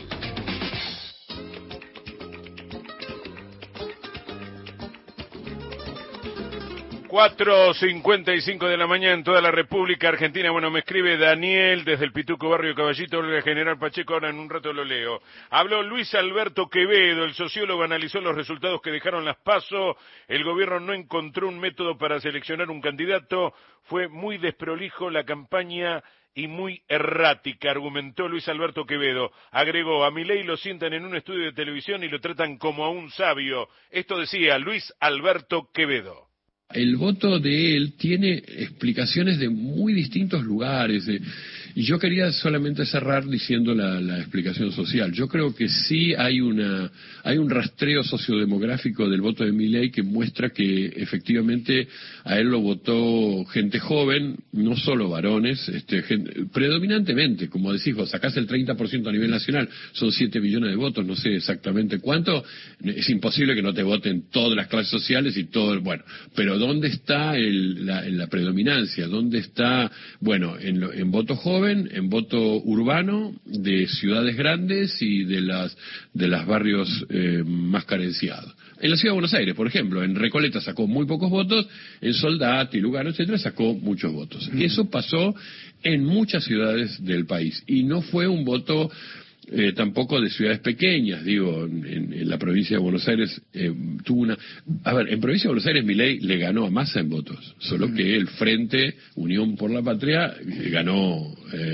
4:55 de la mañana en toda la República Argentina. Bueno, me escribe Daniel desde el Pituco, Barrio Caballito, Olga General Pacheco, ahora en un rato lo leo. Habló Luis Alberto Quevedo, el sociólogo analizó los resultados que dejaron las PASO. El gobierno no encontró un método para seleccionar un candidato. Fue muy desprolijo la campaña y muy errática, argumentó Luis Alberto Quevedo. Agregó, a Milei lo sientan en un estudio de televisión y lo tratan como a un sabio. Esto decía Luis Alberto Quevedo. El voto de él tiene explicaciones de muy distintos lugares, y yo quería solamente cerrar diciendo la explicación social. Yo creo que sí hay un rastreo sociodemográfico del voto de Milei que muestra que efectivamente a él lo votó gente joven, no solo varones, predominantemente, como decís vos, sacás el 30% a nivel nacional, son 7 millones de votos, no sé exactamente cuánto, es imposible que no te voten todas las clases sociales y todo, bueno, pero ¿dónde está la predominancia? ¿Dónde está, bueno, en voto joven, en voto urbano, de ciudades grandes y de las barrios más carenciados? En la Ciudad de Buenos Aires, por ejemplo, en Recoleta sacó muy pocos votos, en Soldati, Lugano, etcétera, sacó muchos votos. Y eso pasó en muchas ciudades del país. Y no fue un voto tampoco de ciudades pequeñas, digo, en la provincia de Buenos Aires tuvo una... A ver, en provincia de Buenos Aires Milei le ganó a Massa en votos, solo que el Frente Unión por la Patria ganó,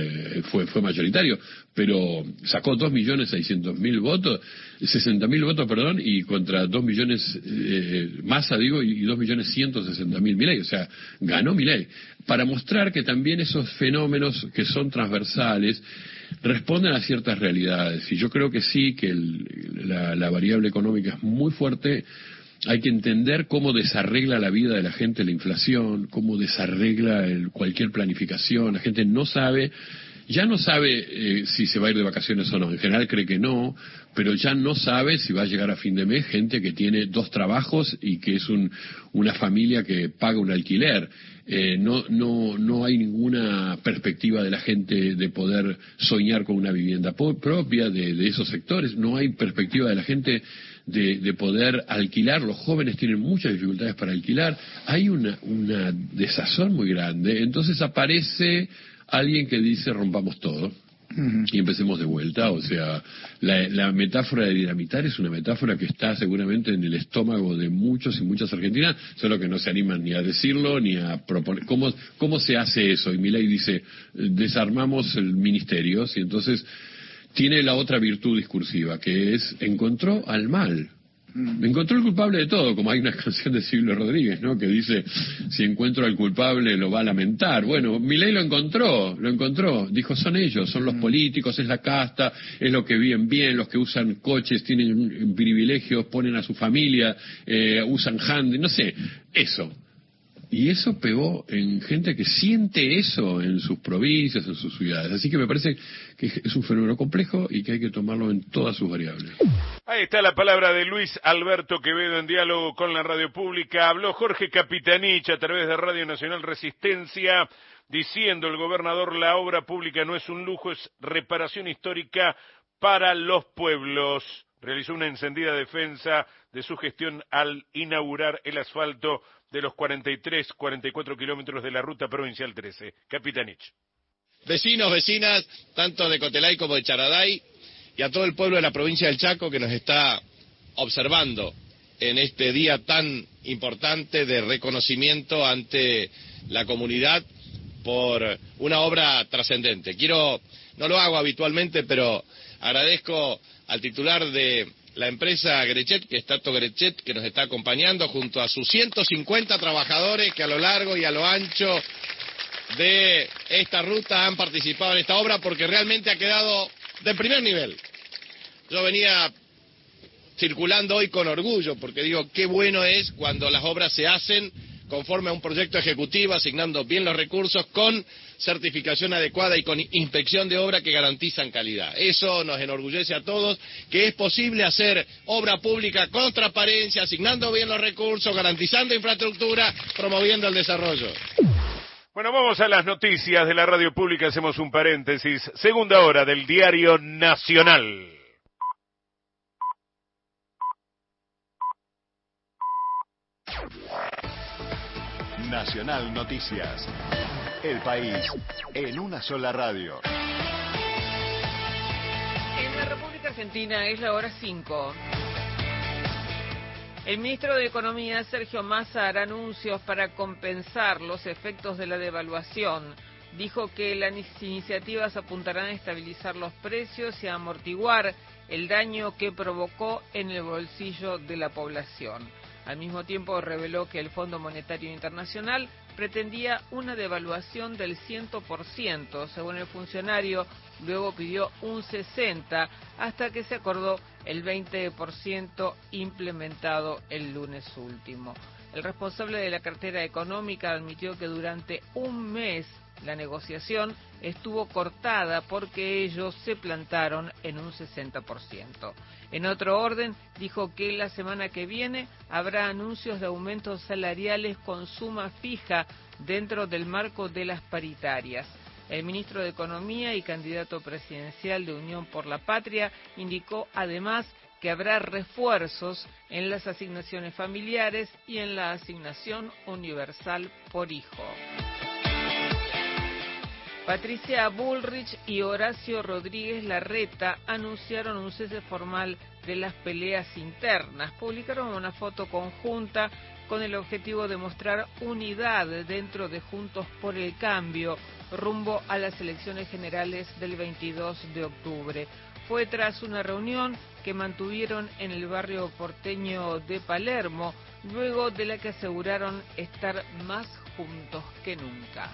fue mayoritario, pero sacó 2.600.000 votos, 60.000 votos, perdón, y contra 2 millones Massa, digo, y 2.160.000 Milei, o sea, ganó Milei, para mostrar que también esos fenómenos que son transversales responden a ciertas realidades, y yo creo que sí, que la variable económica es muy fuerte. Hay que entender cómo desarregla la vida de la gente la inflación, cómo desarregla cualquier planificación. La gente no sabe, ya no sabe si se va a ir de vacaciones o no, en general cree que no, pero ya no sabe si va a llegar a fin de mes gente que tiene 2 trabajos y que es una familia que paga un alquiler. No hay ninguna perspectiva de la gente de poder soñar con una vivienda propia de esos sectores, no hay perspectiva de la gente de poder alquilar. Los jóvenes tienen muchas dificultades para alquilar, hay una desazón muy grande. Entonces aparece alguien que dice rompamos todo y empecemos de vuelta. O sea, la metáfora de dinamitar es una metáfora que está seguramente en el estómago de muchos y muchas argentinas, solo que no se animan ni a decirlo ni a proponer cómo se hace eso. Y Milei dice desarmamos el ministerio, y entonces tiene la otra virtud discursiva, que es encontró al mal. Encontró el culpable de todo, como hay una canción de Silvio Rodríguez, ¿no? Que dice, si encuentro al culpable lo va a lamentar. Bueno, Milei lo encontró. Dijo, son ellos, son los políticos, es la casta, es los que viven bien, los que usan coches, tienen privilegios, ponen a su familia, usan handy, no sé, eso. Y eso pegó en gente que siente eso en sus provincias, en sus ciudades. Así que me parece que es un fenómeno complejo y que hay que tomarlo en todas sus variables. Ahí está la palabra de Luis Alberto Quevedo en diálogo con la radio pública. Habló Jorge Capitanich a través de Radio Nacional Resistencia, diciendo el gobernador, la obra pública no es un lujo, es reparación histórica para los pueblos. Realizó una encendida defensa de su gestión al inaugurar el asfalto de los 44 kilómetros de la ruta provincial 13. Capitanich. Vecinos, vecinas, tanto de Cotelay como de Charaday, y a todo el pueblo de la provincia del Chaco que nos está observando en este día tan importante de reconocimiento ante la comunidad por una obra trascendente. No lo hago habitualmente, pero agradezco al titular de la empresa Grechet, que es Tato Grechet, que nos está acompañando junto a sus 150 trabajadores que a lo largo y a lo ancho de esta ruta han participado en esta obra, porque realmente ha quedado de primer nivel. Yo venía circulando hoy con orgullo, porque digo, qué bueno es cuando las obras se hacen conforme a un proyecto ejecutivo, asignando bien los recursos, con certificación adecuada y con inspección de obra que garantizan calidad. Eso nos enorgullece a todos, que es posible hacer obra pública con transparencia, asignando bien los recursos, garantizando infraestructura, promoviendo el desarrollo. Bueno, vamos a las noticias de la radio pública, hacemos un paréntesis. Segunda hora del Diario Nacional. Nacional Noticias. El país en una sola radio. En la República Argentina es la hora 5. El ministro de Economía, Sergio Massa, hará anuncios para compensar los efectos de la devaluación. Dijo que las iniciativas apuntarán a estabilizar los precios y a amortiguar el daño que provocó en el bolsillo de la población. Al mismo tiempo reveló que el Fondo Monetario Internacional pretendía una devaluación del 100%, según el funcionario, luego pidió un 60%, hasta que se acordó el 20% implementado el lunes último. El responsable de la cartera económica admitió que durante un mes la negociación estuvo cortada porque ellos se plantaron en un 60%. En otro orden, dijo que la semana que viene habrá anuncios de aumentos salariales con suma fija dentro del marco de las paritarias. El ministro de Economía y candidato presidencial de Unión por la Patria indicó además que habrá refuerzos en las asignaciones familiares y en la asignación universal por hijo. Patricia Bullrich y Horacio Rodríguez Larreta anunciaron un cese formal de las peleas internas. Publicaron una foto conjunta con el objetivo de mostrar unidad dentro de Juntos por el Cambio rumbo a las elecciones generales del 22 de octubre. Fue tras una reunión que mantuvieron en el barrio porteño de Palermo, luego de la que aseguraron estar más juntos que nunca.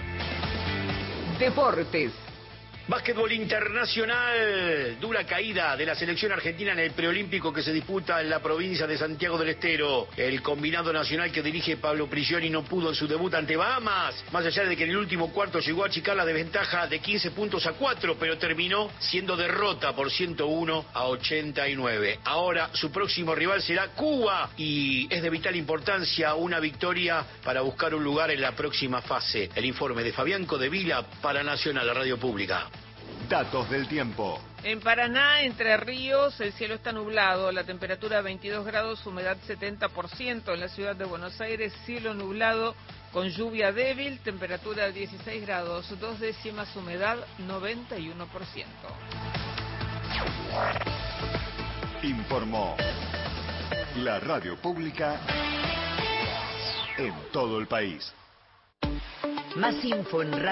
Deportes. Básquetbol internacional, dura caída de la selección argentina en el preolímpico que se disputa en la provincia de Santiago del Estero. El combinado nacional que dirige Pablo Prigioni no pudo en su debut ante Bahamas, más allá de que en el último cuarto llegó a achicar la desventaja de 15 puntos a 4, pero terminó siendo derrota por 101-89. Ahora su próximo rival será Cuba y es de vital importancia una victoria para buscar un lugar en la próxima fase. El informe de Fabián Codevila para Nacional, la radio pública. Datos del tiempo. En Paraná, Entre Ríos, el cielo está nublado, la temperatura 22 grados, humedad 70%. En la ciudad de Buenos Aires, cielo nublado con lluvia débil, temperatura 16 grados, 2 décimas, humedad 91%. Informó la radio pública en todo el país. Más info en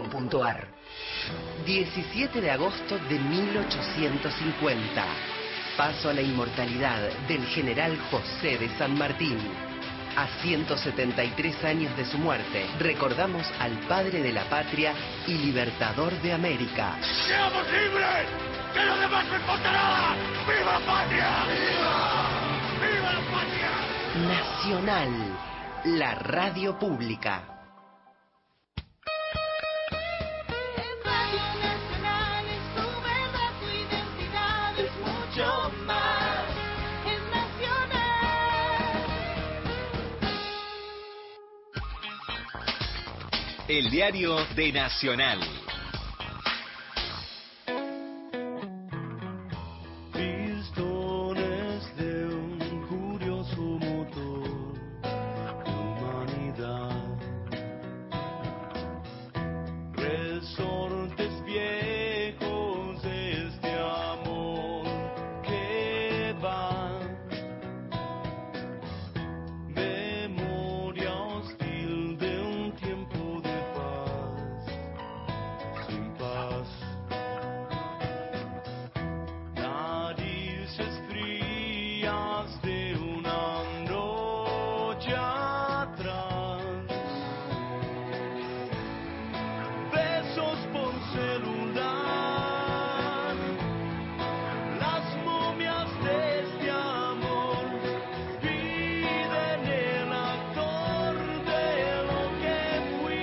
radionacional.com.ar. 17 de agosto de 1850. paso a la inmortalidad del general José de San Martín. A 173 años de su muerte, recordamos al padre de la patria y libertador de América. ¡Seamos libres! ¡Que lo demás no importa nada! ¡Viva la patria! ¡Viva! ¡Viva la patria! Nacional, la radio pública. El diario de Nacional. Pistones de un curioso motor de humanidad. Resortes viejos de este amor que va. Memoria hostil de un tiempo de paz, sin paz. Narices frías de una noche atrás. Besos por celular. Las momias de este amor piden el actor de lo que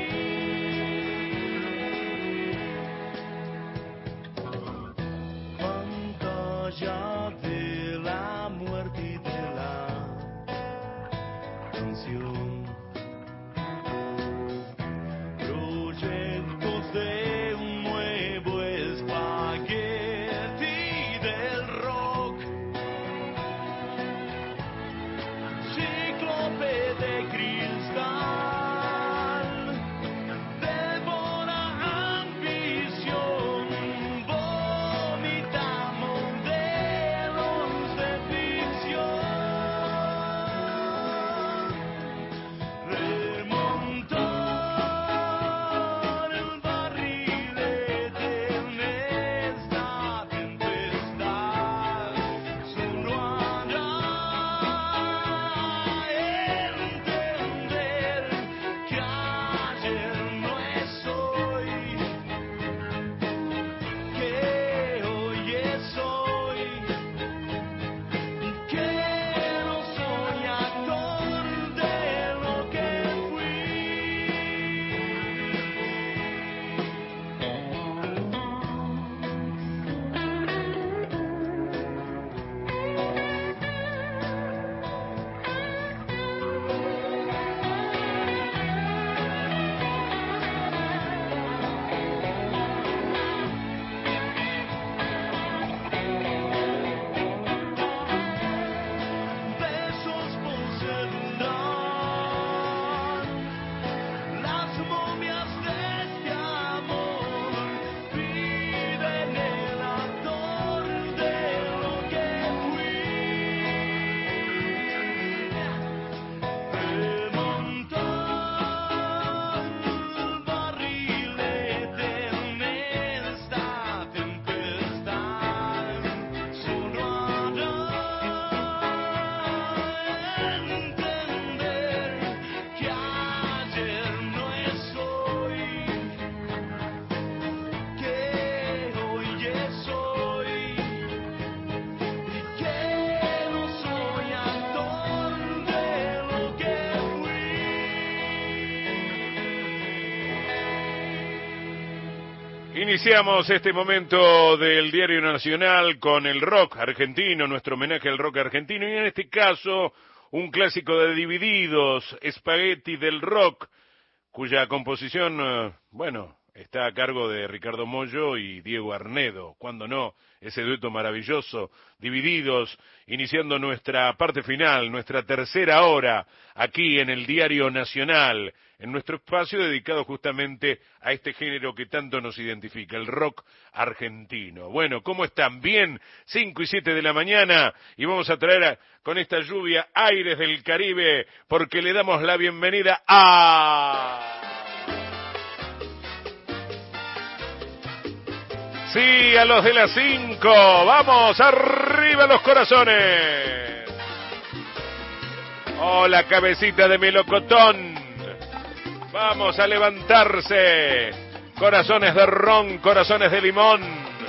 fui. Pantalla de la muerte y de la canción. Proyectos de un nuevo espagueti del rock. Cíclope de cristal. Devora ambición. Vomita modelos de ficción. Remontar el barrilete en esta tempestad. Solo hará entender que ayer no es hoy, que hoy es hoy, y que no soy actor de lo que fui. Besos por celular. Las momias de este amor piden el actor de lo que fui. Remontar el barrilete en esta tempestad. Solo hará entender que ayer no es hoy, que hoy es hoy, y que no soy actor de lo que fui. Iniciamos este momento del Diario Nacional con el rock argentino, nuestro homenaje al rock argentino, y en este caso un clásico de Divididos, Spaghetti del Rock, cuya composición, está a cargo de Ricardo Mollo y Diego Arnedo. Cuando no, ese dueto maravilloso, Divididos, iniciando nuestra parte final, nuestra tercera hora, aquí en el Diario Nacional, en nuestro espacio dedicado justamente a este género que tanto nos identifica, el rock argentino. Bueno, ¿cómo están? Bien, 5 y 7 de la mañana, y vamos a traer con esta lluvia aires del Caribe, porque le damos la bienvenida a... Sí, a los de las 5. Vamos, arriba los corazones. Hola, cabecita de melocotón. Vamos a levantarse. Corazones de ron, corazones de limón.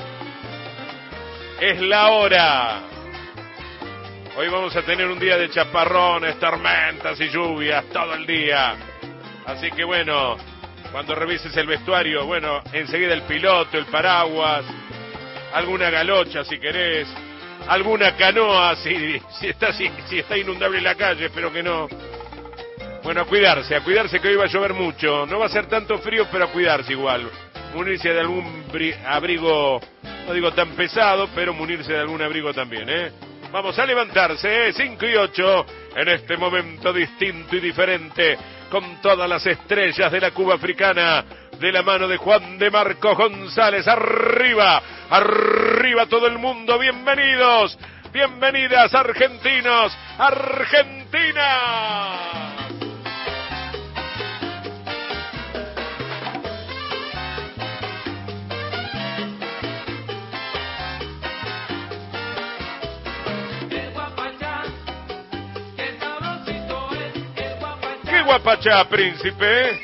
Es la hora. Hoy vamos a tener un día de chaparrones, tormentas y lluvias todo el día. Así que bueno, cuando revises el vestuario, bueno, enseguida el piloto, el paraguas, alguna galocha si querés, alguna canoa si está inundable la calle, espero que no. Bueno, a cuidarse que hoy va a llover mucho. No va a ser tanto frío, pero a cuidarse igual. Munirse de algún abrigo, no digo tan pesado, pero munirse de algún abrigo también, ¿eh? Vamos a levantarse, 5 y 8, en este momento distinto y diferente, con todas las estrellas de la Cuba africana, de la mano de Juan de Marcos González. Arriba, arriba todo el mundo, bienvenidos, bienvenidas argentinos, Argentina. ¡Qué guapachá, príncipe!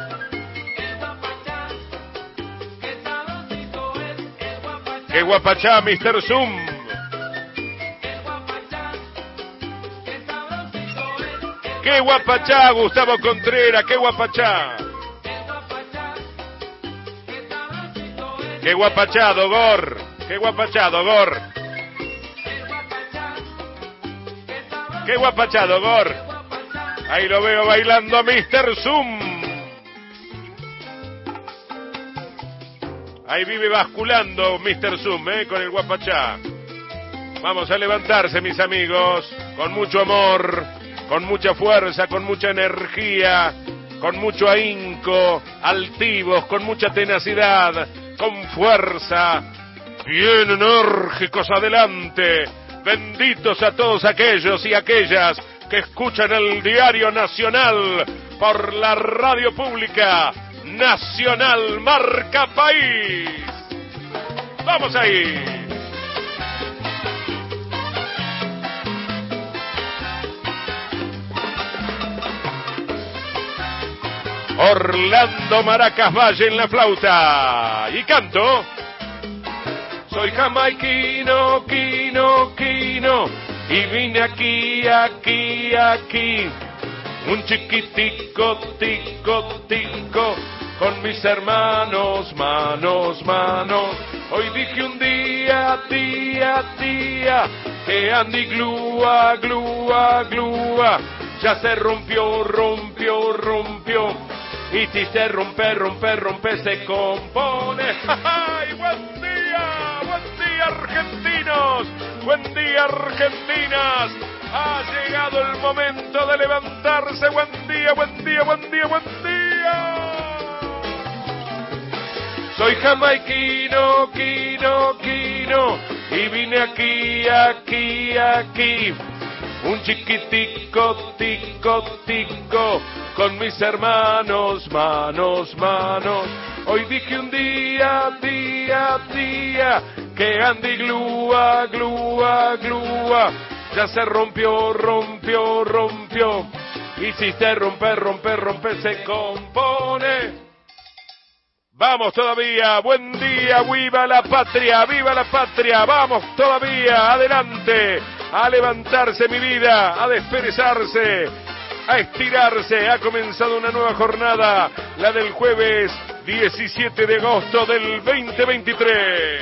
¡Qué guapachá, Mr. Zoom! ¡Qué guapachá, Gustavo Contreras! ¡Qué guapachá! ¡Qué guapachá, Dogor! ¡Qué guapachá, Dogor! ¡Qué guapachá, Dogor! Ahí lo veo bailando a Mr. Zoom. Ahí vive basculando Mr. Zoom, con el guapachá. Vamos a levantarse, mis amigos, con mucho amor, con mucha fuerza, con mucha energía, con mucho ahínco, altivos, con mucha tenacidad, con fuerza, bien enérgicos adelante. Benditos a todos aquellos y aquellas que escuchan el Diario Nacional por la radio pública Nacional Marca País. ¡Vamos ahí! Orlando Maracas Valle en la flauta. Y canto. Soy jamaiquino, quino, y vine aquí, un chiquitico, tico, con mis hermanos, manos. Hoy dije un día, tía, que Andy glúa, ya se rompió, y si se rompe, se compone. ¡Ay, buen día, argentinos! ¡Buen día, argentinas! Ha llegado el momento de levantarse. ¡Buen día! Soy jamaiquino, quino, y vine aquí, un chiquitico, tico, con mis hermanos, manos. Hoy dije un día, tía, que Andy glúa, ya se rompió, y si se rompe, se compone. Vamos todavía, buen día, viva la patria, vamos todavía, adelante, a levantarse mi vida, a desperezarse, a estirarse. Ha comenzado una nueva jornada, la del jueves 17 de agosto del 2023.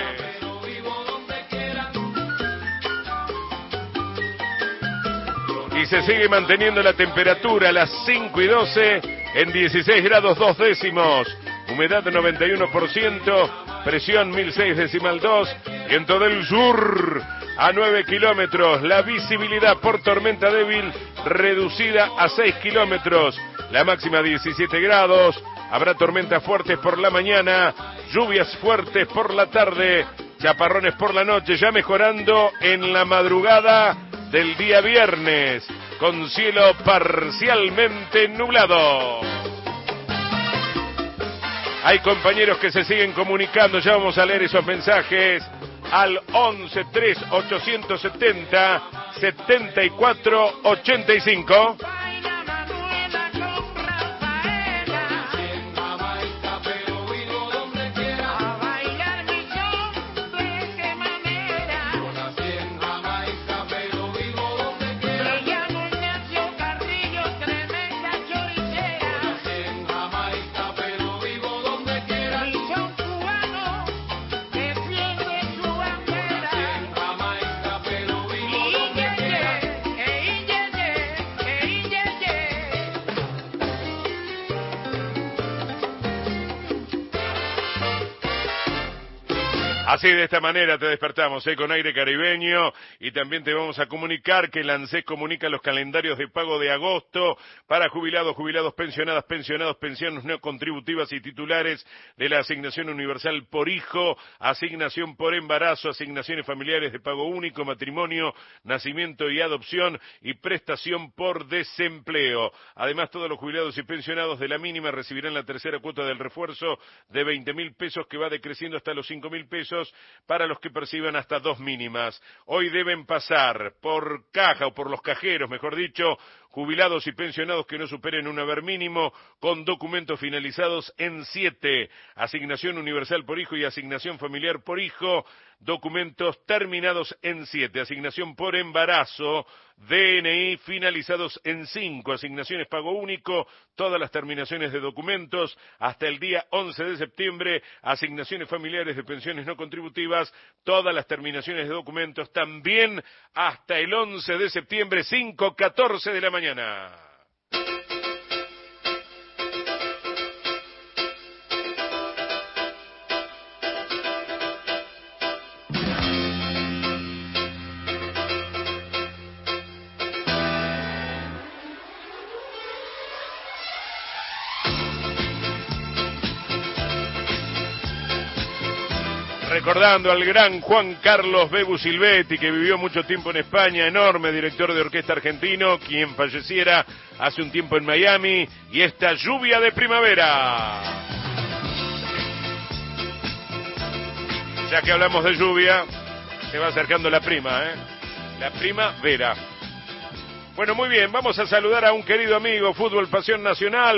Y se sigue manteniendo la temperatura a las 5 y 12 en 16 grados 2 décimos. Humedad 91%, presión 1006,2, viento del sur a 9 kilómetros, la visibilidad por tormenta débil reducida a 6 kilómetros, la máxima 17 grados, habrá tormentas fuertes por la mañana, lluvias fuertes por la tarde, chaparrones por la noche, ya mejorando en la madrugada del día viernes, con cielo parcialmente nublado. Hay compañeros que se siguen comunicando, ya vamos a leer esos mensajes al 11 3 870 74 85. Así, de esta manera te despertamos, con aire caribeño, y también te vamos a comunicar que el ANSES comunica los calendarios de pago de agosto para jubilados, pensionadas, pensionados, pensiones no contributivas y titulares de la asignación universal por hijo, asignación por embarazo, asignaciones familiares de pago único, matrimonio, nacimiento y adopción y prestación por desempleo. Además, todos los jubilados y pensionados de la mínima recibirán la tercera cuota del refuerzo de 20.000 pesos que va decreciendo hasta los 5.000 pesos para los que perciban hasta 2 mínimas. Hoy deben pasar por caja o por los cajeros, mejor dicho, jubilados y pensionados que no superen un haber mínimo con documentos finalizados en 7, asignación universal por hijo y asignación familiar por hijo, documentos terminados en 7, asignación por embarazo, DNI finalizados en 5, asignaciones pago único, todas las terminaciones de documentos hasta el día 11 de septiembre, asignaciones familiares de pensiones no contributivas, todas las terminaciones de documentos también hasta el 11 de septiembre, 5:14 de la mañana. Recordando al gran Juan Carlos Bebu Silvetti, que vivió mucho tiempo en España, enorme director de orquesta argentino, quien falleciera hace un tiempo en Miami, y esta lluvia de primavera. Ya que hablamos de lluvia, se va acercando la prima, la primavera. Bueno, muy bien, vamos a saludar a un querido amigo, Fútbol Pasión Nacional.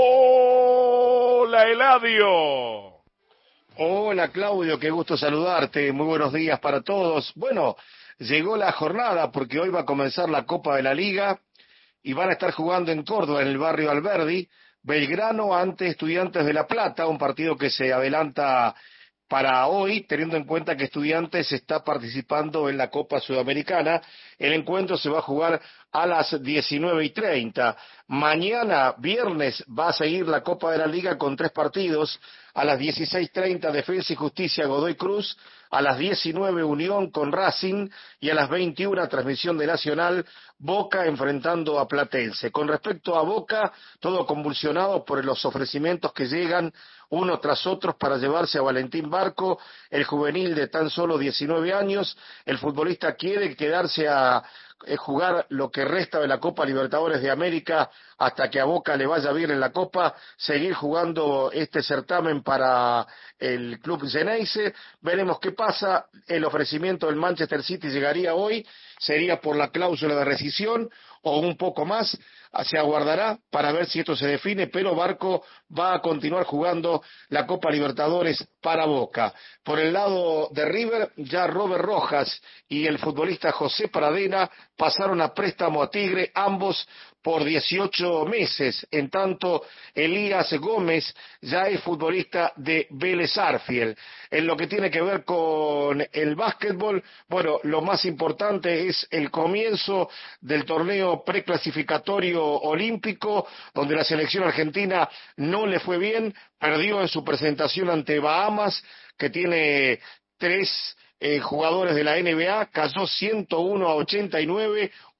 ¡Hola, Eladio! Hola Claudio, qué gusto saludarte, muy buenos días para todos. Bueno, llegó la jornada porque hoy va a comenzar la Copa de la Liga y van a estar jugando en Córdoba, en el barrio Alberdi, Belgrano ante Estudiantes de La Plata, un partido que se adelanta para hoy, teniendo en cuenta que Estudiantes está participando en la Copa Sudamericana. El encuentro se va a jugar a las 19:30. Mañana, viernes, va a seguir la Copa de la Liga con 3 partidos. A las 16:30, Defensa y Justicia, Godoy Cruz. A las 19, Unión con Racing. Y a las 21, transmisión de Nacional, Boca enfrentando a Platense. Con respecto a Boca, todo convulsionado por los ofrecimientos que llegan uno tras otros para llevarse a Valentín Barco, el juvenil de tan solo 19 años. El futbolista quiere quedarse a jugar lo que resta de la Copa Libertadores de América hasta que a Boca le vaya bien en la Copa, seguir jugando este certamen para el club Xeneize. Veremos qué pasa. El ofrecimiento del Manchester City llegaría hoy, sería por la cláusula de rescisión o un poco más. Se aguardará para ver si esto se define, pero Barco va a continuar jugando la Copa Libertadores para Boca. Por el lado de River, ya Robert Rojas y el futbolista José Pradena pasaron a préstamo a Tigre, ambos por 18 meses. En tanto, Elías Gómez ya es futbolista de Vélez Arfiel. En lo que tiene que ver con el básquetbol, bueno, lo más importante es el comienzo del torneo preclasificatorio olímpico, donde la selección argentina no le fue bien, perdió en su presentación ante Bahamas, que tiene 3 jugadores de la NBA, cayó 101-89,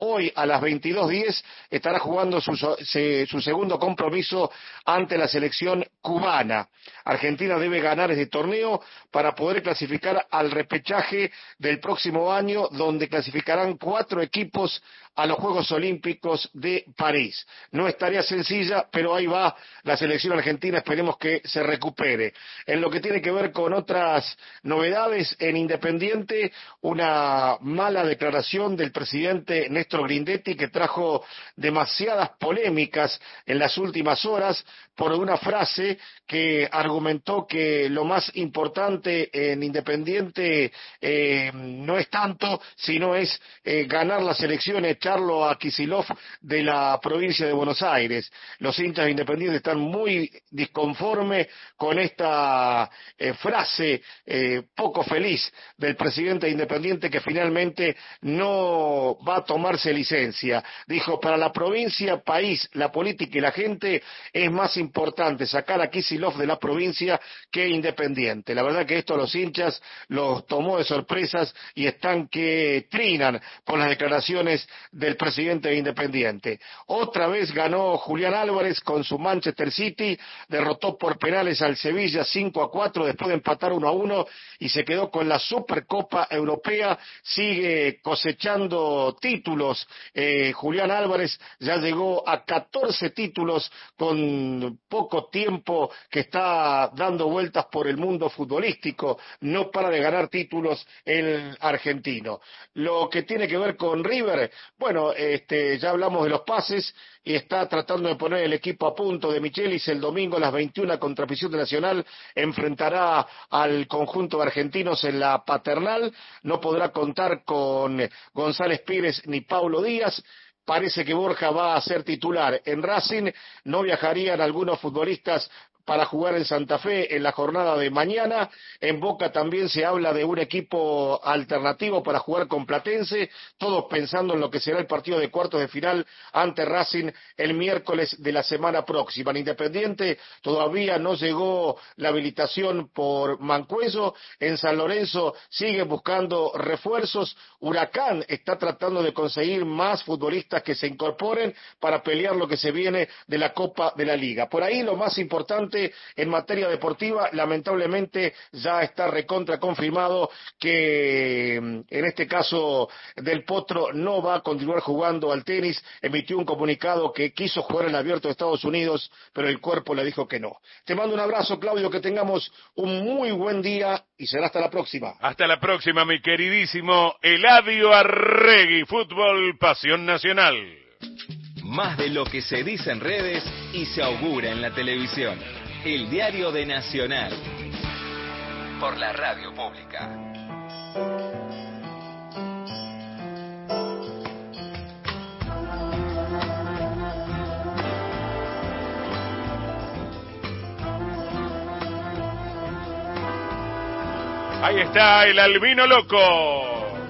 Hoy a las 22:10 estará jugando su segundo compromiso ante la selección cubana. Argentina debe ganar este torneo para poder clasificar al repechaje del próximo año, donde clasificarán 4 equipos a los Juegos Olímpicos de París. No es tarea sencilla, pero ahí va la selección argentina, esperemos que se recupere. En lo que tiene que ver con otras novedades, en Independiente, una mala declaración del presidente Néstor Grindetti que trajo demasiadas polémicas en las últimas horas por una frase que argumentó que lo más importante en Independiente no es tanto, sino es ganar las elecciones, echarlo a Kicillof de la provincia de Buenos Aires. Los hinchas de Independiente están muy disconformes con esta frase poco feliz del presidente de Independiente, que finalmente no va a tomarse licencia. Dijo, para la provincia, país, la política y la gente es más importante sacar a Kicillof de la provincia que Independiente. La verdad que esto a los hinchas los tomó de sorpresas y están que trinan por las declaraciones del presidente de Independiente. Otra vez ganó Julián Álvarez con su Manchester City, derrotó por penales al Sevilla 5-4 después de empatar 1-1 y se quedó con la Supercopa Europea. Sigue cosechando títulos. Julián Álvarez ya llegó a 14 títulos con poco tiempo que está dando vueltas por el mundo futbolístico. No para de ganar títulos el argentino. Lo que tiene que ver con River, bueno, ya hablamos de los pases y está tratando de poner el equipo a punto. De Michelis el domingo a las 21 contra Prisión de Nacional enfrentará al conjunto de argentinos en la Paternal. No podrá contar con González Pires ni Paulo Díaz. Parece que Borja va a ser titular. En Racing no viajarían algunos futbolistas para jugar en Santa Fe en la jornada de mañana. En Boca también se habla de un equipo alternativo para jugar con Platense, todos pensando en lo que será el partido de cuartos de final ante Racing el miércoles de la semana próxima. En Independiente todavía no llegó la habilitación por Mancuello. En San Lorenzo siguen buscando refuerzos. Huracán está tratando de conseguir más futbolistas que se incorporen para pelear lo que se viene de la Copa de la Liga. Por ahí lo más importante en materia deportiva, lamentablemente ya está recontra confirmado que en este caso Del Potro no va a continuar jugando al tenis. Emitió un comunicado que quiso jugar en el Abierto de Estados Unidos, pero el cuerpo le dijo que no. Te mando un abrazo, Claudio, que tengamos un muy buen día y será hasta la próxima. Hasta la próxima, mi queridísimo Eladio Arregui. Fútbol, pasión nacional. Más de lo que se dice en redes y se augura en la televisión. El diario de Nacional. Por la radio pública. Ahí está el albino loco.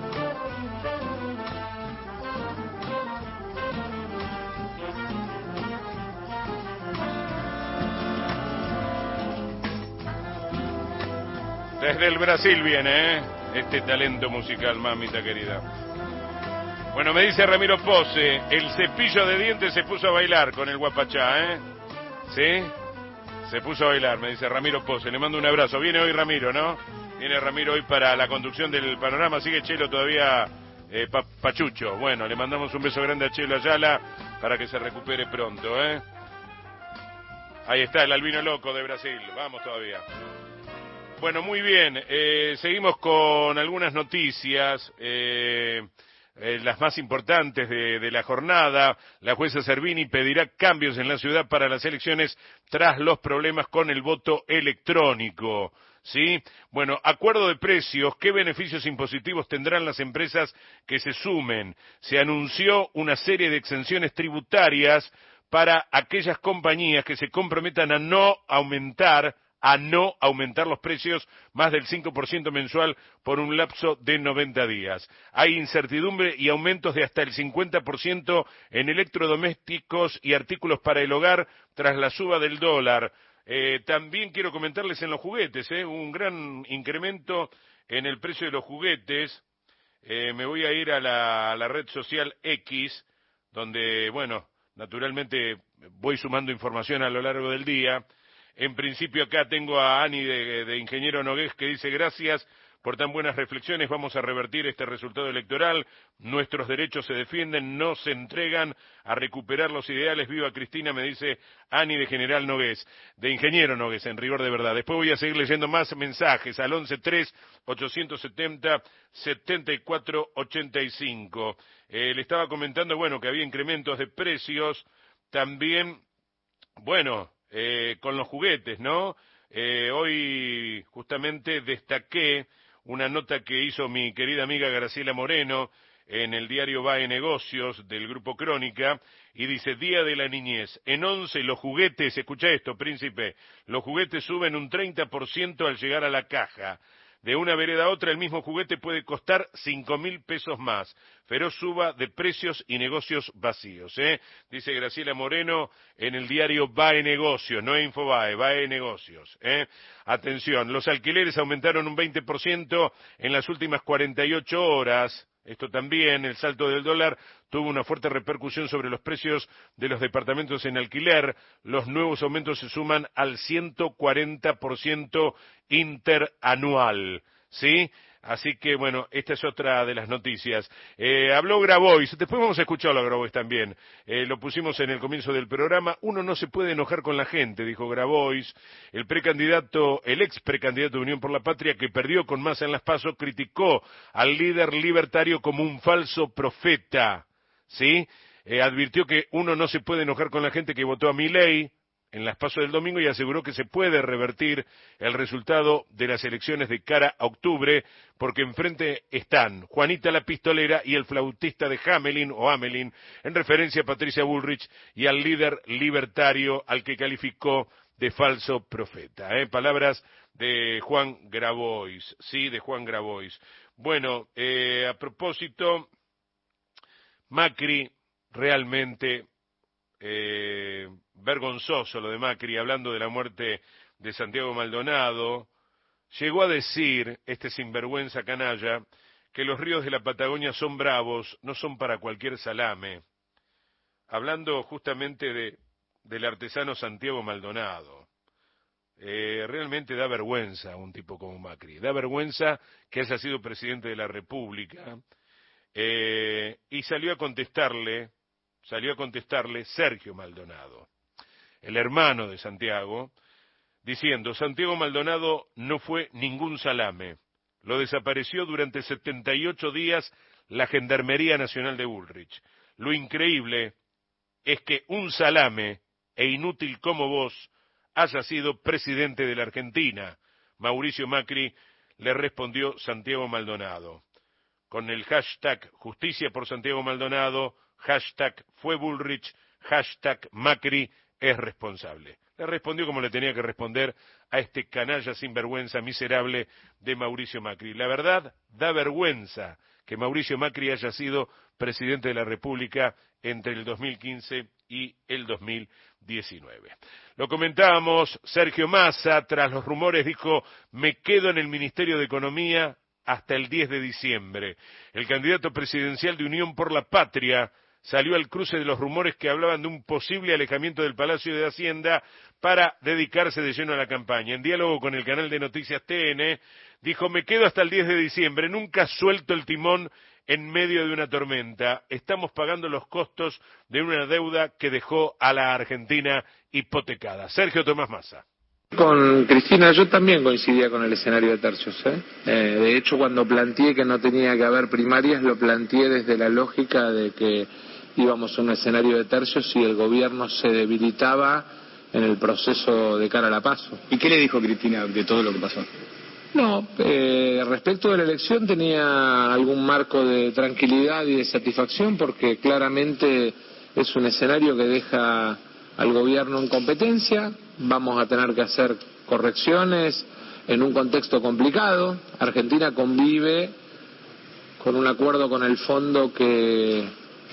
Desde el Brasil viene, este talento musical, mamita querida. Bueno, me dice Ramiro Pose, el cepillo de dientes se puso a bailar con el guapachá, ¿Sí? Se puso a bailar, me dice Ramiro Pose. Le mando un abrazo. Viene hoy Ramiro, ¿no? Viene Ramiro hoy para la conducción del panorama. Sigue Chelo todavía pachucho. Bueno, le mandamos un beso grande a Chelo Ayala para que se recupere pronto, Ahí está el albino loco de Brasil. Vamos todavía. Bueno, muy bien, seguimos con algunas noticias, las más importantes de la jornada. La jueza Servini pedirá cambios en la ciudad para las elecciones tras los problemas con el voto electrónico. ¿Sí? Bueno, acuerdo de precios, ¿qué beneficios impositivos tendrán las empresas que se sumen? Se anunció una serie de exenciones tributarias para aquellas compañías que se comprometan a no aumentar los precios más del 5% mensual por un lapso de 90 días. Hay incertidumbre y aumentos de hasta el 50% en electrodomésticos y artículos para el hogar tras la suba del dólar. También quiero comentarles en los juguetes, un gran incremento en el precio de los juguetes. Me voy a ir a la red social X, donde, bueno, naturalmente voy sumando información a lo largo del día. En principio acá tengo a Ani de Ingeniero Nogués que dice: gracias por tan buenas reflexiones, vamos a revertir este resultado electoral, nuestros derechos se defienden, no se entregan, a recuperar los ideales, viva Cristina, me dice Ani de General Nogués, de Ingeniero Nogués, en rigor de verdad. Después voy a seguir leyendo más mensajes al 11-3-870-7485. Le estaba comentando, bueno, que había incrementos de precios, también, bueno, con los juguetes, ¿no? Hoy justamente destaqué una nota que hizo mi querida amiga Graciela Moreno en el diario VAE Negocios del Grupo Crónica, y dice: Día de la Niñez, en 11 los juguetes, escucha esto, príncipe, los juguetes suben un 30% al llegar a la caja. De una vereda a otra el mismo juguete puede costar 5.000 pesos más. Feroz suba de precios y negocios vacíos, dice Graciela Moreno en el diario VAE Negocios, no Infobae, VAE Negocios. Atención, los alquileres aumentaron un 20% en las últimas 48 horas. Esto también, el salto del dólar tuvo una fuerte repercusión sobre los precios de los departamentos en alquiler. Los nuevos aumentos se suman al 140% interanual, ¿sí? Así que, bueno, esta es otra de las noticias. Habló Grabois, después vamos a escucharlo a Grabois también. Lo pusimos en el comienzo del programa. Uno no se puede enojar con la gente, dijo Grabois. El ex precandidato de Unión por la Patria, que perdió con Massa en las PASO, criticó al líder libertario como un falso profeta, ¿sí? Advirtió que uno no se puede enojar con la gente que votó a Milei en las PASO del domingo y aseguró que se puede revertir el resultado de las elecciones de cara a octubre, porque enfrente están Juanita la Pistolera y el flautista de Hamelin, en referencia a Patricia Bullrich y al líder libertario al que calificó de falso profeta. Palabras de Juan Grabois, sí, de Juan Grabois. Bueno, a propósito, Macri realmente... vergonzoso lo de Macri, hablando de la muerte de Santiago Maldonado, llegó a decir, este sinvergüenza canalla, que los ríos de la Patagonia son bravos, no son para cualquier salame, hablando justamente del artesano Santiago Maldonado. Realmente da vergüenza un tipo como Macri, da vergüenza que haya sido presidente de la República, y salió a contestarle Sergio Maldonado, el hermano de Santiago, diciendo: Santiago Maldonado no fue ningún salame, lo desapareció durante 78 días la Gendarmería Nacional de Bullrich. Lo increíble es que un salame e inútil como vos haya sido presidente de la Argentina. Mauricio Macri le respondió Santiago Maldonado, con el hashtag Justicia por Santiago Maldonado, hashtag fue Bullrich, hashtag Macri es responsable. Le respondió como le tenía que responder a este canalla sinvergüenza miserable de Mauricio Macri. La verdad, da vergüenza que Mauricio Macri haya sido presidente de la República entre el 2015 y el 2019. Lo comentábamos, Sergio Massa, tras los rumores, dijo: me quedo en el Ministerio de Economía hasta el 10 de diciembre. El candidato presidencial de Unión por la Patria salió al cruce de los rumores que hablaban de un posible alejamiento del Palacio de Hacienda para dedicarse de lleno a la campaña. En diálogo con el canal de noticias TN, dijo: me quedo hasta el 10 de diciembre, nunca suelto el timón en medio de una tormenta. Estamos pagando los costos de una deuda que dejó a la Argentina hipotecada. Sergio Tomás Massa. Con Cristina yo también coincidía con el escenario de tercios. De hecho, cuando planteé que no tenía que haber primarias, lo planteé desde la lógica de que íbamos a un escenario de tercios y el gobierno se debilitaba en el proceso de cara a la PASO. ¿Y qué le dijo Cristina de todo lo que pasó? No, respecto de la elección tenía algún marco de tranquilidad y de satisfacción porque claramente es un escenario que deja al gobierno en competencia. Vamos a tener que hacer correcciones en un contexto complicado. Argentina convive con un acuerdo con el fondo que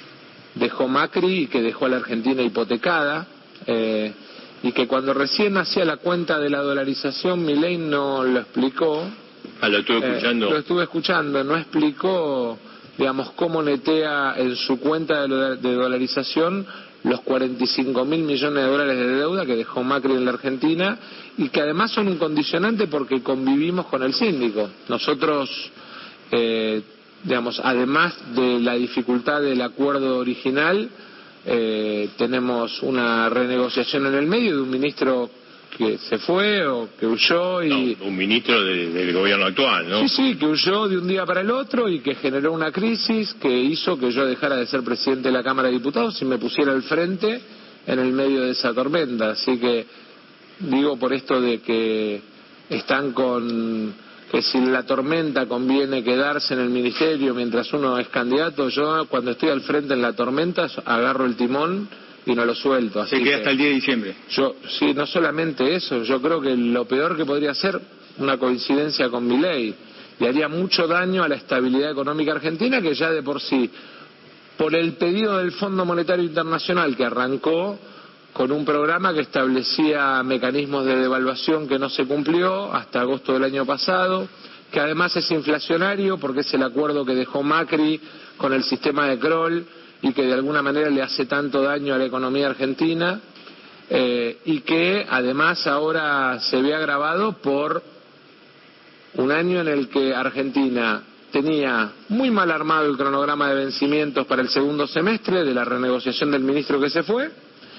dejó Macri y que dejó a la Argentina hipotecada, y que cuando recién hacía la cuenta de la dolarización Milei no lo explicó, Lo estuve escuchando. Lo estuve escuchando, no explicó, digamos, cómo netea en su cuenta de dolarización los 45.000 millones de dólares de deuda que dejó Macri en la Argentina y que además son un condicionante porque convivimos con el síndico. Nosotros, digamos, además de la dificultad del acuerdo original, tenemos una renegociación en el medio de un ministro que se fue o que huyó y... No, un ministro del gobierno actual, ¿no? Sí, que huyó de un día para el otro y que generó una crisis que hizo que yo dejara de ser presidente de la Cámara de Diputados y me pusiera al frente en el medio de esa tormenta. Así que digo por esto de que están con... que si la tormenta conviene quedarse en el ministerio mientras uno es candidato, yo cuando estoy al frente en la tormenta agarro el timón y no lo suelto. Así se queda hasta el 10 de diciembre. Sí, no solamente eso, yo creo que lo peor que podría ser una coincidencia con Milei y haría mucho daño a la estabilidad económica argentina, que ya de por sí, por el pedido del Fondo Monetario Internacional que arrancó con un programa que establecía mecanismos de devaluación que no se cumplió hasta agosto del año pasado, que además es inflacionario porque es el acuerdo que dejó Macri con el sistema de Kroll y que de alguna manera le hace tanto daño a la economía argentina, y que además ahora se ve agravado por un año en el que Argentina tenía muy mal armado el cronograma de vencimientos para el segundo semestre de la renegociación del ministro que se fue,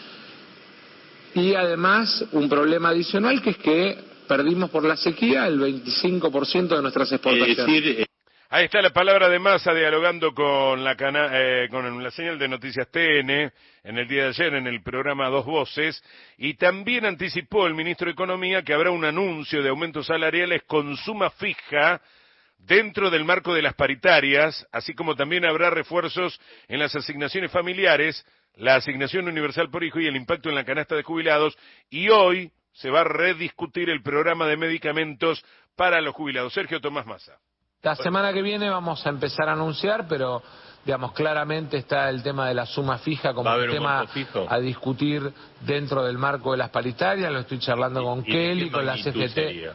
y además un problema adicional que es que perdimos por la sequía el 25% de nuestras exportaciones. Ahí está la palabra de Massa dialogando con con la señal de Noticias TN en el día de ayer en el programa Dos Voces, y también anticipó el ministro de Economía que habrá un anuncio de aumentos salariales con suma fija dentro del marco de las paritarias, así como también habrá refuerzos en las asignaciones familiares, la asignación universal por hijo y el impacto en la canasta de jubilados, y hoy se va a rediscutir el programa de medicamentos para los jubilados. Sergio Tomás Massa. La semana que viene vamos a empezar a anunciar, pero digamos claramente está el tema de la suma fija como un tema a discutir dentro del marco de las paritarias. Lo estoy charlando con Kelly, con la CGT.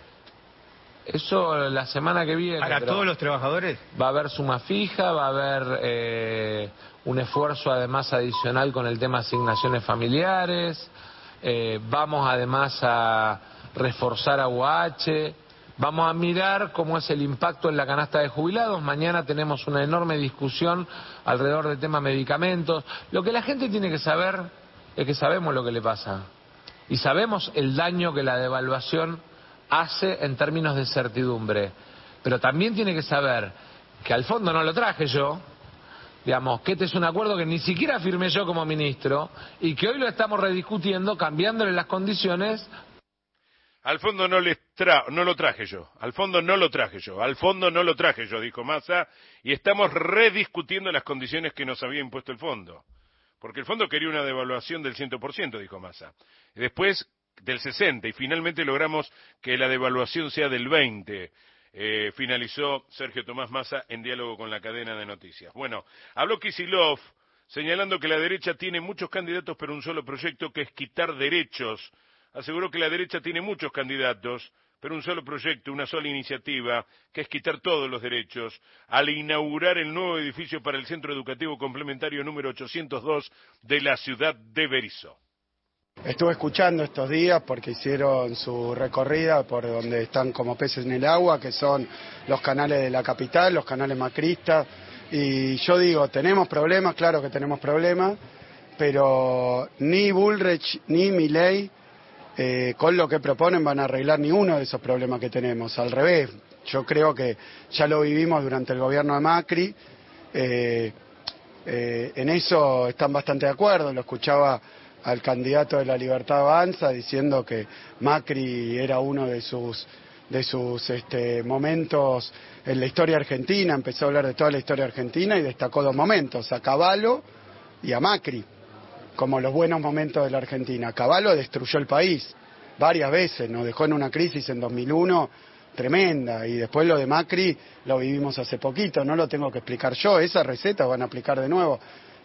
Eso la semana que viene. ¿Para todos los trabajadores? Va a haber suma fija, va a haber un esfuerzo además adicional con el tema asignaciones familiares. Vamos además a reforzar a UH. Vamos a mirar cómo es el impacto en la canasta de jubilados. Mañana tenemos una enorme discusión alrededor del tema medicamentos. Lo que la gente tiene que saber es que sabemos lo que le pasa. Y sabemos el daño que la devaluación hace en términos de certidumbre. Pero también tiene que saber que al fondo no lo traje yo, digamos, que este es un acuerdo que ni siquiera firmé yo como ministro y que hoy lo estamos rediscutiendo, cambiándole las condiciones. Al fondo no lo traje yo, al fondo no lo traje yo, dijo Massa, y estamos rediscutiendo las condiciones que nos había impuesto el fondo. Porque el fondo quería una devaluación del 100%, dijo Massa. Después del 60%, y finalmente logramos que la devaluación sea del 20%. Finalizó Sergio Tomás Massa en diálogo con la cadena de noticias. Bueno, habló Kicillof señalando que la derecha tiene muchos candidatos pero un solo proyecto, que es quitar derechos. Aseguró que la derecha tiene muchos candidatos, pero un solo proyecto, una sola iniciativa, que es quitar todos los derechos, al inaugurar el nuevo edificio para el Centro Educativo Complementario número 802 de la ciudad de Berisso. Estuve escuchando estos días porque hicieron su recorrida por donde están como peces en el agua, que son los canales de la capital, los canales macristas, y yo digo, tenemos problemas, claro que tenemos problemas, pero ni Bullrich ni Milei con lo que proponen van a arreglar ninguno de esos problemas que tenemos. Al revés, yo creo que ya lo vivimos durante el gobierno de Macri, en eso están bastante de acuerdo. Lo escuchaba al candidato de la Libertad Avanza diciendo que Macri era uno de sus momentos en la historia argentina. Empezó a hablar de toda la historia argentina y destacó dos momentos, a Cavallo y a Macri, como los buenos momentos de la Argentina. Cavallo destruyó el país varias veces, nos dejó en una crisis en 2001 tremenda, y después lo de Macri lo vivimos hace poquito, no lo tengo que explicar yo, esa receta van a aplicar de nuevo.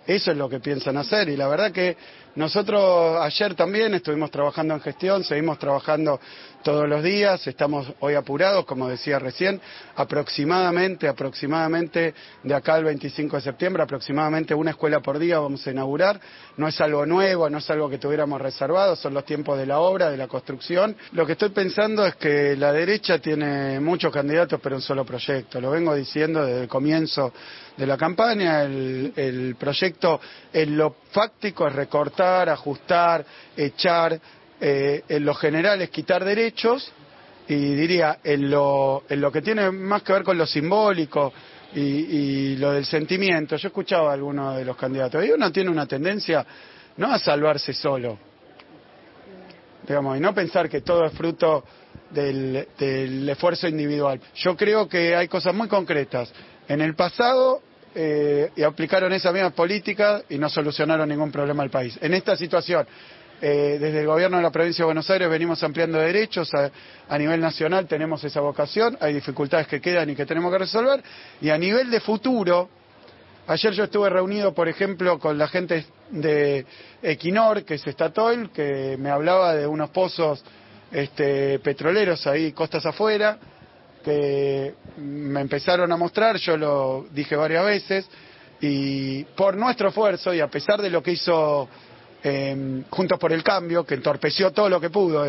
Eso es lo que piensan hacer y la verdad que nosotros ayer también estuvimos trabajando en gestión, seguimos trabajando todos los días, estamos hoy apurados, como decía recién, aproximadamente de acá al 25 de septiembre, aproximadamente una escuela por día vamos a inaugurar, no es algo nuevo, no es algo que tuviéramos reservado, son los tiempos de la obra, de la construcción. Lo que estoy pensando es que la derecha tiene muchos candidatos pero un solo proyecto, lo vengo diciendo desde el comienzo de la campaña, el proyecto en lo fáctico es recortar, ajustar, echar, en lo general es quitar derechos y diría en lo que tiene más que ver con lo simbólico y lo del sentimiento. Yo escuchaba a algunos de los candidatos y uno tiene una tendencia no a salvarse solo, digamos, y no pensar que todo es fruto del esfuerzo individual. Yo creo que hay cosas muy concretas. En el pasado y aplicaron esa misma política y no solucionaron ningún problema al país. En esta situación, desde el gobierno de la provincia de Buenos Aires venimos ampliando derechos, a nivel nacional tenemos esa vocación, hay dificultades que quedan y que tenemos que resolver, y a nivel de futuro, ayer yo estuve reunido, por ejemplo, con la gente de Equinor, que es Statoil, que me hablaba de unos pozos petroleros ahí, costas afuera, que me empezaron a mostrar, yo lo dije varias veces, y por nuestro esfuerzo, y a pesar de lo que hizo Juntos por el Cambio, que entorpeció todo lo que pudo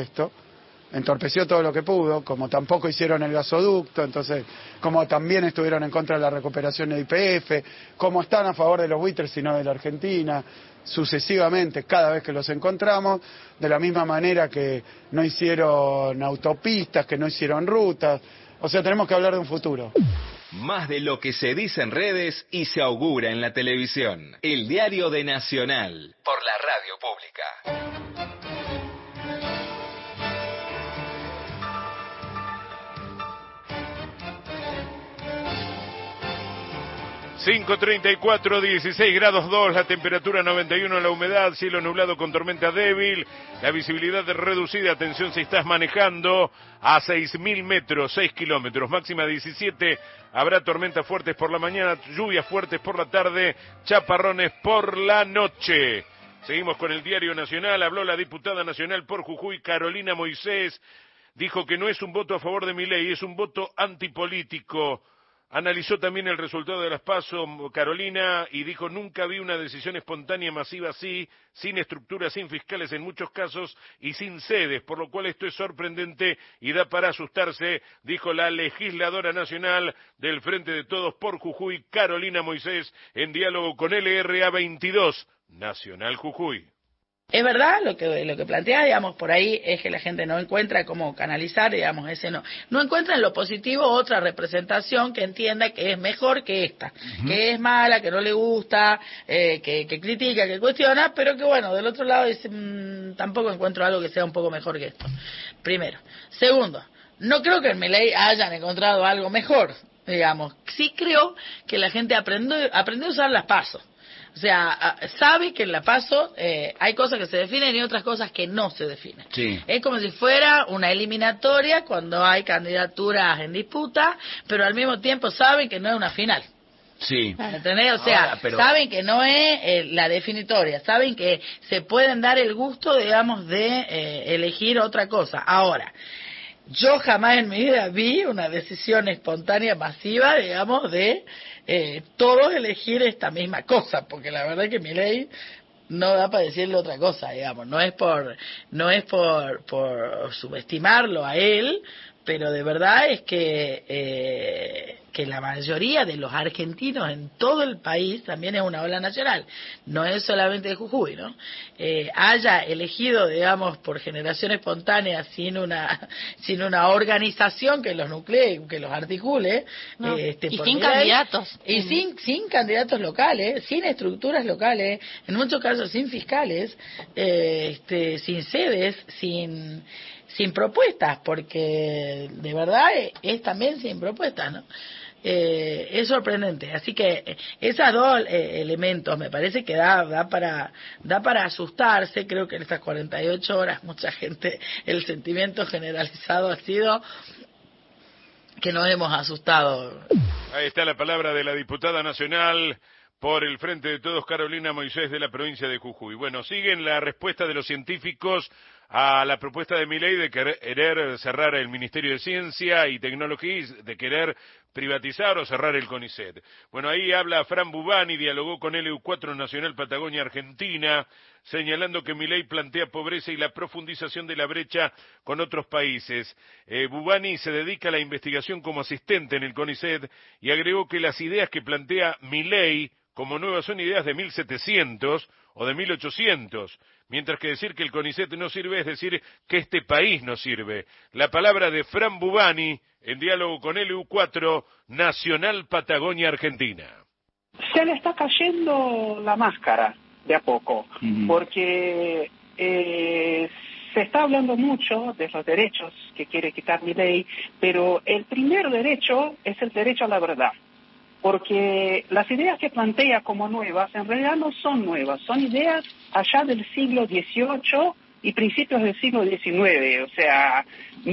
como tampoco hicieron el gasoducto, entonces como también estuvieron en contra de la recuperación de YPF, como están a favor de los buitres y no de la Argentina, sucesivamente cada vez que los encontramos, de la misma manera que no hicieron autopistas, que no hicieron rutas. O sea, tenemos que hablar de un futuro. Más de lo que se dice en redes y se augura en la televisión. El Diario de Nacional. Por la Radio Pública. 5:34, 16 grados 2, la temperatura 91, la humedad, cielo nublado con tormenta débil, la visibilidad reducida, atención si estás manejando a 6.000 metros, 6 kilómetros, máxima 17, habrá tormentas fuertes por la mañana, lluvias fuertes por la tarde, chaparrones por la noche. Seguimos con el Diario Nacional, habló la diputada nacional por Jujuy, Carolina Moisés, dijo que no es un voto a favor de Milei, es un voto antipolítico. Analizó también el resultado de las PASO, Carolina, y dijo, nunca vi una decisión espontánea masiva así, sin estructuras, sin fiscales en muchos casos y sin sedes, por lo cual esto es sorprendente y da para asustarse, dijo la legisladora nacional del Frente de Todos por Jujuy, Carolina Moisés, en diálogo con LRA 22, Nacional Jujuy. Es verdad lo que plantea, digamos, por ahí es que la gente no encuentra cómo canalizar, digamos, no encuentra en lo positivo otra representación que entienda que es mejor que esta, que es mala, que no le gusta, que critica, que cuestiona, pero que bueno, del otro lado dice, tampoco encuentro algo que sea un poco mejor que esto. Primero. Segundo, no creo que en Milei hayan encontrado algo mejor, digamos. Sí creo que la gente aprendió a usar las PASO. O sea, sabe que en la PASO hay cosas que se definen y otras cosas que no se definen. Sí. Es como si fuera una eliminatoria cuando hay candidaturas en disputa, pero al mismo tiempo saben que no es una final. Sí. ¿Entendés? O sea, ahora, saben que no es la definitoria, saben que se pueden dar el gusto, digamos, de elegir otra cosa. Ahora, yo jamás en mi vida vi una decisión espontánea masiva, digamos, de todos elegir esta misma cosa, porque la verdad es que Milei no da para decirle otra cosa, digamos, no es por subestimarlo a él, pero de verdad es que la mayoría de los argentinos en todo el país, también es una ola nacional, no es solamente de Jujuy, ¿no? Haya elegido, digamos, por generación espontánea, sin una organización que los nuclee, que los articule, no. Y por sin Milei, candidatos. y sin candidatos locales, sin estructuras locales, en muchos casos sin fiscales, sin sedes, sin propuestas, porque de verdad es también sin propuestas, ¿no? Es sorprendente, así que esos dos elementos me parece que da para asustarse. Creo que en estas 48 horas mucha gente, el sentimiento generalizado ha sido que nos hemos asustado. Ahí está la palabra de la diputada nacional Por el Frente de Todos, Carolina Moisés, de la provincia de Jujuy. Bueno, siguen la respuesta de los científicos a la propuesta de Milei de querer cerrar el Ministerio de Ciencia y Tecnología, de querer privatizar o cerrar el CONICET. Bueno, ahí habla Fran Bubani, dialogó con LU4 Nacional Patagonia Argentina, señalando que Milei plantea pobreza y la profundización de la brecha con otros países. Bubani se dedica a la investigación como asistente en el CONICET y agregó que las ideas que plantea Milei como nuevas son ideas de 1700 o de 1800, mientras que decir que el CONICET no sirve es decir que este país no sirve. La palabra de Fran Bubani en diálogo con LU4 Nacional Patagonia Argentina. Se le está cayendo la máscara de a poco, porque se está hablando mucho de los derechos que quiere quitar Milei, pero el primer derecho es el derecho a la verdad. Porque las ideas que plantea como nuevas en realidad no son nuevas, son ideas allá del siglo XVIII y principios del siglo XIX, o sea,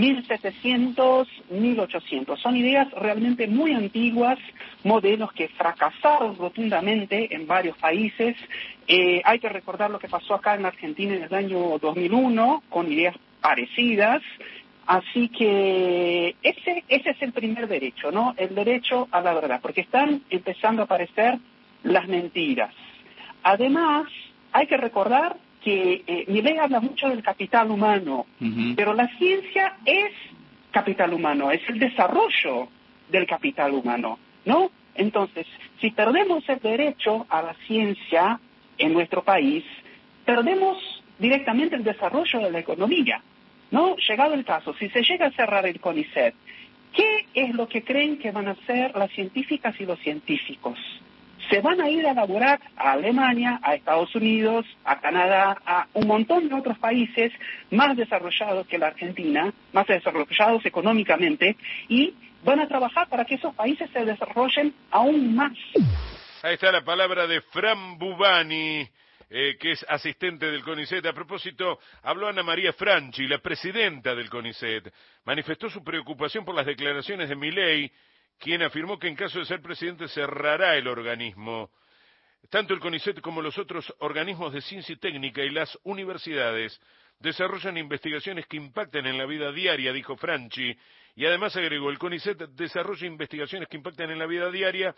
1700, 1800. Son ideas realmente muy antiguas, modelos que fracasaron rotundamente en varios países. Hay que recordar lo que pasó acá en Argentina en el año 2001, con ideas parecidas. Así que ese es el primer derecho, ¿no? El derecho a la verdad, porque están empezando a aparecer las mentiras. Además, hay que recordar que Milei habla mucho del capital humano, pero la ciencia es capital humano, es el desarrollo del capital humano, ¿no? Entonces, si perdemos el derecho a la ciencia en nuestro país, perdemos directamente el desarrollo de la economía. No, llegado el caso, si se llega a cerrar el CONICET, ¿qué es lo que creen que van a hacer las científicas y los científicos? Se van a ir a laborar a Alemania, a Estados Unidos, a Canadá, a un montón de otros países más desarrollados que la Argentina, más desarrollados económicamente, y van a trabajar para que esos países se desarrollen aún más. Ahí está la palabra de Fran Bubani, que es asistente del CONICET. A propósito, habló Ana María Franchi, la presidenta del CONICET. Manifestó su preocupación por las declaraciones de Milei, quien afirmó que en caso de ser presidente cerrará el organismo. Tanto el CONICET como los otros organismos de ciencia y técnica y las universidades desarrollan investigaciones que impactan en la vida diaria, dijo Franchi, y además agregó, el CONICET desarrolla investigaciones que impactan en la vida diaria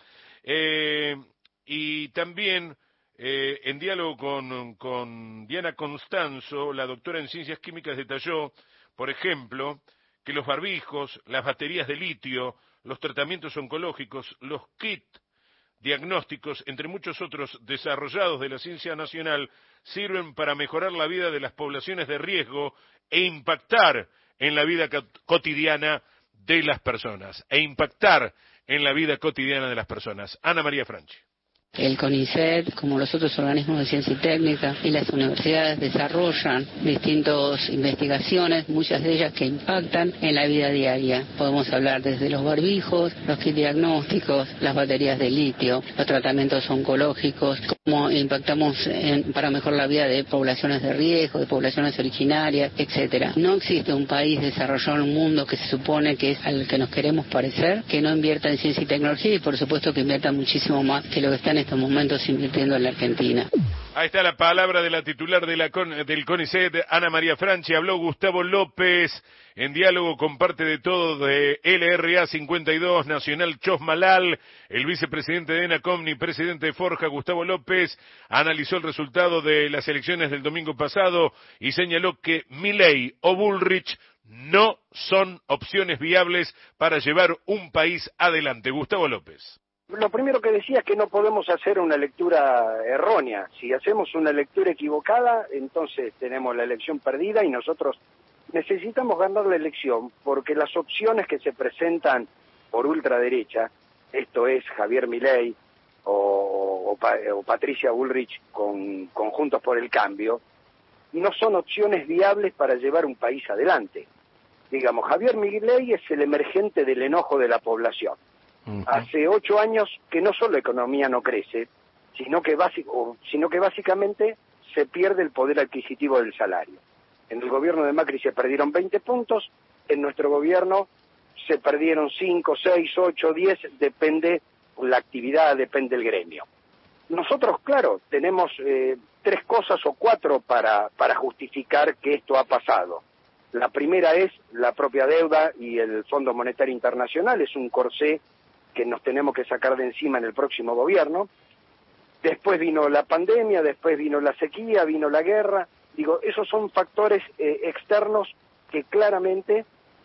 y también... en diálogo con Diana Constanzo, la doctora en Ciencias Químicas detalló, por ejemplo, que los barbijos, las baterías de litio, los tratamientos oncológicos, los kits diagnósticos, entre muchos otros desarrollados de la ciencia nacional, sirven para mejorar la vida de las poblaciones de riesgo e impactar en la vida cotidiana de las personas. Ana María Franchi. El CONICET, como los otros organismos de ciencia y técnica y las universidades, desarrollan distintas investigaciones, muchas de ellas que impactan en la vida diaria. Podemos hablar desde los barbijos, los kits diagnósticos, las baterías de litio, los tratamientos oncológicos, cómo impactamos para mejorar la vida de poblaciones de riesgo, de poblaciones originarias, etcétera. No existe un país desarrollado en el mundo que se supone que es al que nos queremos parecer, que no invierta en ciencia y tecnología y por supuesto que invierta muchísimo más que lo que está en estos momentos invirtiendo en la Argentina. Ahí está la palabra de la titular del CONICET, Ana María Franchi. Habló Gustavo López en diálogo con parte de todo de LRA 52, Nacional Chosmalal. El vicepresidente de ENACOM y presidente de Forja, Gustavo López, analizó el resultado de las elecciones del domingo pasado y señaló que Milei o Bullrich no son opciones viables para llevar un país adelante. Gustavo López. Lo primero que decía es que no podemos hacer una lectura errónea. Si hacemos una lectura equivocada, entonces tenemos la elección perdida y nosotros necesitamos ganar la elección porque las opciones que se presentan por ultraderecha, esto es Javier Milei o Patricia Bullrich con Juntos por el Cambio, no son opciones viables para llevar un país adelante. Digamos, Javier Milei es el emergente del enojo de la población. Hace 8 años que no solo la economía no crece, sino que básicamente se pierde el poder adquisitivo del salario. En el gobierno de Macri se perdieron 20 puntos, en nuestro gobierno se perdieron 5, 6, 8, 10, depende la actividad, depende el gremio. Nosotros, claro, tenemos 3 cosas o 4 para justificar que esto ha pasado. La primera es la propia deuda y el Fondo Monetario Internacional, es un corsé que nos tenemos que sacar de encima en el próximo gobierno. Después vino la pandemia, después vino la sequía, vino la guerra. Digo, esos son factores externos que claramente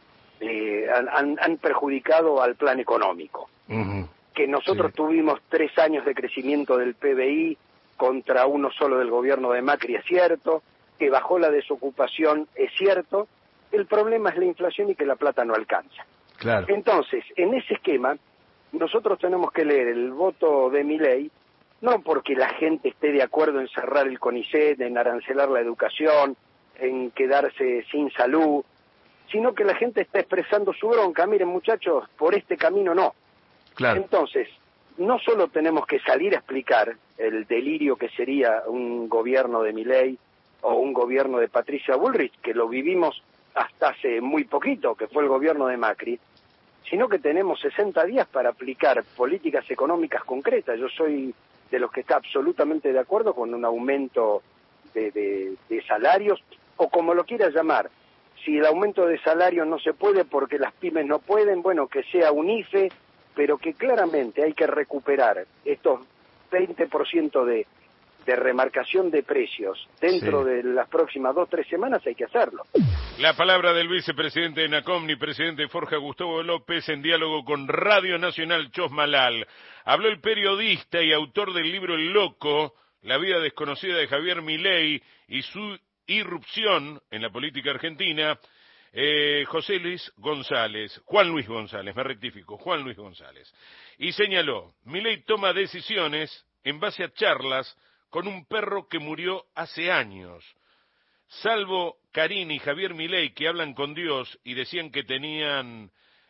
han perjudicado al plan económico. Que nosotros tuvimos 3 años de crecimiento del PBI contra uno solo del gobierno de Macri, es cierto, que bajó la desocupación, es cierto, el problema es la inflación y que la plata no alcanza. Claro. Entonces, en ese esquema, nosotros tenemos que leer el voto de Milei, no porque la gente esté de acuerdo en cerrar el CONICET, en arancelar la educación, en quedarse sin salud, sino que la gente está expresando su bronca. Miren, muchachos, por este camino no. Claro. Entonces, no solo tenemos que salir a explicar el delirio que sería un gobierno de Milei o un gobierno de Patricia Bullrich, que lo vivimos hasta hace muy poquito, que fue el gobierno de Macri, sino que tenemos 60 días para aplicar políticas económicas concretas. Yo soy de los que está absolutamente de acuerdo con un aumento de salarios, o como lo quieras llamar. Si el aumento de salarios no se puede porque las pymes no pueden, bueno, que sea un IFE, pero que claramente hay que recuperar estos 20% de remarcación de precios dentro de las próximas 2-3 semanas, hay que hacerlo. La palabra del vicepresidente de Nacomni, presidente de Forja, Gustavo López, en diálogo con Radio Nacional Chosmalal. Habló el periodista y autor del libro El Loco, la vida desconocida de Javier Milei y su irrupción en la política argentina, Juan Luis González, me rectifico, Juan Luis González. Y señaló, Milei toma decisiones en base a charlas con un perro que murió hace años. Salvo Karine y Javier Milei, que hablan con Dios y decían que tenían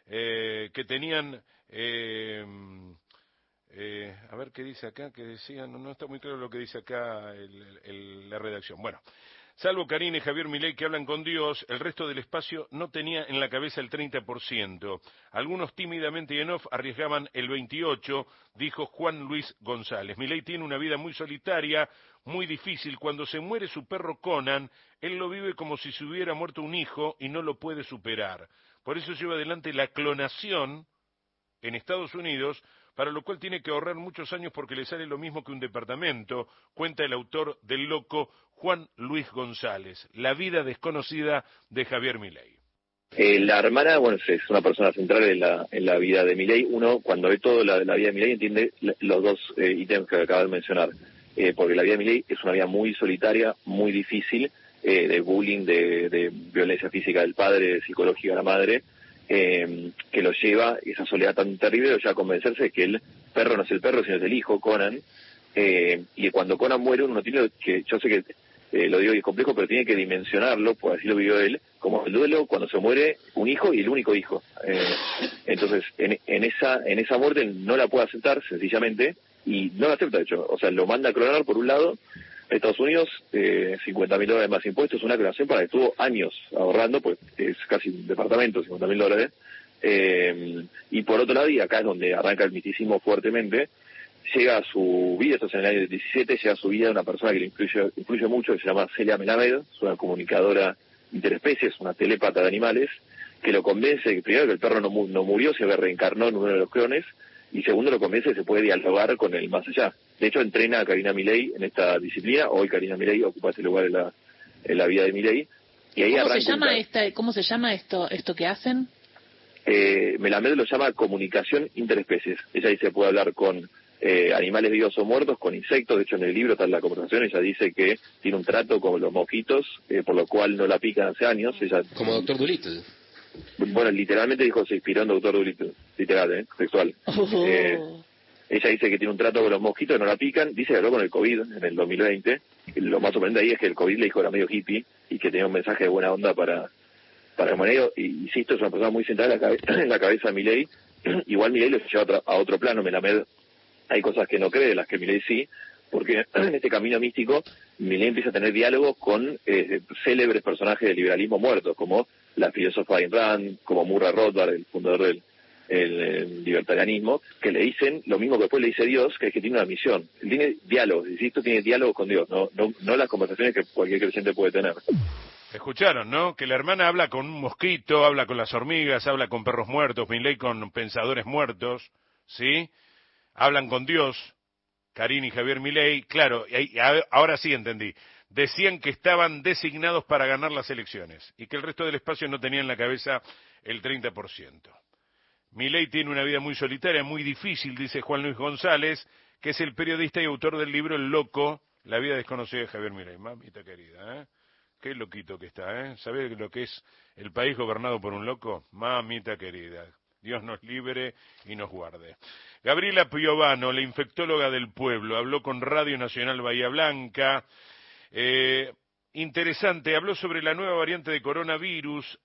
a ver qué dice acá, que decían, no está muy claro lo que dice acá la redacción. Bueno, salvo Karine y Javier Milei, que hablan con Dios, el resto del espacio no tenía en la cabeza el 30%. Algunos tímidamente y en off arriesgaban el 28%, dijo Juan Luis González. Milei tiene una vida muy solitaria, muy difícil. Cuando se muere su perro Conan, él lo vive como si se hubiera muerto un hijo y no lo puede superar. Por eso lleva adelante la clonación en Estados Unidos, para lo cual tiene que ahorrar muchos años porque le sale lo mismo que un departamento, cuenta el autor del Loco, Juan Luis González, la vida desconocida de Javier Milei. La hermana, bueno, es una persona central en la vida de Milei. Uno, cuando ve todo la vida de Milei, entiende los dos ítems que acaba de mencionar. Porque la vida de Milei es una vida muy solitaria, muy difícil, de bullying, de violencia física del padre, psicológica de la madre, que lo lleva, esa soledad tan terrible, lo lleva a convencerse de que el perro no es el perro, sino es el hijo, Conan, y cuando Conan muere uno tiene que, yo sé que lo digo y es complejo, pero tiene que dimensionarlo, pues así lo vivió él, como el duelo cuando se muere un hijo y el único hijo. Entonces, en esa muerte no la puede aceptar, sencillamente, y no la acepta, de hecho, o sea, lo manda a clonar por un lado, Estados Unidos, $50.000 más impuestos, una clonación para que estuvo años ahorrando, pues es casi un departamento, $50.000, y por otro lado, y acá es donde arranca el misticismo fuertemente, llega a su vida, esto es en el año 17, llega a su vida una persona que le influye mucho, que se llama Celia Melamed, es una comunicadora interespecies, una telépata de animales, que lo convence, primero, que el perro no murió, se reencarnó en uno de los clones, y segundo, lo convence que se puede dialogar con el más allá. De hecho, entrena a Karina Milei en esta disciplina. Hoy Karina Milei ocupa ese lugar en la vida de Milei. Y ahí ¿Cómo se llama esto que hacen? Melamed lo llama comunicación interespecies. Ella dice puede hablar con animales vivos o muertos, con insectos. De hecho, en el libro está en la conversación. Ella dice que tiene un trato con los mosquitos, por lo cual no la pican hace años. Ella, como Doctor Dolittle. Bueno, literalmente dijo, se inspiró en Doctor Dolittle, literal, textual. Ella dice que tiene un trato con los mosquitos, no la pican. Dice que habló con el COVID en el 2020. Lo más sorprendente ahí es que el COVID le dijo que era medio hippie y que tenía un mensaje de buena onda para el monedero. Y insisto, es una persona muy central en la cabeza de Milei. Igual Milei lo lleva a otro plano. Melamed, hay cosas que no cree, de las que Milei sí, porque en este camino místico Milei empieza a tener diálogos con célebres personajes del liberalismo muertos, como la filósofa Ayn Rand, como Murray Rothbard, el fundador el libertarianismo, que le dicen lo mismo que después le dice Dios, que es que tiene una misión. Él tiene diálogos, insisto, tiene diálogos con Dios, no las conversaciones que cualquier creyente puede tener. Escucharon, ¿no? Que la hermana habla con un mosquito, habla con las hormigas, habla con perros muertos, Milei con pensadores muertos, ¿sí? Hablan con Dios, Karine y Javier Milei, claro, ahora sí entendí. Decían que estaban designados para ganar las elecciones y que el resto del espacio no tenía en la cabeza el 30%. Milei tiene una vida muy solitaria, muy difícil, dice Juan Luis González, que es el periodista y autor del libro El Loco, la vida desconocida de Javier Milei. Mamita querida, ¿eh? Qué loquito que está, ¿eh? ¿Sabés lo que es el país gobernado por un loco? Mamita querida. Dios nos libre y nos guarde. Gabriela Piovano, la infectóloga del pueblo, habló con Radio Nacional Bahía Blanca. Interesante, habló sobre la nueva variante de coronavirus,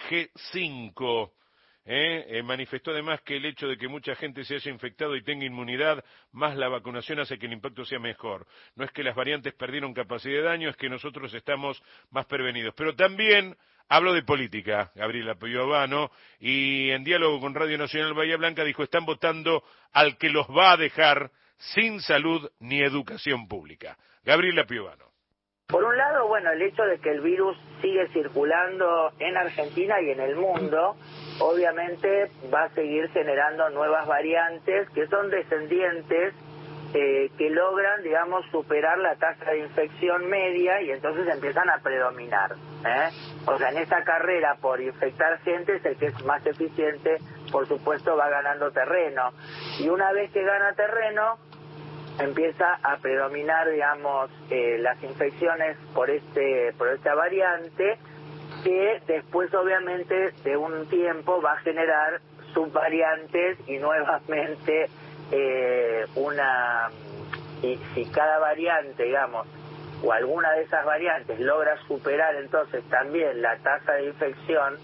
EG5. Manifestó además que el hecho de que mucha gente se haya infectado y tenga inmunidad, más la vacunación hace que el impacto sea mejor. No es que las variantes perdieron capacidad de daño, es que nosotros estamos más prevenidos. Pero también habló de política, Gabriela Piovano, y en diálogo con Radio Nacional Bahía Blanca dijo, están votando al que los va a dejar sin salud ni educación pública. Gabriela Piovano. Por un lado, bueno, el hecho de que el virus sigue circulando en Argentina y en el mundo, obviamente va a seguir generando nuevas variantes que son descendientes, que logran, digamos, superar la tasa de infección media y entonces empiezan a predominar. O sea, en esta carrera por infectar gente es el que es más eficiente, por supuesto va ganando terreno. Y una vez que gana terreno, empieza a predominar, digamos, las infecciones por esta variante, que después obviamente de un tiempo va a generar subvariantes y nuevamente si cada variante, digamos, o alguna de esas variantes logra superar entonces también la tasa de infección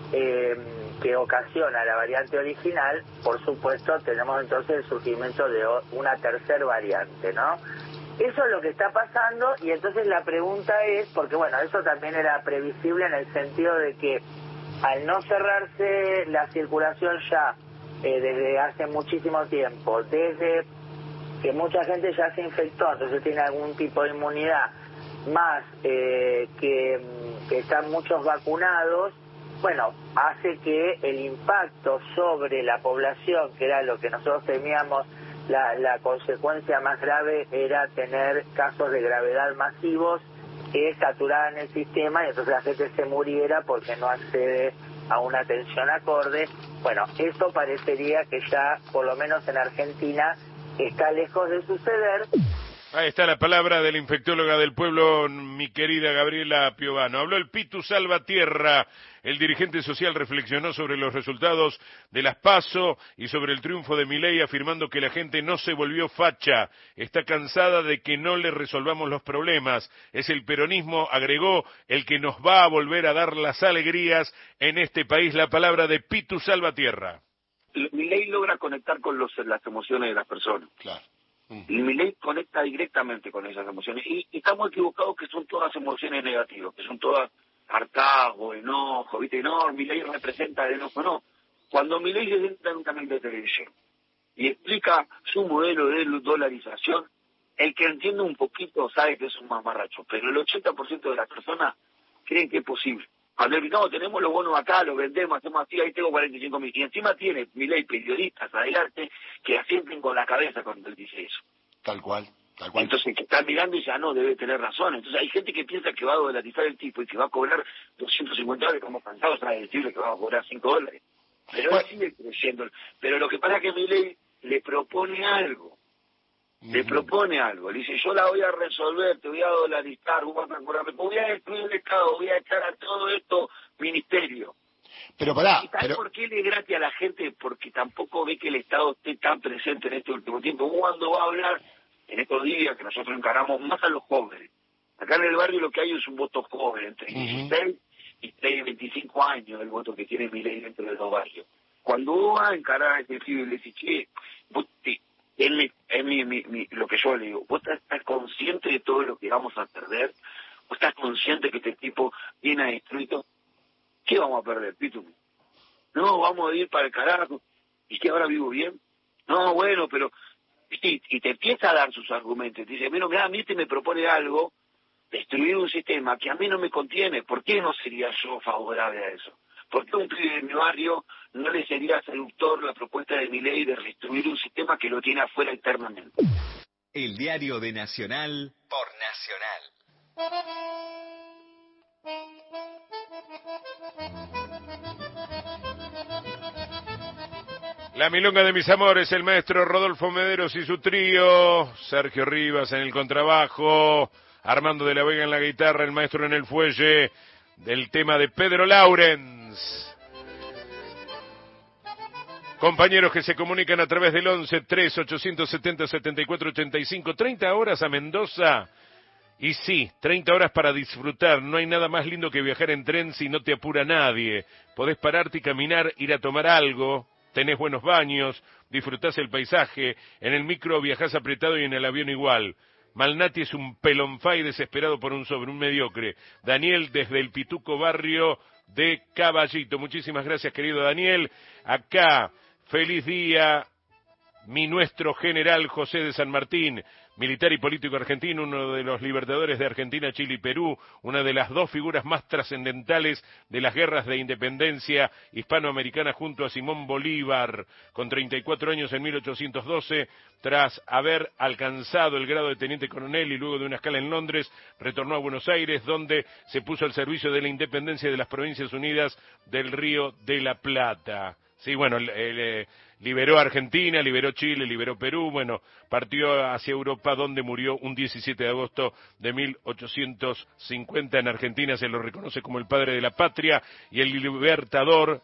que ocasiona la variante original, por supuesto tenemos entonces el surgimiento de una tercera variante, ¿no? Eso es lo que está pasando y entonces la pregunta es, porque bueno, eso también era previsible en el sentido de que al no cerrarse la circulación ya desde hace muchísimo tiempo, desde que mucha gente ya se infectó, entonces tiene algún tipo de inmunidad, más que están muchos vacunados, bueno, hace que el impacto sobre la población, que era lo que nosotros temíamos, la consecuencia más grave era tener casos de gravedad masivos que saturaran el sistema y entonces la gente se muriera porque no accede a una atención acorde. Bueno, eso parecería que ya, por lo menos en Argentina, está lejos de suceder. Ahí está la palabra de la infectóloga del pueblo, mi querida Gabriela Piovano. Habló el Pitu Salvatierra, el dirigente social reflexionó sobre los resultados de las PASO y sobre el triunfo de Milei, afirmando que la gente no se volvió facha, está cansada de que no le resolvamos los problemas. Es el peronismo, agregó, el que nos va a volver a dar las alegrías en este país. La palabra de Pitu Salvatierra. Milei logra conectar con las emociones de las personas. Claro. Y Milei conecta directamente con esas emociones. Y estamos equivocados que son todas emociones negativas, que son todas hartazgo, enojo, ¿viste? No, Milei representa el enojo, no. Cuando Milei se sienta en un canal de televisión y explica su modelo de dolarización, el que entiende un poquito sabe que es un mamarracho, pero el 80% de las personas creen que es posible. Cuando no, tenemos los bonos acá, los vendemos, hacemos así, ahí tengo 45.000. Y encima tiene Milei periodistas adelante que asienten con la cabeza cuando él dice eso. Tal cual. Entonces, que están mirando y ya no, debe tener razón. Entonces, hay gente que piensa que va a dolarizar el tipo y que va a cobrar $250, como cansados a decirle que va a cobrar $5. Pero él sigue creciendo. Pero lo que pasa es que Milei le propone algo. Le propone algo, le dice, yo la voy a resolver, te voy a dolarizar, voy a destruir el Estado, voy a echar a todo esto ministerio. Pero pará. ¿Y sabes por qué le gratia a la gente? Porque tampoco ve que el Estado esté tan presente en este último tiempo. Cuando va a hablar, en estos días que nosotros encaramos más a los jóvenes. Acá en el barrio lo que hay es un voto joven, entre 16 y 25 años, el voto que tiene Milei dentro de los barrios. Cuando vos vas a encarar a este pibe y le decís, che, vos lo que yo le digo, ¿vos estás consciente de todo lo que vamos a perder? ¿Vos estás consciente que este tipo viene a destruir todo? ¿Qué vamos a perder, Pitu? No, vamos a ir para el carajo. que ahora vivo bien? No, bueno, pero... Y te empieza a dar sus argumentos. Dice, bueno, mira, a mí me propone algo, destruir un sistema que a mí no me contiene. ¿Por qué no sería yo favorable a eso? ¿Por qué a un pibe de mi barrio no le sería seductor la propuesta de Milei de destruir un sistema que lo tiene afuera internamente? El diario de Nacional por Nacional. La milonga de mis amores, el maestro Rodolfo Mederos y su trío, Sergio Rivas en el contrabajo, Armando de la Vega en la guitarra, el maestro en el fuelle, del tema de Pedro Laurens. Compañeros que se comunican a través del 11-3-870-7485, 30 horas a Mendoza. Y sí, 30 horas para disfrutar. No hay nada más lindo que viajar en tren si no te apura nadie. Podés pararte y caminar, ir a tomar algo. Tenés buenos baños, disfrutás el paisaje, en el micro viajás apretado y en el avión igual. Malnati es un pelonfay desesperado por un sobre, un mediocre. Daniel desde el pituco barrio de Caballito. Muchísimas gracias, querido Daniel. Acá, feliz día, mi nuestro general José de San Martín, militar y político argentino, uno de los libertadores de Argentina, Chile y Perú, una de las dos figuras más trascendentales de las guerras de independencia hispanoamericana junto a Simón Bolívar, con 34 años en 1812, tras haber alcanzado el grado de teniente coronel y luego de una escala en Londres, retornó a Buenos Aires, donde se puso al servicio de la independencia de las Provincias Unidas del Río de la Plata. Sí, bueno, liberó Argentina, liberó Chile, liberó Perú, bueno, partió hacia Europa donde murió un 17 de agosto de 1850 en Argentina, se lo reconoce como el padre de la patria y el libertador,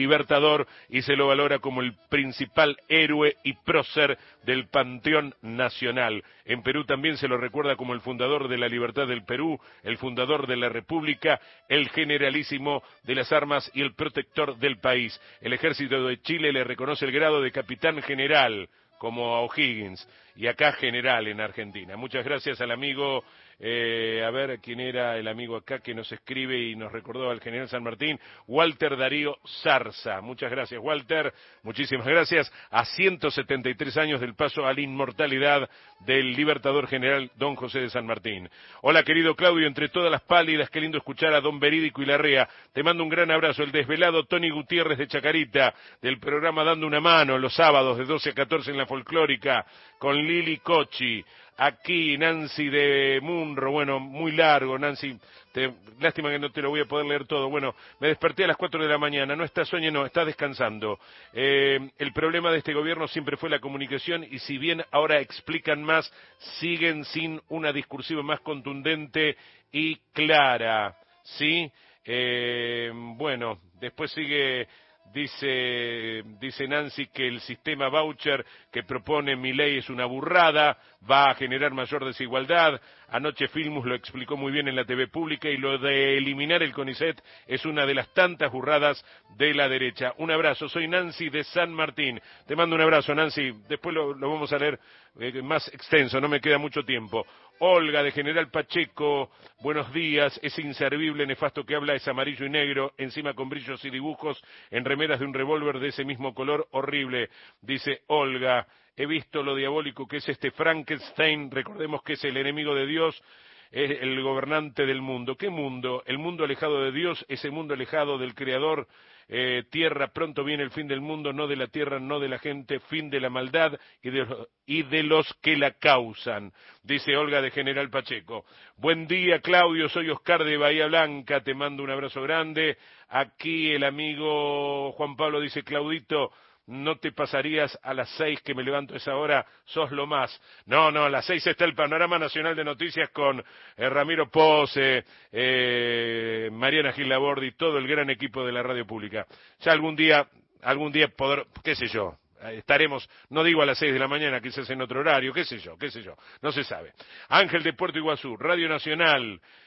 y se lo valora como el principal héroe y prócer del panteón nacional. En Perú también se lo recuerda como el fundador de la libertad del Perú, el fundador de la República, el generalísimo de las armas y el protector del país. El ejército de Chile le reconoce el grado de capitán general, como a O'Higgins, y acá general en Argentina. Muchas gracias al amigo, a ver quién era el amigo acá que nos escribe y nos recordó al general San Martín, Walter Darío Zarza. Muchas gracias, Walter, muchísimas gracias. A 173 años del paso a la inmortalidad del libertador general don José de San Martín. Hola, querido Claudio, entre todas las pálidas, qué lindo escuchar a don Verídico y Larrea. Te mando un gran abrazo, el desvelado Tony Gutiérrez de Chacarita, del programa Dando una Mano, los sábados de 12 a 14 en la Folclórica, con Lili Cochi. Aquí Nancy de Munro, bueno, muy largo, Nancy, lástima que no te lo voy a poder leer todo. Bueno, me desperté a las 4 de la mañana, no estás sueño, no, estás descansando. El problema de este gobierno siempre fue la comunicación y si bien ahora explican más, siguen sin una discursiva más contundente y clara, ¿sí? Bueno, después sigue... Dice Nancy que el sistema voucher que propone Milei es una burrada, va a generar mayor desigualdad. Anoche Filmus lo explicó muy bien en la TV pública y lo de eliminar el CONICET es una de las tantas burradas de la derecha. Un abrazo, soy Nancy de San Martín. Te mando un abrazo, Nancy. Después lo vamos a leer más extenso, no me queda mucho tiempo. Olga de General Pacheco, buenos días, ese inservible nefasto que habla es amarillo y negro, encima con brillos y dibujos, en remeras de un revólver de ese mismo color, horrible, dice Olga. He visto lo diabólico que es este Frankenstein, recordemos que es el enemigo de Dios, es el gobernante del mundo. ¿Qué mundo? El mundo alejado de Dios, ese mundo alejado del Creador. Tierra, pronto viene el fin del mundo, no de la tierra, no de la gente, fin de la maldad y de los que la causan, dice Olga de General Pacheco. Buen día, Claudio, soy Oscar de Bahía Blanca, te mando un abrazo grande. Aquí el amigo Juan Pablo dice, Claudito, no te pasarías a las 6 que me levanto a esa hora, sos lo más. No, a las 6 está el panorama nacional de noticias con Ramiro Pose, Mariana Gil Labordi, todo el gran equipo de la radio pública. Ya algún día poder, qué sé yo, estaremos, no digo a las 6 de la mañana, quizás en otro horario, qué sé yo, no se sabe. Ángel de Puerto Iguazú, Radio Nacional,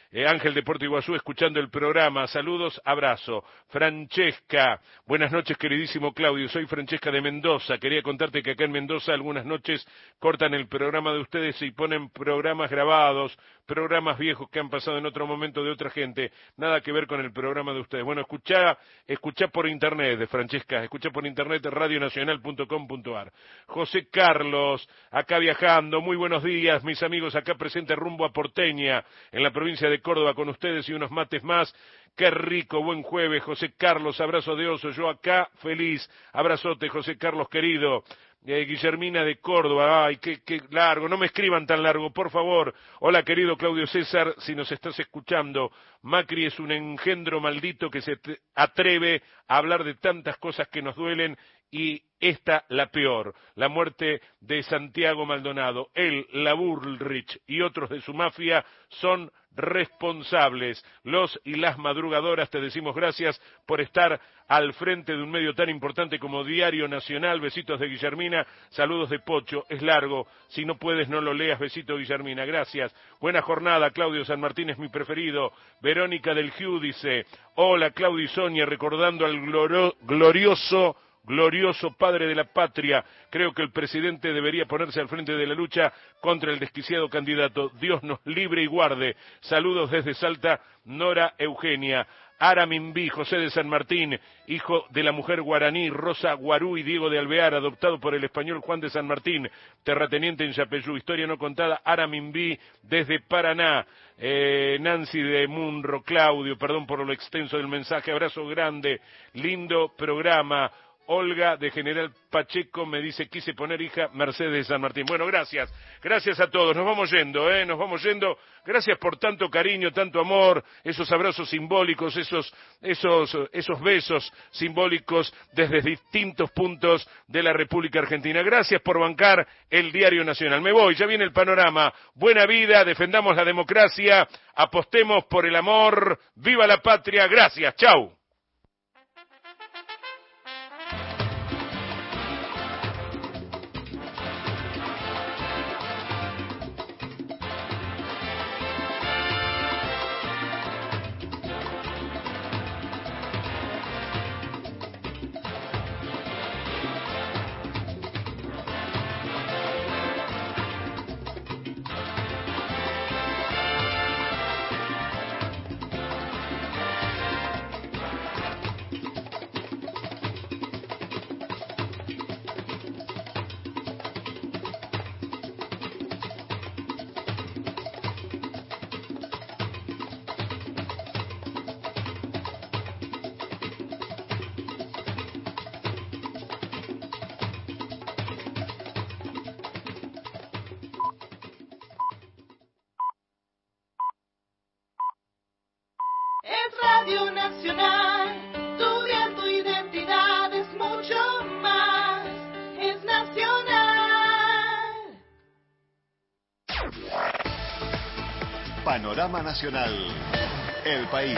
Ángel de Puerto Iguazú, escuchando el programa. Saludos, abrazo. Francesca, buenas noches, queridísimo Claudio. Soy Francesca de Mendoza. Quería contarte que acá en Mendoza algunas noches cortan el programa de ustedes y ponen programas grabados, programas viejos que han pasado en otro momento de otra gente. Nada que ver con el programa de ustedes. Bueno, escuchá por internet, Francesca. Escuchá por internet radionacional.com.ar. José Carlos, acá viajando. Muy buenos días, mis amigos. Acá presente rumbo a Porteña, en la provincia de Córdoba, con ustedes y unos mates más. Qué rico, buen jueves, José Carlos, abrazo de oso, yo acá feliz, abrazote, José Carlos querido. Guillermina de Córdoba, ay, qué largo, no me escriban tan largo, por favor. Hola, querido Claudio César, si nos estás escuchando, Macri es un engendro maldito que se atreve a hablar de tantas cosas que nos duelen, y esta la peor, la muerte de Santiago Maldonado. Él, la Bullrich y otros de su mafia son responsables. Los y las madrugadoras te decimos gracias por estar al frente de un medio tan importante como Diario Nacional. Besitos de Guillermina, saludos de Pocho, es largo, si no puedes no lo leas. Besito Guillermina, gracias. Buena jornada, Claudio San Martín es mi preferido. Verónica del Giu dice, hola Claudio y Sonia, recordando al glorioso padre de la patria. Creo que el presidente debería ponerse al frente de la lucha contra el desquiciado candidato. Dios nos libre y guarde. Saludos desde Salta, Nora Eugenia. Aramimbí, José de San Martín, hijo de la mujer guaraní Rosa Guarú y Diego de Alvear, adoptado por el español Juan de San Martín, terrateniente en Yapeyú. Historia no contada, Aramimbí desde Paraná. Nancy de Munro, Claudio, perdón por lo extenso del mensaje, abrazo grande, lindo programa. Olga de General Pacheco me dice, quise poner hija Mercedes de San Martín. Bueno, gracias a todos, nos vamos yendo, gracias por tanto cariño, tanto amor, esos abrazos simbólicos, esos besos simbólicos desde distintos puntos de la República Argentina. Gracias por bancar el Diario Nacional. Me voy, ya viene el panorama. Buena vida, defendamos la democracia, apostemos por el amor, viva la patria, gracias, chau. Radio Nacional, tu vida, tu identidad es mucho más, es nacional. Panorama Nacional, el país.